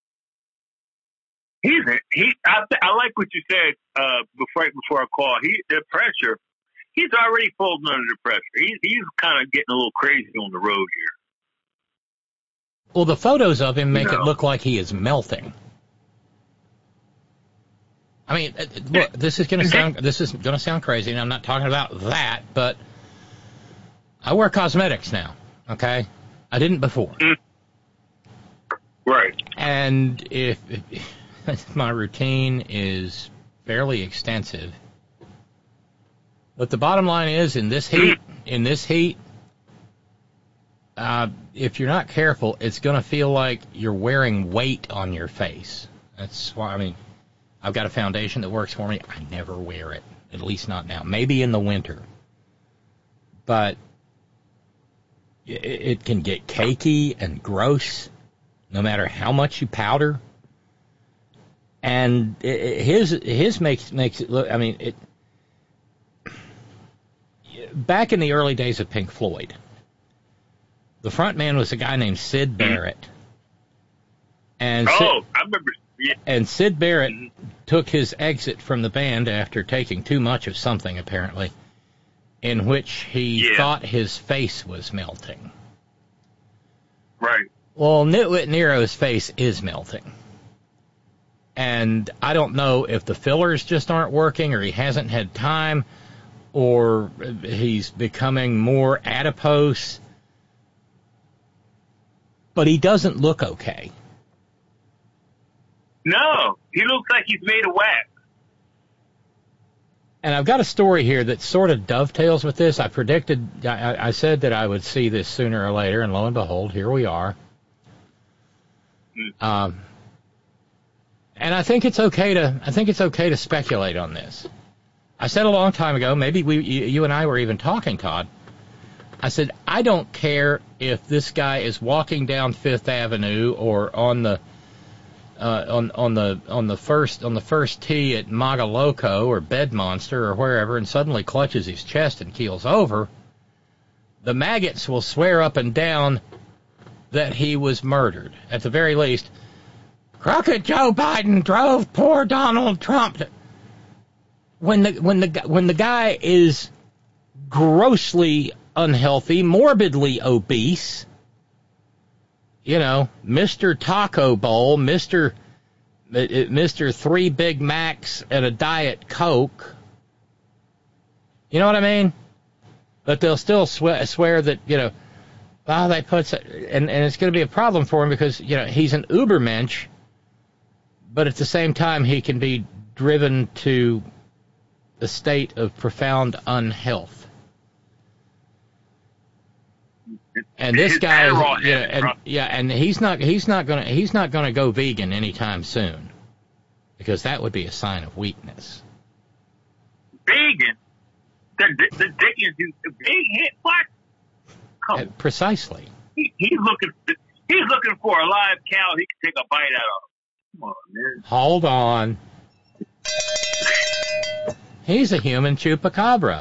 He's in, he. I, I like what you said uh, before right before our call. He the pressure. He's already folding under the pressure. He's he's kind of getting a little crazy on the road here. Well, the photos of him make you know. it look like he is melting. I mean, look, this is going to sound this is going to sound crazy, and I'm not talking about that, but I wear cosmetics now. Okay, I didn't before. Right. And if, if my routine is fairly extensive, but the bottom line is, in this heat, in this heat, uh, if you're not careful, it's going to feel like you're wearing weight on your face. That's why, I mean, I've got a foundation that works for me. I never wear it, at least not now. Maybe in the winter. But it, it can get cakey and gross, no matter how much you powder. And it, it, his his makes makes it look, I mean, it. Back in the early days of Pink Floyd, the front man was a guy named Syd Barrett. And oh, Sid, I remember. Yeah. And Syd Barrett took his exit from the band after taking too much of something, apparently, in which he yeah. thought his face was melting. Right. Well, Nitwit Nero's face is melting. And I don't know if the fillers just aren't working, or he hasn't had time, or he's becoming more adipose. But he doesn't look okay. No, he looks like he's made of wax. And I've got a story here that sort of dovetails with this. I predicted, I, I said that I would see this sooner or later, and lo and behold, here we are. Mm. Um, and I think it's okay to, I think it's okay to speculate on this. I said a long time ago, maybe we, you and I were even talking, Todd. I said, I don't care if this guy is walking down Fifth Avenue or on the uh, on on the on the first on the first tee at Magaloco or Bed Monster or wherever, and suddenly clutches his chest and keels over. The maggots will swear up and down that he was murdered. At the very least, crooked Joe Biden drove poor Donald Trump. To, when the when the when the guy is grossly unhealthy, morbidly obese, you know, Mister Taco Bowl, Mister Mister Three Big Macs and a Diet Coke. You know what I mean? But they'll still swear, swear that, you know, oh, they put, and, and it's going to be a problem for him because, you know, he's an ubermensch, but at the same time he can be driven to a state of profound unhealth. And this guy, is, yeah, and yeah, and he's not, he's not gonna, he's not gonna go vegan anytime soon, because that would be a sign of weakness. Vegan, the the, the Dickens, the vegan, what? Come uh, precisely. He, he's looking, he's looking for a live cow he can take a bite out of. Come on, man. Hold on. He's a human chupacabra.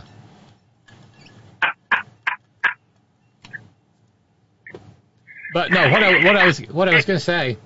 But no, what I, what I was what I was going to say.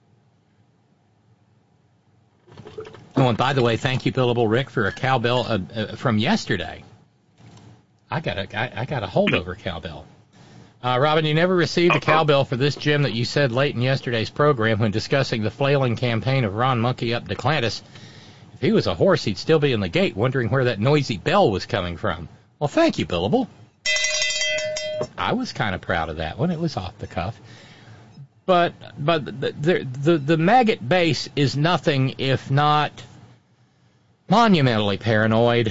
Oh, and by the way, thank you, Billable Rick, for a cowbell uh, uh, from yesterday. I got a I, I got a holdover cowbell. Uh, Robin, you never received a cowbell for this gem that you said late in yesterday's program when discussing the flailing campaign of Ron Monkey up DeClantis. If he was a horse, he'd still be in the gate wondering where that noisy bell was coming from. Well, thank you, Billable. I was kind of proud of that one. It was off the cuff. But but the, the, the, the maggot base is nothing if not monumentally paranoid.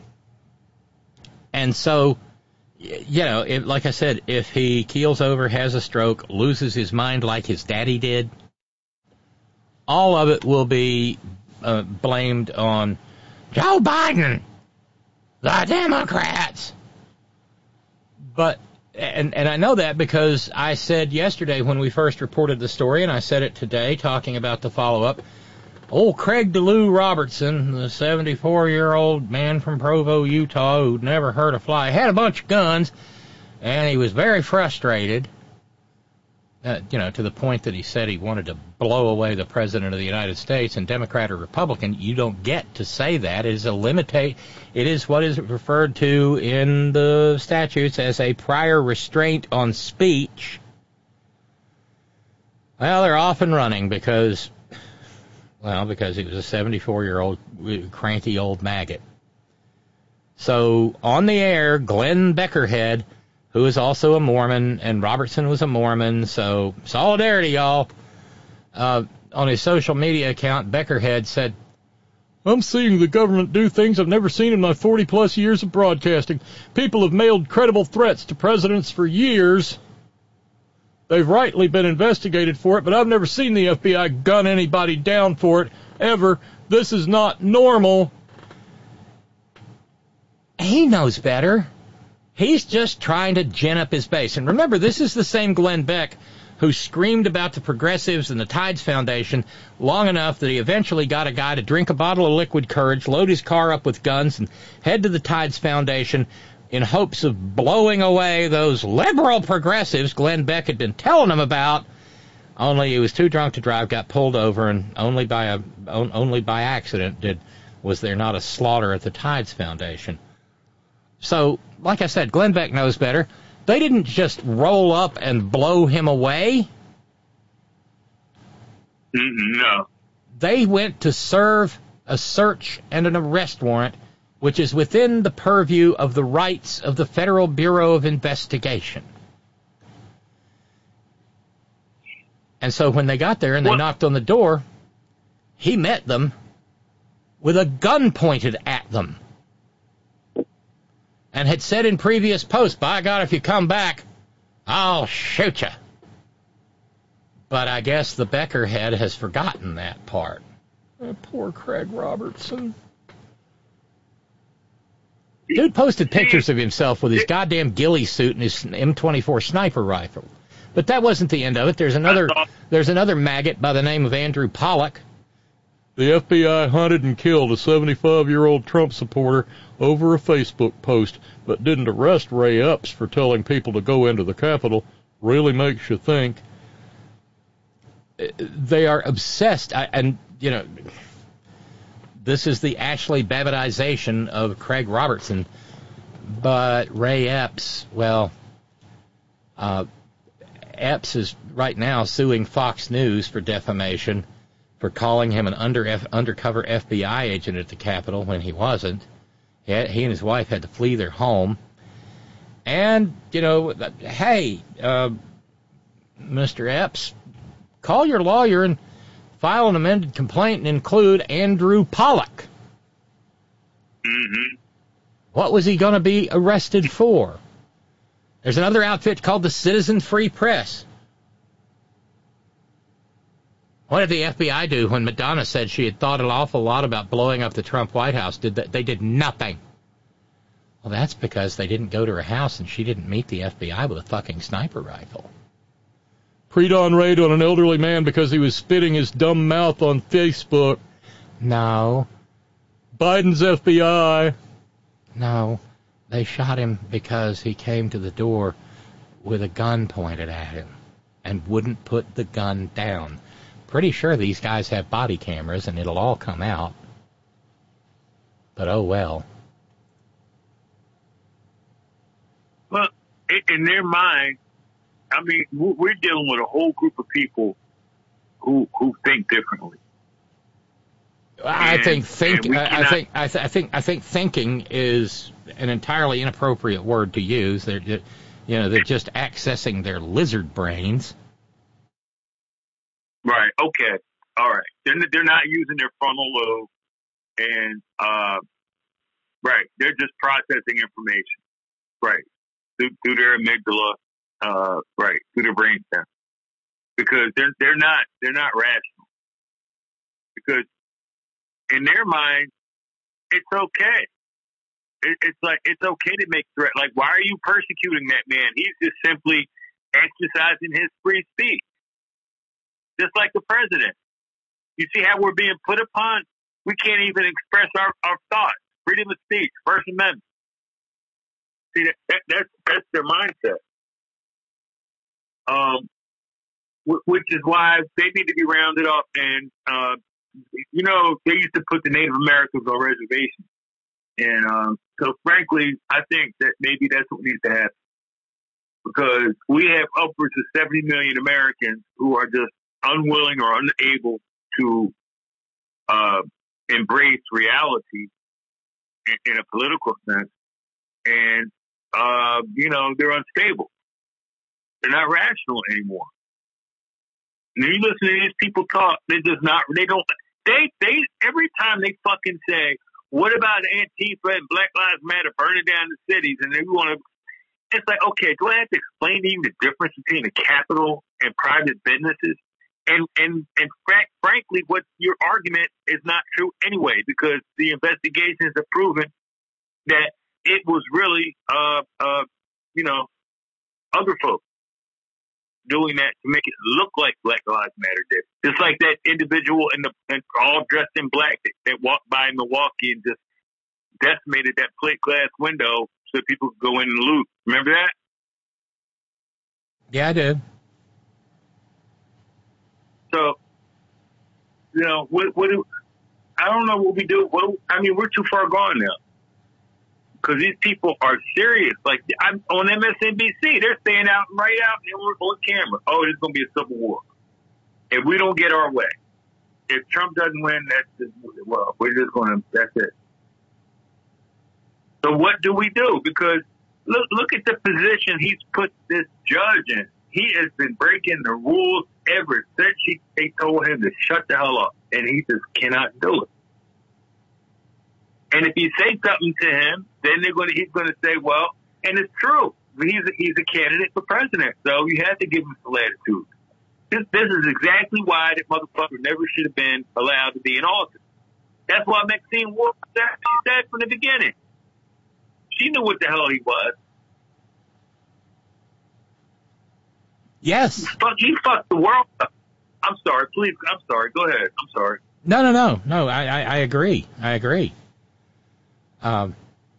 And so, you know, if, like I said, if he keels over, has a stroke, loses his mind like his daddy did, all of it will be uh, blamed on Joe Biden, the Democrats. But, and, and I know that because I said yesterday when we first reported the story, and I said it today talking about the follow-up, old Craig DeLue Robertson, the seventy-four-year-old man from Provo, Utah, who'd never hurt a fly, had a bunch of guns, and he was very frustrated, uh, you know, to the point that he said he wanted to blow away the President of the United States. And Democrat or Republican, you don't get to say that. It is a limita- It is what is referred to in the statutes as a prior restraint on speech. Well, they're off and running because... Well, because he was a seventy-four-year-old cranky old maggot. So, on the air, Glenn Beckerhead, who is also a Mormon, and Robertson was a Mormon, so solidarity, y'all. Uh, on his social media account, Beckerhead said, I'm seeing the government do things I've never seen in my forty-plus years of broadcasting. People have mailed credible threats to presidents for years. They've rightly been investigated for it, but I've never seen the F B I gun anybody down for it, ever. This is not normal. He knows better. He's just trying to gin up his base. And remember, this is the same Glenn Beck who screamed about the progressives and the Tides Foundation long enough that he eventually got a guy to drink a bottle of liquid courage, load his car up with guns, and head to the Tides Foundation in hopes of blowing away those liberal progressives Glenn Beck had been telling him about, only he was too drunk to drive, got pulled over, and only by a only by accident did was there not a slaughter at the Tides Foundation. So, like I said, Glenn Beck knows better. They didn't just roll up and blow him away. No. They went to serve a search and an arrest warrant, which is within the purview of the rights of the Federal Bureau of Investigation. And so when they got there and they what? knocked on the door, he met them with a gun pointed at them and had said in previous posts, by God, if you come back, I'll shoot you. But I guess the Beckerhead has forgotten that part. Oh, poor Craig Robertson. Dude posted pictures of himself with his goddamn ghillie suit and his M twenty-four sniper rifle. But that wasn't the end of it. There's another there's another maggot by the name of Andrew Pollock. The F B I hunted and killed a seventy-five-year-old Trump supporter over a Facebook post, but didn't arrest Ray Epps for telling people to go into the Capitol. Really makes you think. They are obsessed, and, you know, this is the Ashley Babbittization of Craig Robertson, but Ray Epps, well, uh, Epps is right now suing Fox News for defamation for calling him an under F, undercover F B I agent at the Capitol when he wasn't. He, had, he and his wife had to flee their home. And, you know, hey, uh, Mister Epps, call your lawyer and file an amended complaint and include Andrew Pollock. Mm-hmm. What was he going to be arrested for? There's another outfit called the Citizen Free Press. What did the F B I do when Madonna said she had thought an awful lot about blowing up the Trump White House? Did that? They did nothing. Well, that's because they didn't go to her house and she didn't meet the F B I with a fucking sniper rifle. Pre-dawn raid on an elderly man because he was spitting his dumb mouth on Facebook. No. Biden's F B I. No. They shot him because he came to the door with a gun pointed at him and wouldn't put the gun down. Pretty sure these guys have body cameras and it'll all come out. But oh well. Well, in their mind, I mean, we're dealing with a whole group of people who who think differently. I And- think think and we I, I cannot- think I, th- I think I think thinking is an entirely inappropriate word to use. They're ju- you know they're just accessing their lizard brains. Right. Okay. All right. They're they're not using their frontal lobe, and uh, right. They're just processing information. Right. Through, through their amygdala. Uh, right. Through their brainstem. Because they're they're not they're not rational. Because in their mind, it's okay. It, it's like it's okay to make threat. Like, why are you persecuting that man? He's just simply exercising his free speech. Just like the president. You see how we're being put upon? We can't even express our, our thoughts. Freedom of speech, First Amendment. See, that, that, that's, that's their mindset. Um, wh- which is why they need to be rounded up. And, uh, you know, they used to put the Native Americans on reservations. And um, so, frankly, I think that maybe that's what needs to happen. Because we have upwards of seventy million Americans who are just unwilling or unable to uh, embrace reality in, in a political sense. And, uh, you know, they're unstable. They're not rational anymore. And you listen to these people talk, they're just not, they don't, they, they, every time they fucking say, what about Antifa and Black Lives Matter burning down the cities? And they want to, it's like, okay, do I have to explain to you the difference between the capital and private businesses? And and and fra- frankly, what your argument is not true anyway, because the investigations have proven that it was really, uh, uh, you know, other folks doing that to make it look like Black Lives Matter did. Just like that individual in the in, all dressed in black that, that walked by in Milwaukee and just decimated that plate glass window so people could go in and loot. Remember that? Yeah, I do. So, you know, what, what do, I don't know what we do. What, I mean, we're too far gone now. Because these people are serious. Like, I'm on M S N B C, they're staying out right out on camera. Oh, there's going to be a civil war. If we don't get our way. If Trump doesn't win, that's just, well, we're just going to, that's it. So what do we do? Because look, look at the position he's put this judge in. He has been breaking the rules ever since he, they told him to shut the hell up, and he just cannot do it. And if you say something to him, then they're going to, he's going to say, well, and it's true. He's a, he's a candidate for president, so you have to give him some latitude. This, this is exactly why that motherfucker never should have been allowed to be in office. That's why Maxine Wolf said, she said from the beginning. She knew what the hell he was. Yes. He fucked, he fucked the world up. I'm sorry, please. I'm sorry. Go ahead. I'm sorry. No, no, no, no. I, I, I agree. I agree. Um,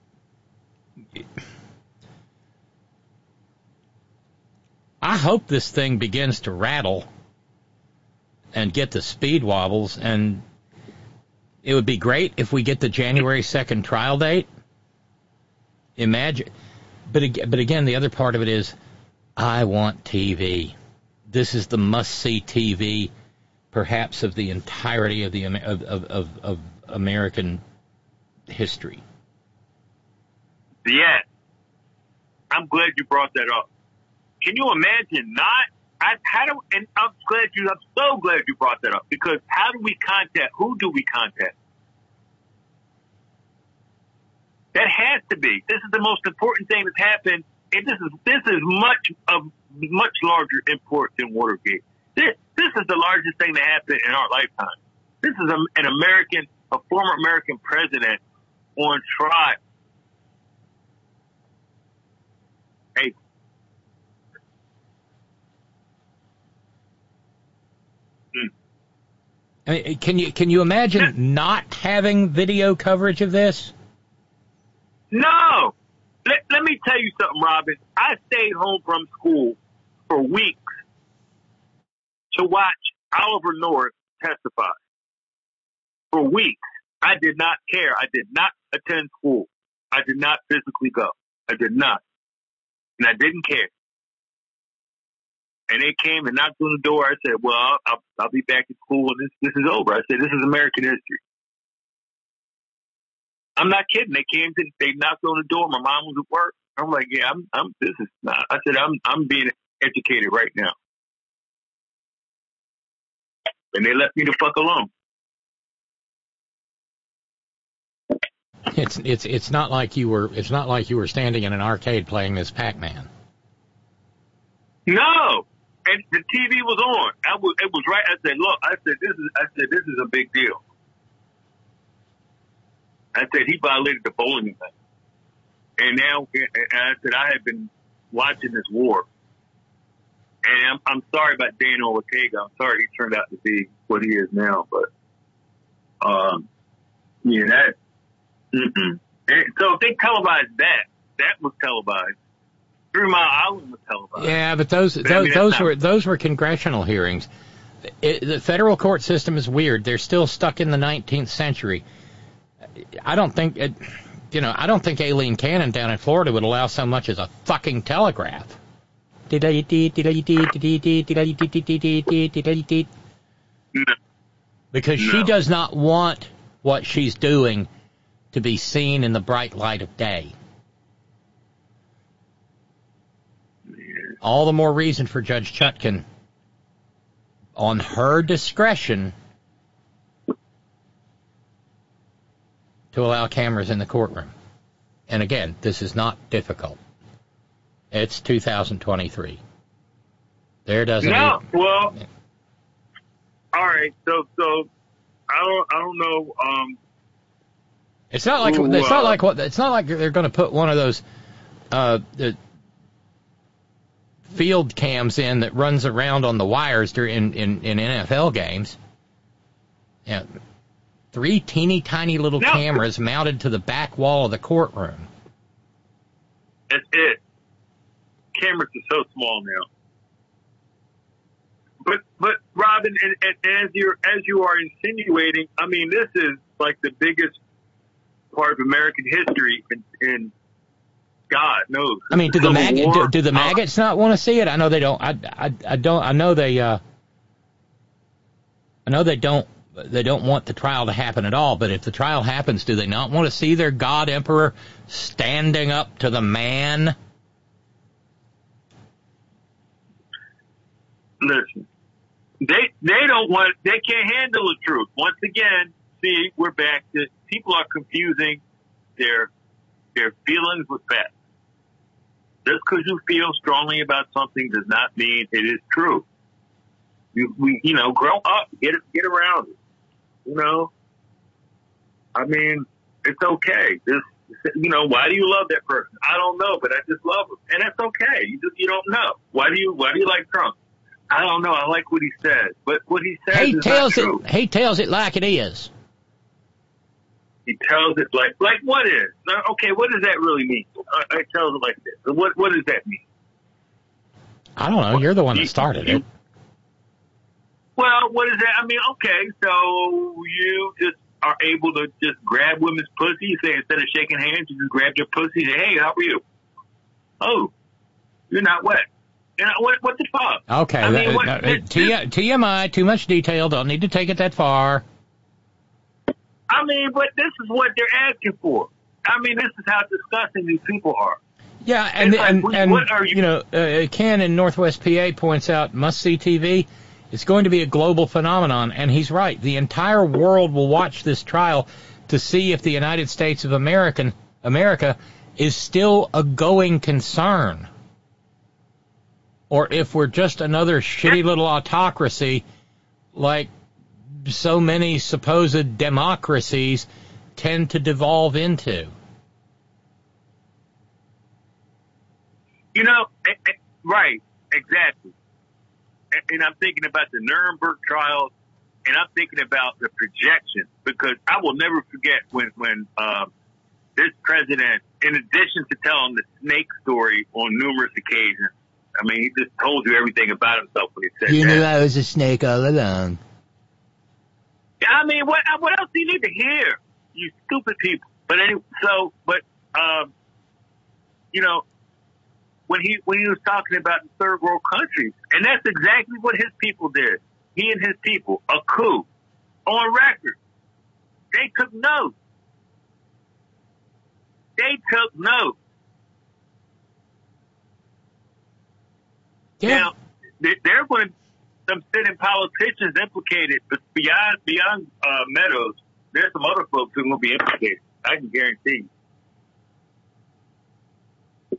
I hope this thing begins to rattle and get the speed wobbles, and it would be great if we get the January second trial date. Imagine, but but again, the other part of it is, I want T V. This is the must-see T V, perhaps of the entirety of the of of, of, of American history. Yeah, I'm glad you brought that up. Can you imagine not? I, how do? And I'm glad you. I'm so glad you brought that up, because how do we contact? Who do we contact? That has to be. This is the most important thing that's happened. And this is this is much of much larger import than Watergate. This this is the largest thing that happened in our lifetime. This is a, an American, a former American president on trial. Hey. Mm. I mean, can you can you imagine not having video coverage of this? No. Let, let me tell you something, Robin. I stayed home from school for weeks to watch Oliver North testify. For weeks. I did not care. I did not attend school. I did not physically go. I did not. And I didn't care. and they came and knocked on the door. I said, well, I'll, I'll, I'll be back at school when this, this is over. I said, this is American history. I'm not kidding. They came to, they knocked on the door. My mom was at work. I'm like, yeah, I'm, I'm, this is not, I said, I'm, I'm being educated right now. And they left me the fuck alone. It's it's it's not like you were it's not like you were standing in an arcade playing this Pac-Man. No, and the T V was on. I was it was right. I said, look, I said this is I said this is a big deal. I said he violated the bowling event, and now and I said I have been watching this war, and I'm I'm sorry about Daniel Ortega. I'm sorry he turned out to be what he is now, but um, yeah, that. Mm-mm. And so if they televised that, that was televised. Three Mile Island was televised. Yeah, but those But, those, I mean, those not, were those were congressional hearings. It, the federal court system is weird. They're still stuck in the nineteenth century. I don't think it, you know. I don't think Aileen Cannon down in Florida would allow so much as a fucking telegraph. Because she does not want what she's doing to be seen in the bright light of day. All the more reason for Judge Chutkan, on her discretion, to allow cameras in the courtroom. And again, this is not difficult. It's two thousand twenty-three. There doesn't. No, even, well, all right. So, so I don't, I don't know. Um, It's not like Ooh, it's uh, not like what it's not like they're going to put one of those uh, the field cams in that runs around on the wires during in, in N F L games. Yeah, three teeny tiny little no. cameras mounted to the back wall of the courtroom. That's it. Cameras are so small now. But, but Robin, and, and as you're as you are insinuating, I mean, this is like the biggest part of American history, and, and God knows. I mean, do the mag- do, do the uh, maggots not want to see it? I know they don't. I, I, I don't. I know they. Uh, I know they don't. They don't want the trial to happen at all. But if the trial happens, do they not want to see their God Emperor standing up to the man? Listen, they they don't want. They can't handle the truth. Once again, see, we're back to people are confusing their their feelings with facts. Just because you feel strongly about something does not mean it is true. You we you know grow up, get it, get around it. You know, I mean, it's okay. This you know, why do you love that person? I don't know, but I just love him, and that's okay. You just you don't know. Why do you why do you like Trump? I don't know. I like what he says, but what he says He is tells not true. it. He tells it like it is. He tells it like, like what is? Now, okay, what does that really mean? I, I tells it like this. What, what does that mean? I don't know. You're the one that started it. Well, what is that? I mean, okay, so you just are able to just grab women's pussy. Say instead of shaking hands, you just grab your pussy. Say, hey, how are you? Oh, you're not wet. You know, what, what the fuck? Okay. I mean, that- what, that- this- T- T M I, too much detail. Don't need to take it that far. I mean, but this is what they're asking for. I mean, this is how disgusting these people are. Yeah, and It's like, and, what- and what are you- you know, uh, Ken in Northwest P A points out must-see T V. It's going to be a global phenomenon, and he's right. The entire world will watch this trial to see if the United States of American America is still a going concern, or if we're just another shitty little autocracy like so many supposed democracies tend to devolve into. You know, eh, eh, right, exactly. And, and I'm thinking about the Nuremberg trials, and I'm thinking about the projection, because I will never forget when, when um, this president, in addition to telling the snake story on numerous occasions, I mean, he just told you everything about himself when he said You that. knew I was a snake all along. I mean, what what else do you need to hear? You stupid people. But anyway, so, but, um, you know, when he when he was talking about the third world countries, and that's exactly what his people did. He and his people, a coup, on record. They took notes. They took notes. Yeah. Now, they're going to some sitting politicians implicated, but beyond beyond uh, Meadows, there's some other folks who are going to be implicated. I can guarantee you.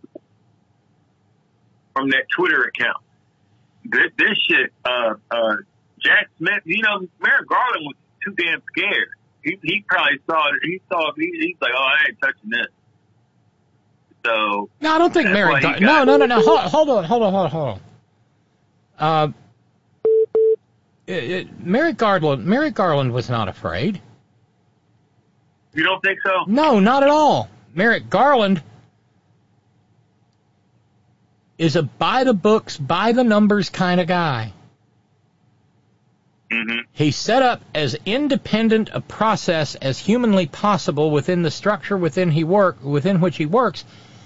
From that Twitter account. This, this shit, uh, uh, Jack Smith, you know, Merrick Garland was too damn scared. He, he probably saw it. He saw it. He, he's like, oh, I ain't touching this. So. No, I don't think Merrick Garland. No, no, no, no. Hold, hold on, hold on, hold on, hold on. Uh, it, it, Merrick Garland, Merrick Garland was not afraid. You don't think so? No, not at all. Merrick Garland is a by-the-books, by-the-numbers kind of guy. Mm-hmm. He's set up as independent a process as humanly possible within the structure within he work within which he works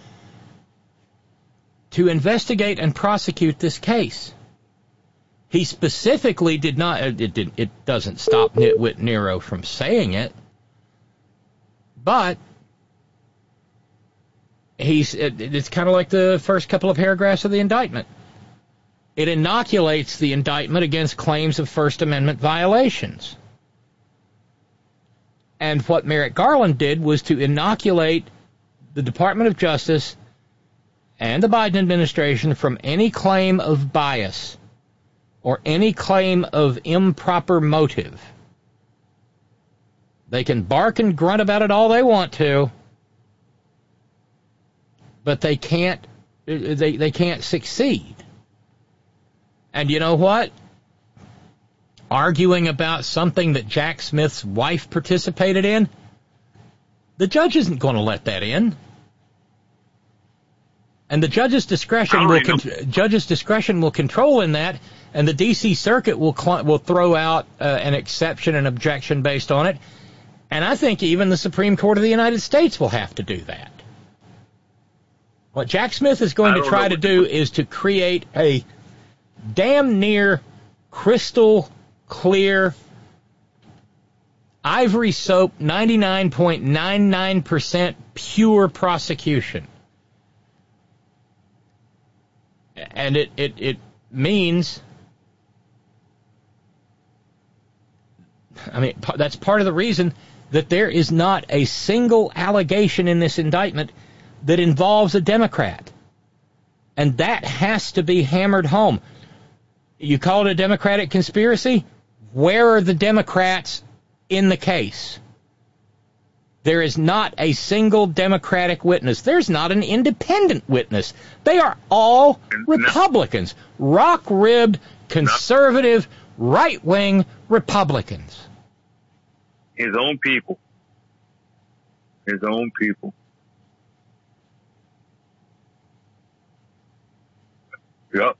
to investigate and prosecute this case. He specifically did not. It did. It doesn't stop Nitwit Nero from saying it, but he's. It, it's kind of like the first couple of paragraphs of the indictment. It inoculates the indictment against claims of First Amendment violations. And what Merrick Garland did was to inoculate the Department of Justice and the Biden administration from any claim of bias or any claim of improper motive. They can bark and grunt about it all they want to, but they can't they, they can't succeed. And you know what? Arguing about something that Jack Smith's wife participated in, the judge isn't going to let that in. And the judge's discretion will con- judge's discretion will control in that, and the D C Circuit will cl- will throw out uh, an exception and objection based on it. And I think even the Supreme Court of the United States will have to do that. What Jack Smith is going to try to do is to create a damn near crystal clear, ivory soap, ninety-nine point nine nine percent pure prosecution. And it, it, it means, I mean, that's part of the reason that there is not a single allegation in this indictment that involves a Democrat. And that has to be hammered home. You call it a Democratic conspiracy? Where are the Democrats in the case? There is not a single Democratic witness. There's not an independent witness. They are all Republicans. Rock-ribbed, conservative, right-wing Republicans. His own people. His own people. Yep.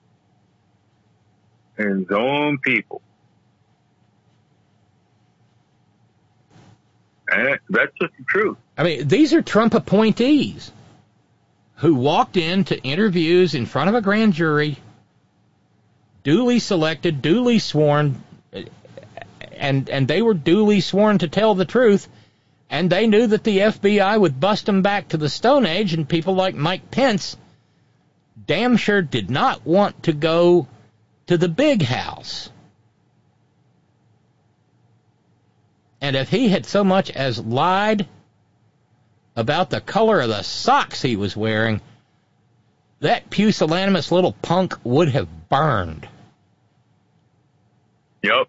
His own people. And that's just the truth. I mean, these are Trump appointees who walked into interviews in front of a grand jury, duly selected, duly sworn, and and they were duly sworn to tell the truth, and they knew that the F B I would bust them back to the Stone Age, and people like Mike Pence damn sure did not want to go to the big house. And if he had so much as lied about the color of the socks he was wearing, that pusillanimous little punk would have burned. Yep.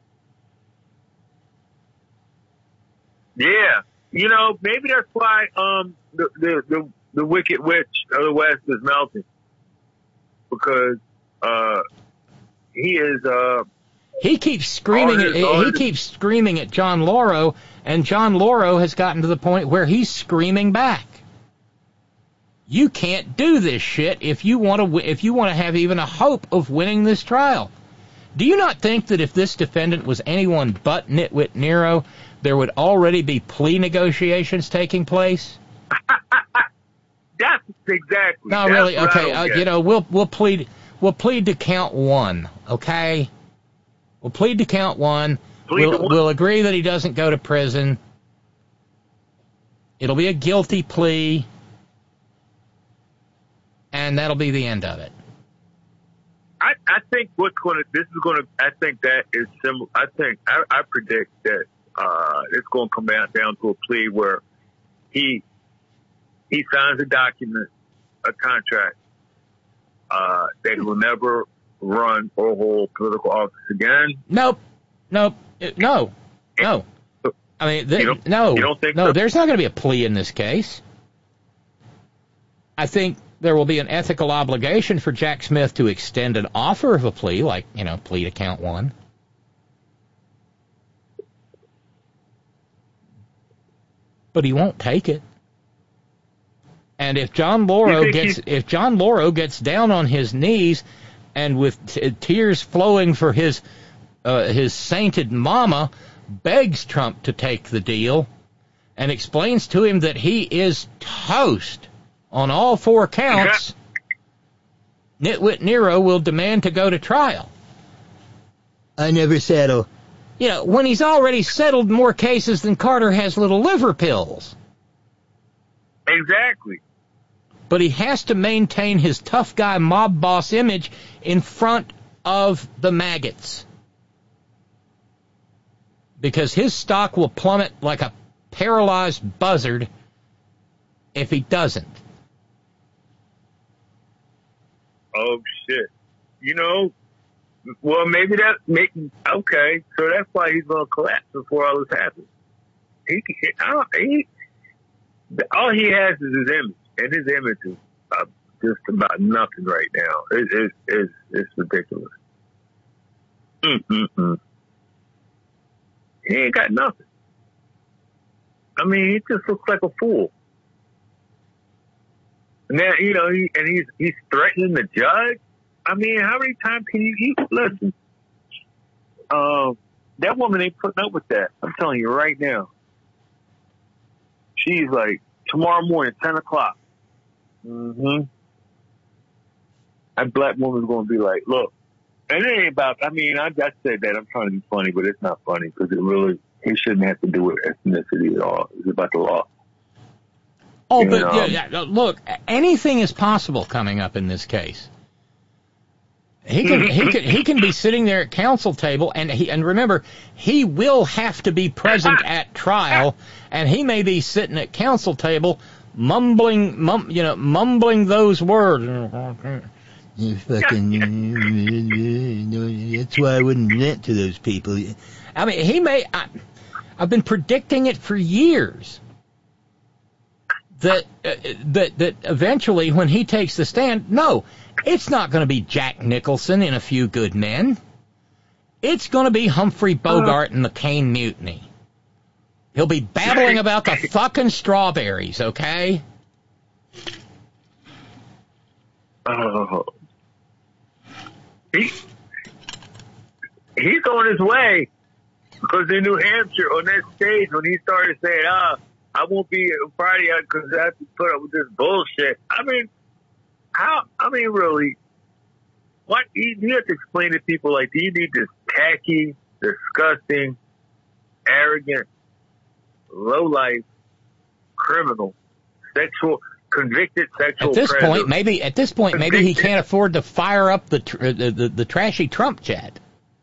Yeah. You know, maybe that's why um the the, the, the Wicked Witch of the West is melting. Because uh he is uh He keeps screaming at he keeps screaming at John Lauro, and John Lauro has gotten to the point where he's screaming back. You can't do this shit if you want to if you want to have even a hope of winning this trial. Do you not think that if this defendant was anyone but Nitwit Nero, there would already be plea negotiations taking place? That's exactly. No, that's really. what I Okay, don't uh, get. you know, we'll we'll plead we'll plead to count one. Okay, we'll plead to count one. Plead we'll to one. we'll agree that he doesn't go to prison. It'll be a guilty plea, and that'll be the end of it. I, I think what's going to, this is going to, I think that is similar. I think, I, I predict that uh, it's going to come down, down to a plea where he he signs a document, a contract, uh, that he will never run or hold political office again. Nope. Nope. It- No. No. I mean, th- You don't- no. you don't think no, so? there's not going to be a plea in this case. I think there will be an ethical obligation for Jack Smith to extend an offer of a plea, like, you know, plea to count one. But he won't take it. And if John You Lauro think gets he's- if John Lauro gets down on his knees and with t- tears flowing for his uh, his sainted mama, begs Trump to take the deal and explains to him that he is toast on all four counts, Nitwit Nero will demand to go to trial. I never settle. You know, when he's already settled more cases than Carter has little liver pills. Exactly. But he has to maintain his tough guy mob boss image in front of the maggots. Because his stock will plummet like a paralyzed buzzard if he doesn't. Oh, shit. You know, well, maybe that, make, okay, so that's why he's going to collapse before all this happens. He, I don't, he, all he has is his image, and his image is uh, just about nothing right now. It, it, it's, it's ridiculous. Mm-mm-mm. He ain't got nothing. I mean, he just looks like a fool. And then, you know, he, and he's he's threatening the judge. I mean, how many times can you, you listen? Um, that woman ain't putting up with that. I'm telling you right now. She's like, tomorrow morning, ten o'clock. Mm-hmm. That black woman's going to be like, look, and it ain't about, I mean, I, I said that. I'm trying to be funny, but it's not funny because it really, he shouldn't have to do with ethnicity at all. It's about the law. Oh, And, but um, yeah, yeah, look, anything is possible coming up in this case. He can he can he can be sitting there at counsel table, and he and remember he will have to be present at trial, and he may be sitting at counsel table, mumbling, mum, you know, mumbling those words. You fucking. That's why I wouldn't rent to those people. I mean, he may. I, I've been predicting it for years. That uh, that that eventually, when he takes the stand, no, it's not going to be Jack Nicholson in A Few Good Men. It's going to be Humphrey Bogart in the Caine Mutiny. He'll be babbling about the fucking strawberries, okay? Oh, he he's on his way because in New Hampshire on that stage when he started saying, "Ah, I won't be Friday because I have to put up with this bullshit." I mean, how? I mean, really, what you, you have to explain to people like, do you need this tacky, disgusting, arrogant, low-life criminal, sexual? Convicted sexual At this predator. point, maybe at this point, maybe he can't afford to fire up the tr- the, the the trashy Trump jet.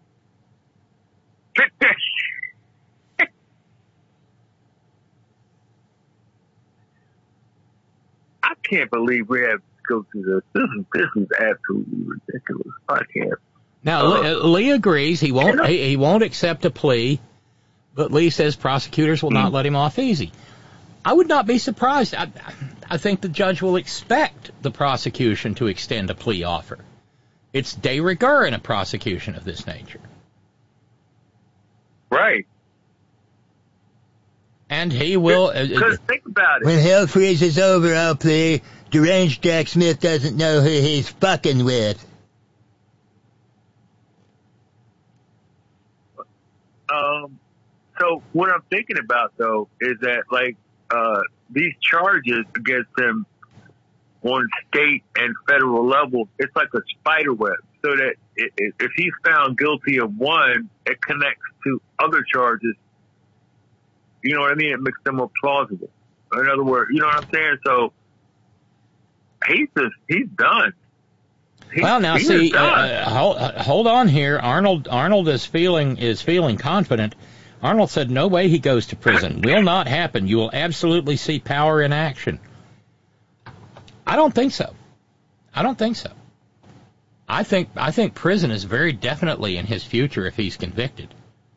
I can't believe we have to go through this. This is this is absolutely ridiculous. I can't. Now, Uh, Lee, Lee agrees he won't he, he won't accept a plea, but Lee says prosecutors will not let him off easy. I would not be surprised. I, I think the judge will expect the prosecution to extend a plea offer. It's de rigueur in a prosecution of this nature. Right. And he will... Because uh, think about it. When hell freezes over, I'll plea. Deranged Jack Smith doesn't know who he's fucking with. Um, so what I'm thinking about, though, is that, like, uh, these charges against him, on state and federal level, it's like a spider web. So that it, it, if he's found guilty of one, it connects to other charges. You know what I mean? It makes them more plausible. In other words, you know what I'm saying? So he's just, he's done. He, well, now he see, uh, uh, hold, uh, hold on here. Arnold Arnold is feeling is feeling confident. Arnold said, "No way he goes to prison. Will not happen. You will absolutely see power in action." I don't think so. I don't think so. I think I think prison is very definitely in his future if he's convicted.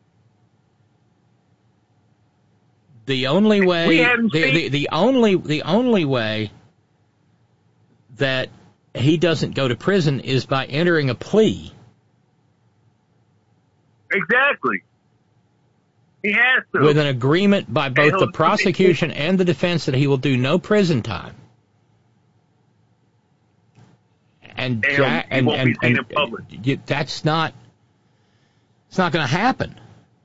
The only way, the, the, the only, the only way that he doesn't go to prison is by entering a plea. Exactly. He has to. With an agreement by both the prosecution and the defense that he will do no prison time. And and, Jack, he and, won't and, be seen and, in public. You, that's not, it's not going to happen.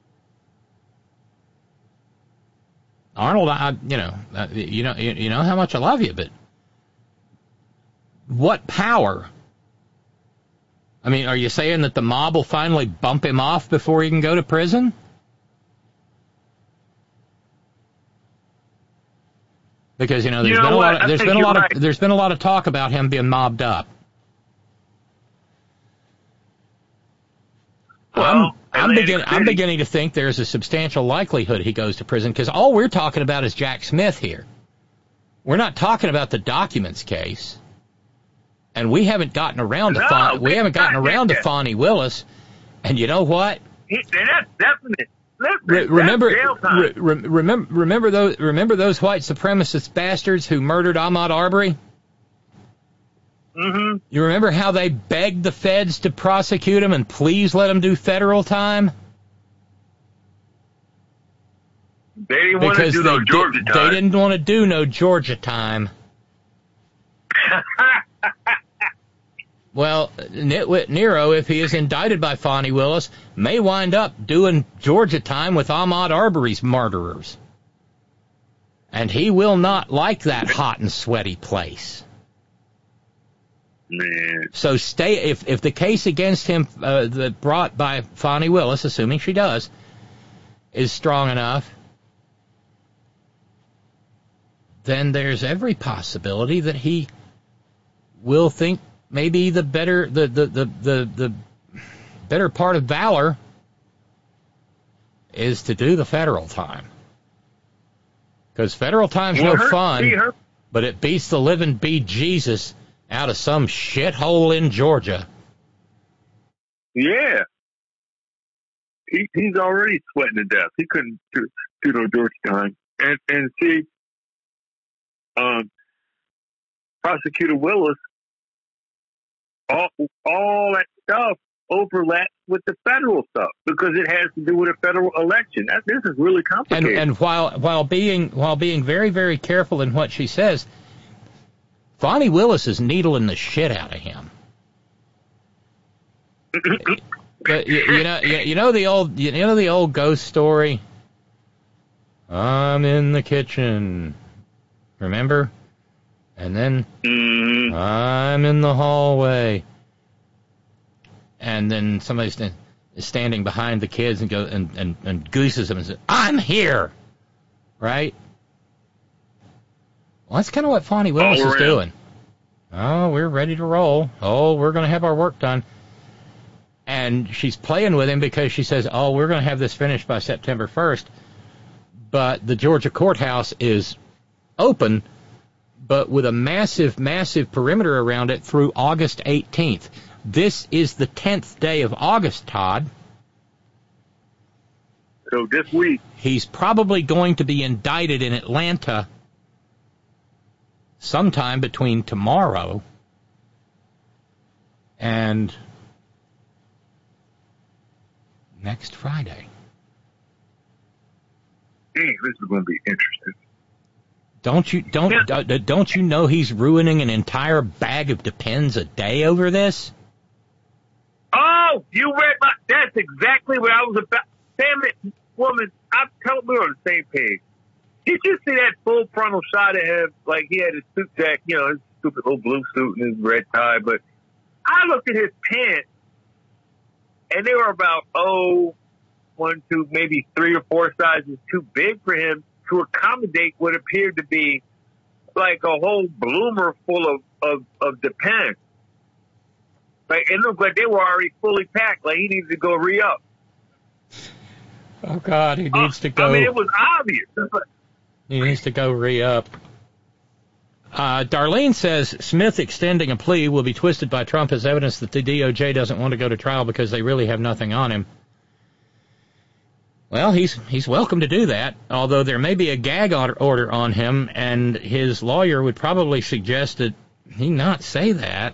Arnold, I, you know, uh, you know, you, you know how much I love you, but what power? I mean, are you saying that the mob will finally bump him off before he can go to prison? Because you know, there's you know been a what? lot. Of, I there's think been a lot right. of. There's been a lot of talk about him being mobbed up. Well, I'm, I'm, begin, I'm beginning to think there's a substantial likelihood he goes to prison because all we're talking about is Jack Smith here. We're not talking about the documents case, and we haven't gotten around to no, Fon- we haven't gotten around to that. Fonnie Willis. And you know what? He, and that's definite. Listen, Re- remember, that's jail time. re- re- remember, remember those, remember those white supremacist bastards who murdered Ahmaud Arbery? Mm-hmm. You remember how they begged the feds to prosecute him and please let him do federal time? They didn't want to Because do they, no Georgia di- time. they didn't want to do no Georgia time. Well, Nitwit Nero, if he is indicted by Fonnie Willis, may wind up doing Georgia time with Ahmaud Arbery's murderers. And he will not like that hot and sweaty place. Man. So stay, if, if the case against him uh, that brought by Fonnie Willis, assuming she does, is strong enough, then there's every possibility that he will think maybe the better the the, the, the, the better part of valor is to do the federal time. Because federal time's Well, no her- fun, see, her- but it beats the living bejesus out of some shithole in Georgia. Yeah. He, he's already sweating to death. He couldn't do, do no Georgia time. And, and see, um, Prosecutor Willis, all, all that stuff overlaps with the federal stuff because it has to do with a federal election. That, this is really And complicated. and while while being while being very very careful in what she says, Fonnie Willis is needling the shit out of him. But you, you know you, you know the old you know the old ghost story. I'm in the kitchen, remember? And then mm-hmm. I'm in the hallway, and then somebody st- is standing behind the kids and go and, and, and gooses them and says, "I'm here," right? Well, that's kind of what Fonnie Willis is doing. Oh, we're ready to roll. Oh, we're going to have our work done. And she's playing with him because she says, oh, we're going to have this finished by September first. But the Georgia courthouse is open, but with a massive, massive perimeter around it through August eighteenth. This is the tenth day of August, Todd. So this week. He's probably going to be indicted in Atlanta sometime between tomorrow and next Friday. Dang, this is going to be interesting. Don't you don't Yeah. uh, don't you know he's ruining an entire bag of Depends a day over this? Oh, you read my. That's exactly what I was about. Damn it, woman! I'm telling we're on the same page. Did you see that full frontal shot of him? Like he had his suit jack, you know, his stupid little blue suit and his red tie. But I looked at his pants, and they were about, oh, one, two, maybe three or four sizes too big for him to accommodate what appeared to be like a whole bloomer full of, of, of Depends. Like, it looked like they were already fully packed. Like, he needed to go re-up. Oh, God, he needs uh, to go. I mean, it was obvious. He needs to go re-up. Uh, Darlene says Smith extending a plea will be twisted by Trump as evidence that the D O J doesn't want to go to trial because they really have nothing on him. Well, he's he's welcome to do that, although there may be a gag order on him, and his lawyer would probably suggest that he not say that.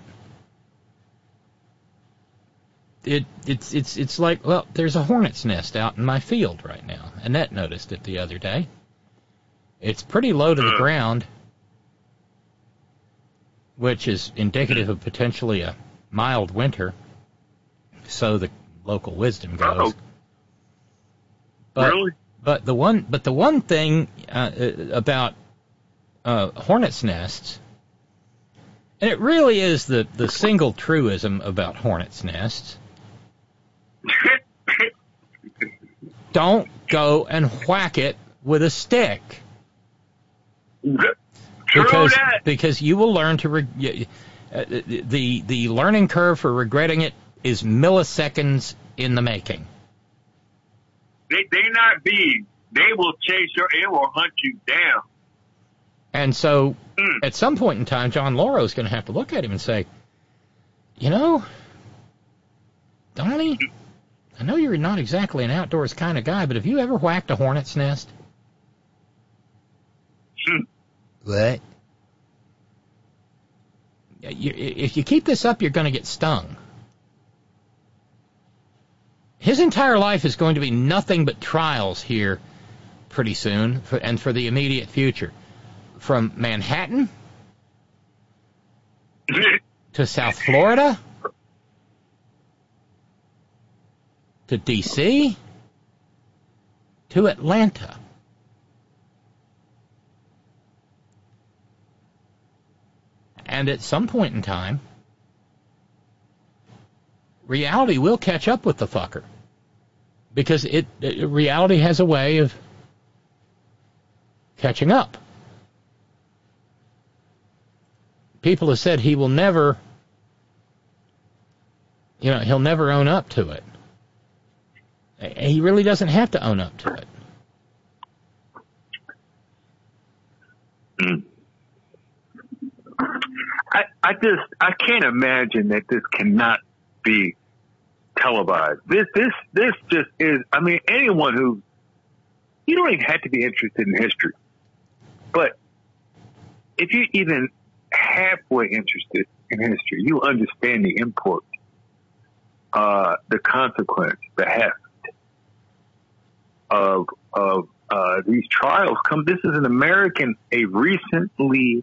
It it's it's it's like, well, there's a hornet's nest out in my field right now. Annette noticed it the other day. It's pretty low to the ground, which is indicative of potentially a mild winter, so the local wisdom goes. Oh. But, really? But the one, but the one thing uh, about uh, hornets' nests, and it really is the, the single truism about hornets' nests, don't go and whack it with a stick. Because that. because you will learn to re- uh, the the learning curve for regretting it is milliseconds in the making. They they not bees. They will chase your. It will hunt you down. And so, mm. at some point in time, John Lauro is going to have to look at him and say, you know, Donnie, I know you're not exactly an outdoors kind of guy, but have you ever whacked a hornet's nest? What? If you keep this up, you're going to get stung. His entire life is going to be nothing but trials here pretty soon, for, and for the immediate future. From Manhattan to South Florida to D C to Atlanta. And at some point in time, reality will catch up with the fucker. Because it, it reality has a way of catching up. People have said he will never, you know, he'll never own up to it. He really doesn't have to own up to it. Mm. I, I just, I can't imagine that this cannot be televised. This, this, this just is, I mean, anyone who, you don't even have to be interested in history, but if you're even halfway interested in history, you understand the import, uh, the consequence, the heft of, of, uh, these trials come. This is an American, a recently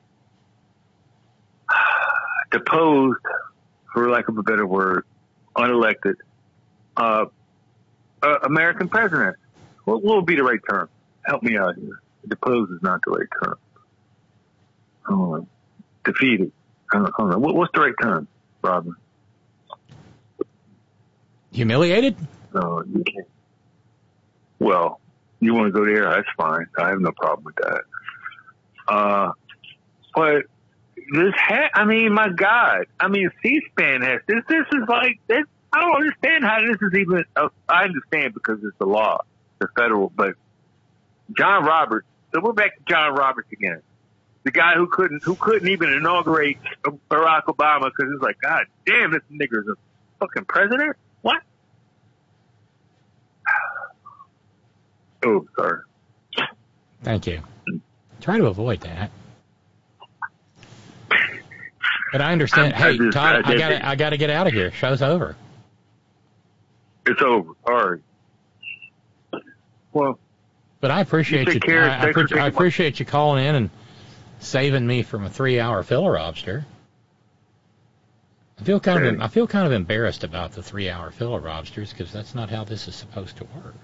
deposed, for lack of a better word, unelected, uh, uh, American president. What will be the right term? Help me out here. Deposed is not the right term. Oh, defeated. I don't, I don't know. What, what's the right term, Robin? Humiliated? No, you can't. Well, you want to go there? That's fine. I have no problem with that. Uh, but this ha- I mean, my God. I mean, C-SPAN has this. This is like, this, I don't understand how this is even, uh, I understand because it's the law, the federal, but John Roberts, so we're back to John Roberts again. The guy who couldn't, who couldn't even inaugurate Barack Obama because it's like, God damn, this nigger's a fucking president? What? Oh, sorry. Thank you. Try to avoid that. But I understand. I'm, hey, just, Todd, I, I got I got to get out of here. Show's over. It's over. All right. Well, but I appreciate you. Care. I, I, pre- I appreciate you calling in and saving me from a three-hour filler lobster. I feel kind okay. of I feel kind of embarrassed about the three-hour filler lobsters because that's not how this is supposed to work.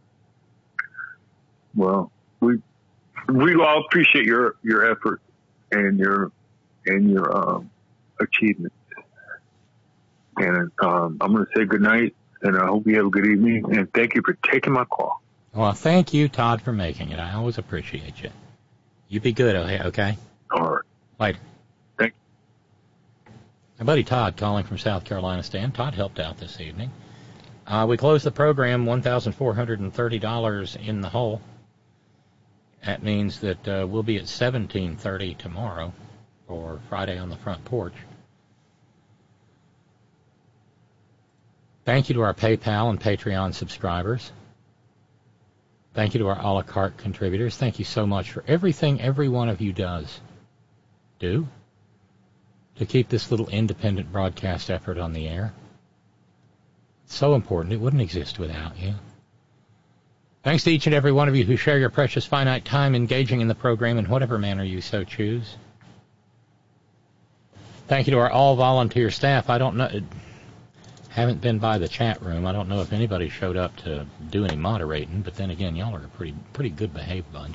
Well, we we all appreciate your your effort and your and your um, achievements. And um, I'm going to say good night, and I hope you have a good evening. And thank you for taking my call. Well, thank you, Todd, for making it. I always appreciate you. You be good, okay? All right. Later. Thank you. My buddy Todd calling from South Carolina. Stan. Todd helped out this evening. Uh, we closed the program one thousand four hundred thirty dollars in the hole. That means that uh, we'll be at seventeen thirty tomorrow for Friday on the Front Porch. Thank you to our PayPal and Patreon subscribers. Thank you to our a la carte contributors. Thank you so much for everything every one of you does do to keep this little independent broadcast effort on the air. It's so important. It wouldn't exist without you. Thanks to each and every one of you who share your precious finite time engaging in the program in whatever manner you so choose. Thank you to our all-volunteer staff. I don't know... Haven't been by the chat room. I don't know if anybody showed up to do any moderating, but then again, y'all are a pretty pretty good behaved bunch.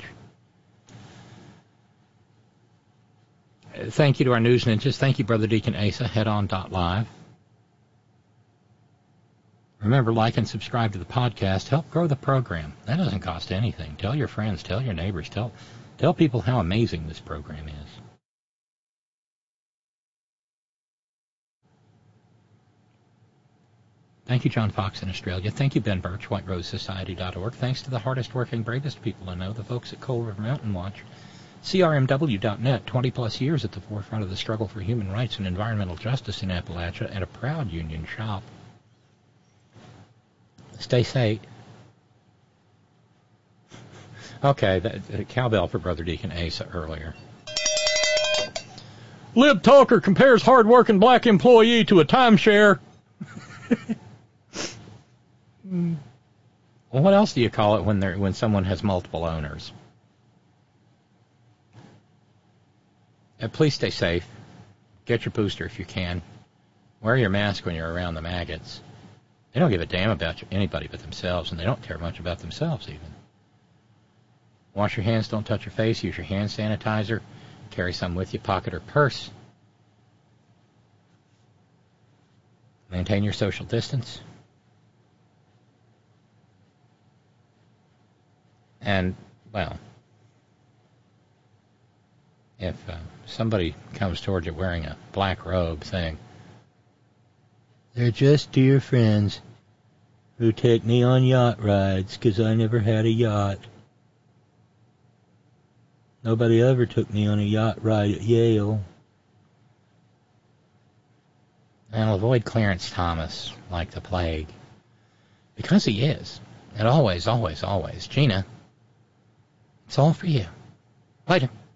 Thank you to our news ninjas. Thank you, Brother Deacon Asa, headon.live. Remember, like and subscribe to the podcast. Help grow the program. That doesn't cost anything. Tell your friends, tell your neighbors, tell tell people how amazing this program is. Thank you, John Fox in Australia. Thank you, Ben Birch, white rose society dot org. Thanks to the hardest working, bravest people I know, the folks at Cold River Mountain Watch. C R M W dot net, twenty plus years at the forefront of the struggle for human rights and environmental justice in Appalachia, and a proud union shop. Stay safe. Okay, the cowbell for Brother Deacon Asa earlier. Lib Talker compares hard-working black employee to a timeshare. Well, what else do you call it when there when someone has multiple owners? Uh, please stay safe. Get your booster if you can. Wear your mask when you're around the maggots. They don't give a damn about anybody but themselves, and they don't care much about themselves even. Wash your hands, don't touch your face, use your hand sanitizer, carry some with you, pocket or purse. Maintain your social distance. And, well, if uh, somebody comes towards you wearing a black robe saying, "They're just dear friends who take me on yacht rides because I never had a yacht. Nobody ever took me on a yacht ride at Yale." And avoid Clarence Thomas like the plague. Because he is. And always, always, always. Gina, it's all for you. Later.